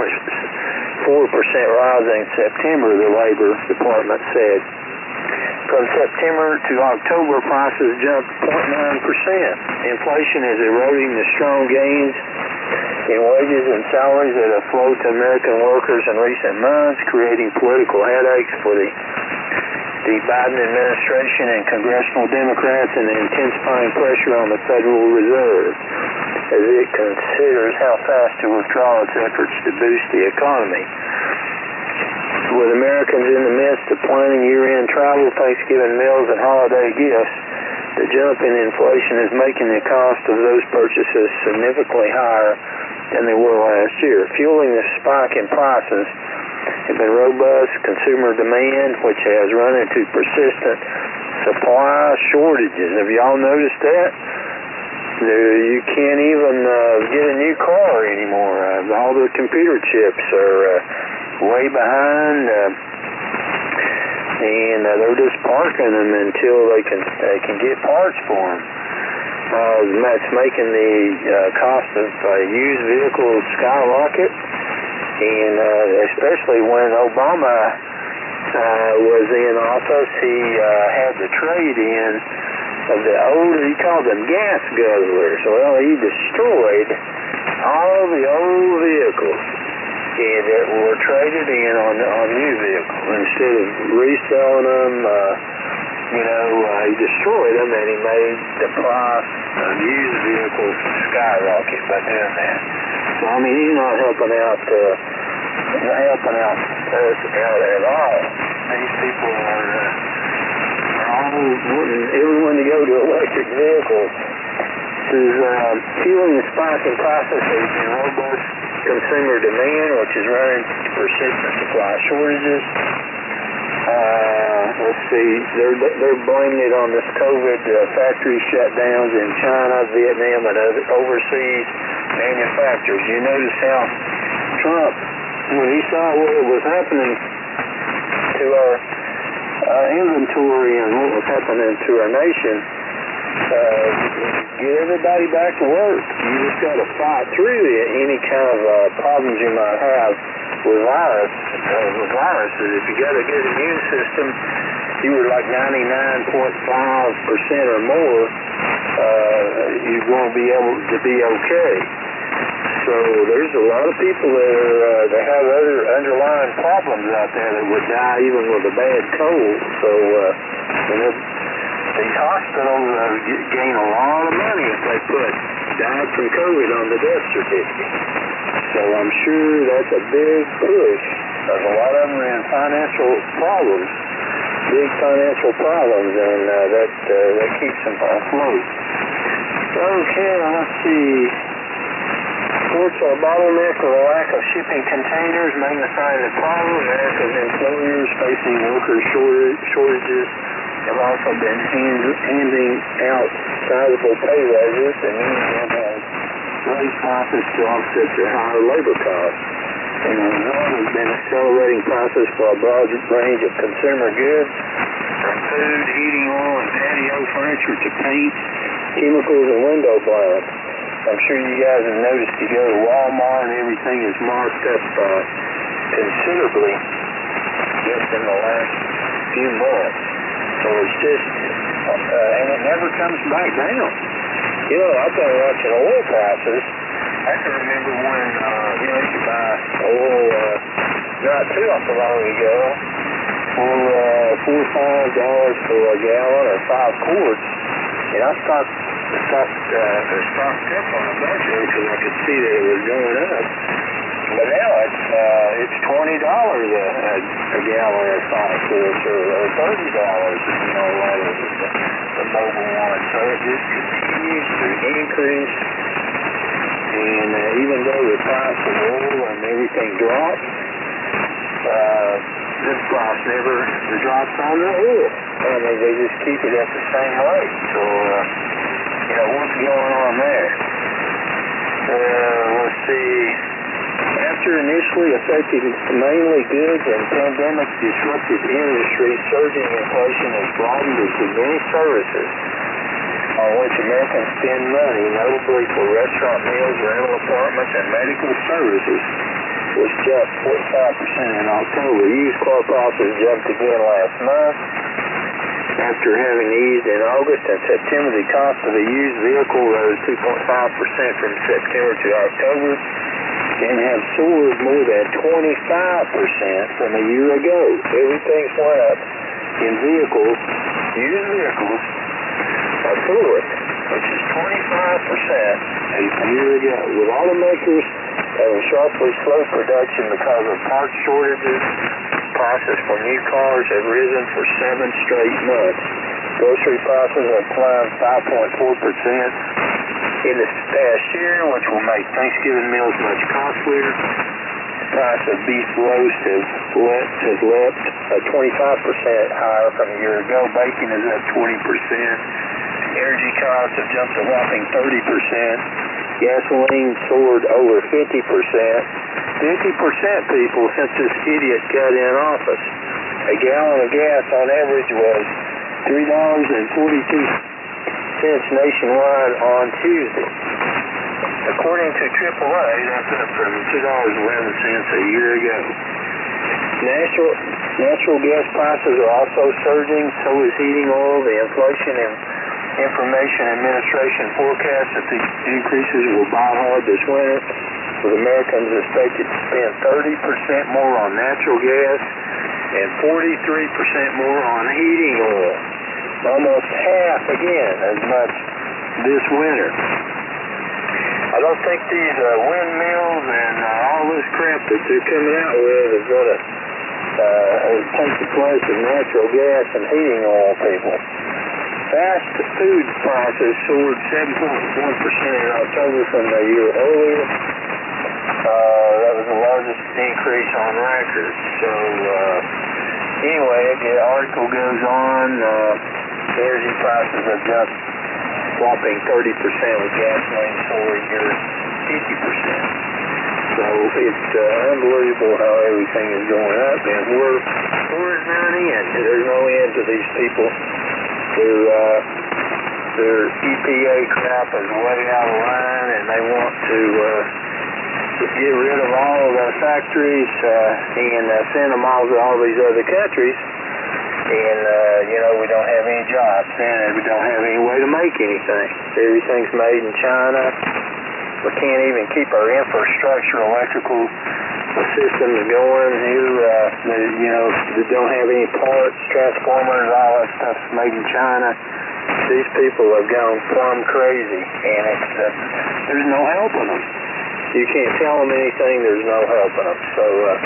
rise in September, the Labor Department said. From September to October, prices jumped 0.9%. Inflation is eroding the strong gains in wages and salaries that have flowed to American workers in recent months, creating political headaches for the Biden administration and congressional Democrats, and intensifying pressure on the Federal Reserve as it considers how fast to withdraw its efforts to boost the economy. With Americans in the midst of planning year-end travel, Thanksgiving meals, and holiday gifts, the jump in inflation is making the cost of those purchases significantly higher than they were last year. Fueling the spike in prices have been robust consumer demand, which has run into persistent supply shortages. Have y'all noticed that? You can't even get a new car anymore. All the computer chips are way behind, and they're just parking them until they can get parts for them. That's making the cost of used vehicles skyrocket, and especially when Obama was in office, he had the trade-in of the old, he called them gas guzzlers. Well, he destroyed all the old vehicles that were traded in on new vehicles. Instead of reselling them, he destroyed them, and he made the price of used vehicles skyrocket by doing that. So he's not helping out us out at all. These people are all wanting everyone to go to electric vehicles. This is fueling the spike in prices and robust consumer demand, which is running to persistent supply shortages. Let's see, they're blaming it on this COVID factory shutdowns in China, Vietnam, and other overseas manufacturers. You notice how Trump, when he saw what was happening to our inventory and what was happening to our nation, get everybody back to work. You just got to fight through any kind of problems you might have with viruses. If you got a good immune system, you were like 99.5% or more, you're going to be able to be okay. So there's a lot of people that have other underlying problems out there that would die even with a bad cold. So these hospitals gain a lot of money if they put died from COVID on the death certificate. So I'm sure that's a big push. There's a lot of them are in financial problems, big financial problems, and that keeps them afloat. Okay, let's see. Reports are a bottleneck or a lack of shipping containers, magnifying the problem. America's employers facing worker shortages have also been handing out sizable pay raises, and many of them have raised prices to offset their higher labor costs. And the result has been accelerating prices for a broad range of consumer goods, from food, heating oil, and patio furniture to paint, chemicals, and window blinds. I'm sure you guys have noticed you go to Walmart and everything is marked up considerably just in the last few months. So it's just, and it never comes back down. You know, I've been watching oil prices. I can remember when, you could buy oil not too long ago for $4 or $5 for a gallon or 5 quarts. And I stocked up on a bunch of it because I could see that it was going up. But now it's $20 a gallon or 5 quarts, or $30, the mobile one. So it just continues to increase. And even though the price of oil and everything drops, this price never drops on the oil. I mean, they just keep it at the same rate. So, what's going on there? Let's see. After initially affecting mainly goods and pandemic-disrupted industries, surging inflation has broadened into many services on which Americans spend money, notably for restaurant meals, rental apartments, and medical services, was jumped 45% in October. Used car prices jumped again last month. After having eased in August and September, the cost of a used vehicle rose 2.5% from September to October and have soared more than 25% from a year ago. Everything's went up in vehicles, used vehicles, are fluid, which is 25% a year ago. With automakers having sharply slowed production because of parts shortages, prices for new cars have risen for 7 straight months. Grocery prices have climbed 5.4% in this past year, which will make Thanksgiving meals much costlier. The price of beef roast has leapt 25% higher from a year ago. Bacon is up 20%. Energy costs have jumped a whopping 30%. Gasoline soared over 50%. 50%, people, since this idiot got in office. A gallon of gas on average was $3.42 nationwide on Tuesday. According to AAA, that's up from $2.11 a year ago. Natural gas prices are also surging, so is heating oil. The Inflation and Information Administration forecasts that the increases will bite hard this winter, with Americans expected to spend 30% more on natural gas and 43% more on heating oil. Almost half, again, as much this winter. I don't think these windmills and all this crap that they're coming out with is going to take the place of natural gas and heating oil, people. Fast food prices soared 7.1% in October from the year earlier. That was the largest increase on record. So, anyway, the article goes on. Energy prices have jumped whopping 30% with gasoline soaring near 50%. So it's unbelievable how everything is going up, and we're not in. There's no end to these people who their EPA crap is way out of line, and they want to get rid of all of our factories and send them all to all these other countries. And, we don't have any jobs, and we don't have any way to make anything. Everything's made in China. We can't even keep our infrastructure, electrical systems going here. They don't have any parts, transformers, all that stuff's made in China. These people have gone plumb crazy, and there's no helping them. You can't tell them anything, there's no helping them. So,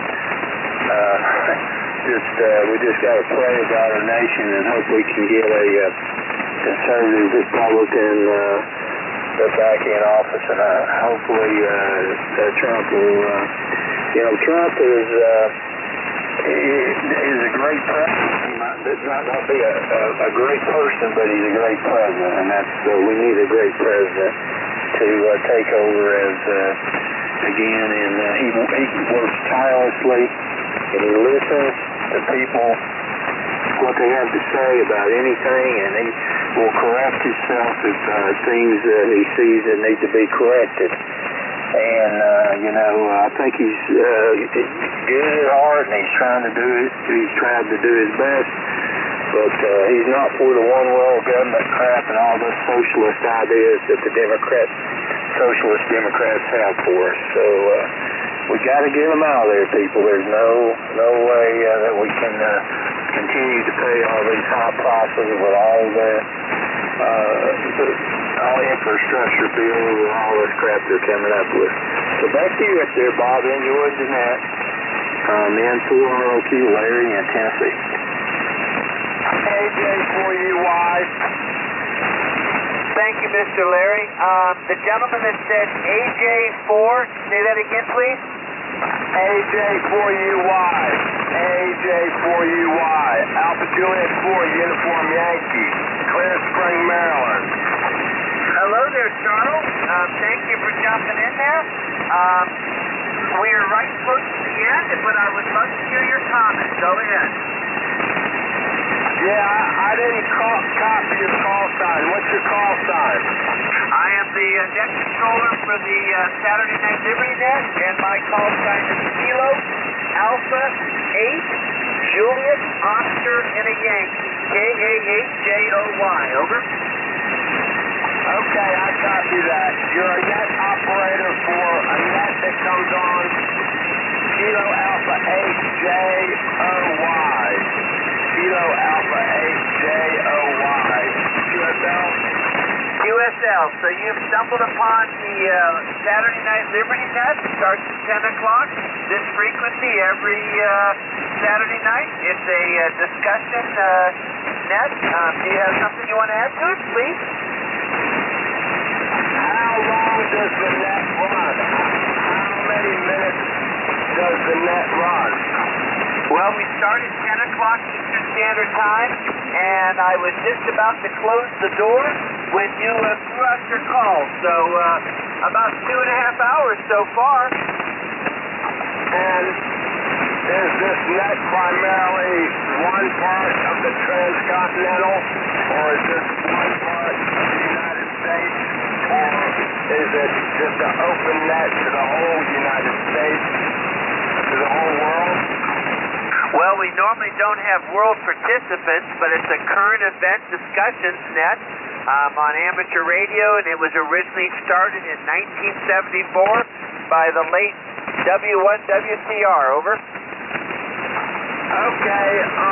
we just got to pray about our nation and hope we can get a conservative Republican back in office, and hopefully Trump will. Trump is a great president. He might not be a great person, but he's a great president, and we need a great president to take over as again. And he works tirelessly, and he listens to people, what they have to say about anything, and he will correct himself if things that he sees that need to be corrected. And I think he's good at heart, and he's trying to do it. He's tried to do his best, but he's not for the one world government crap and all those socialist ideas that the socialist Democrats have for us. So we got to get them out of there, people. There's no way that we can continue to pay all these high prices with all the infrastructure bills and all this crap they're coming up with. So back to you up there, Bob. Enjoy Jeanette. N4ROQ, Larry in Tennessee. AJ4UY. Thank you, Mr. Larry. The gentleman that said AJ4, say that again, please. AJ4UY. AJ4UY. Alpha Juliet 4, Uniform Yankee. Clear Spring, Maryland. Hello there, Charles. Thank you for jumping in there. We are right close to the end, but I would love to hear your comments. Go ahead. Yeah, I didn't copy your call sign. What's your call sign? I am the net controller for the Saturday Night Liberty Net, and my call sign is Kilo Alpha 8 Juliet Oscar and a Yankee. KAHJOY. Over. Okay, I copy that. You're a net operator for a net that comes on Kilo Alpha 8 JOY. Kilo Alpha 8 JOY. QSL? QSL. So you've stumbled upon the Saturday Night Liberty Net. It starts at 10 o'clock. This frequency every Saturday night. It's a discussion net. Do you have something you want to add to it, please? How long does the net run? How many minutes does the net run? Well, we start at 10 o'clock Eastern Standard Time, and I was just about to close the door when you threw out your call. So about 2.5 hours so far. And is this net primarily one part of the transcontinental, or is this one part of the United States, or is it just an open net to the whole United States, to the whole world? Well, we normally don't have world participants, but it's a current event discussions net on amateur radio, and it was originally started in 1974 by the late W1WCR. Over. Okay,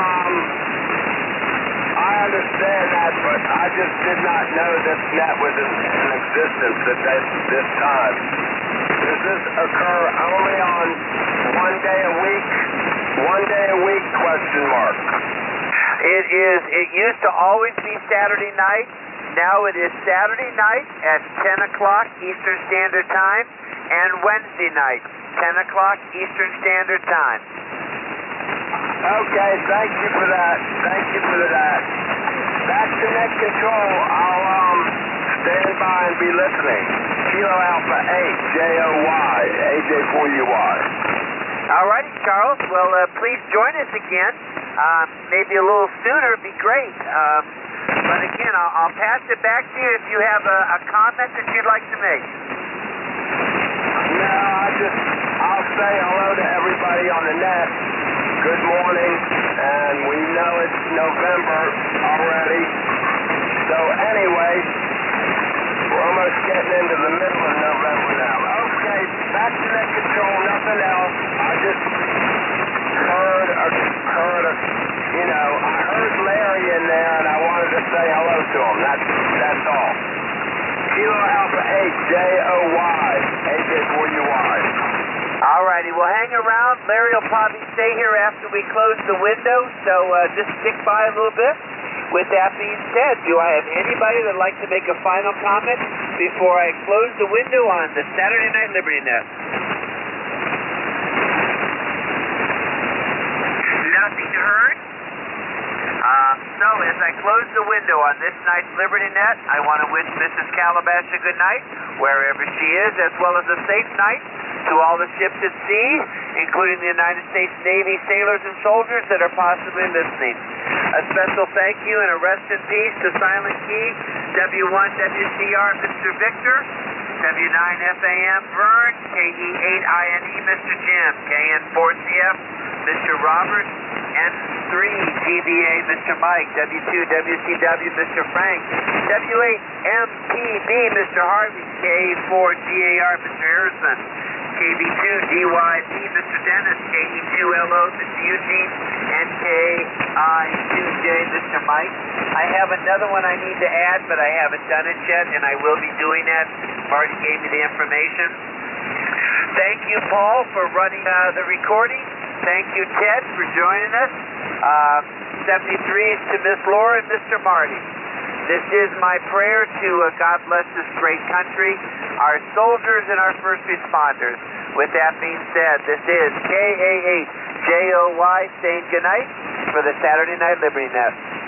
I understand that, but I just did not know this net was in existence at this time. Does this occur only on one day a week? One day a week, question mark. It used to always be Saturday night. Now it is Saturday night at 10 o'clock Eastern Standard Time and Wednesday night, 10 o'clock Eastern Standard Time. Okay, thank you for that. Thank you for that. Back to net control. I'll stand by and be listening. Kilo Alpha 8 JOY, AJ4UY. All righty, Charles. Well, please join us again. Maybe a little sooner would be great. But again, I'll pass it back to you if you have a comment that you'd like to make. No, I'll say hello to everybody on the net. Good morning, and we know it's November already. So anyway, we're almost getting into the middle of November now. Okay, back to net control, nothing else. I just heard I heard Larry in there, and I wanted to say hello to him. That's all. Kilo Alpha 8, J-O-Y, 8-4-U-Y. All righty, well, hang around. Larry will probably stay here after we close the window, so just stick by a little bit. With that being said, do I have anybody that'd like to make a final comment before I close the window on the Saturday Night Liberty Net? Nothing heard? So as I close the window on this night's Liberty Net, I want to wish Mrs. Calabash a good night, wherever she is, as well as a safe night to all the ships at sea, including the United States Navy sailors and soldiers that are possibly listening. A special thank you and a rest in peace to Silent Key, W1WCR Mr. Victor, W9FAM Vern, KE8INE Mr. Jim, KN4CF Mr. Robert, N3GBA Mr. Mike, W2WCW Mr. Frank, W8MPB Mr. Harvey, K4GAR Mr. Harrison, KB2DYP Mr. Dennis, KE2LO Mr. Eugene, and KI2J Mr. Mike. I have another one I need to add, but I haven't done it yet, and I will be doing that. Marty gave me the information. Thank you, Paul, for running the recording. Thank you, Ted, for joining us. 73s to Miss Laura and Mr. Marty. This is my prayer to God bless this great country, our soldiers and our first responders. With that being said, this is KA8JOY saying goodnight for the Saturday Night Liberty Net.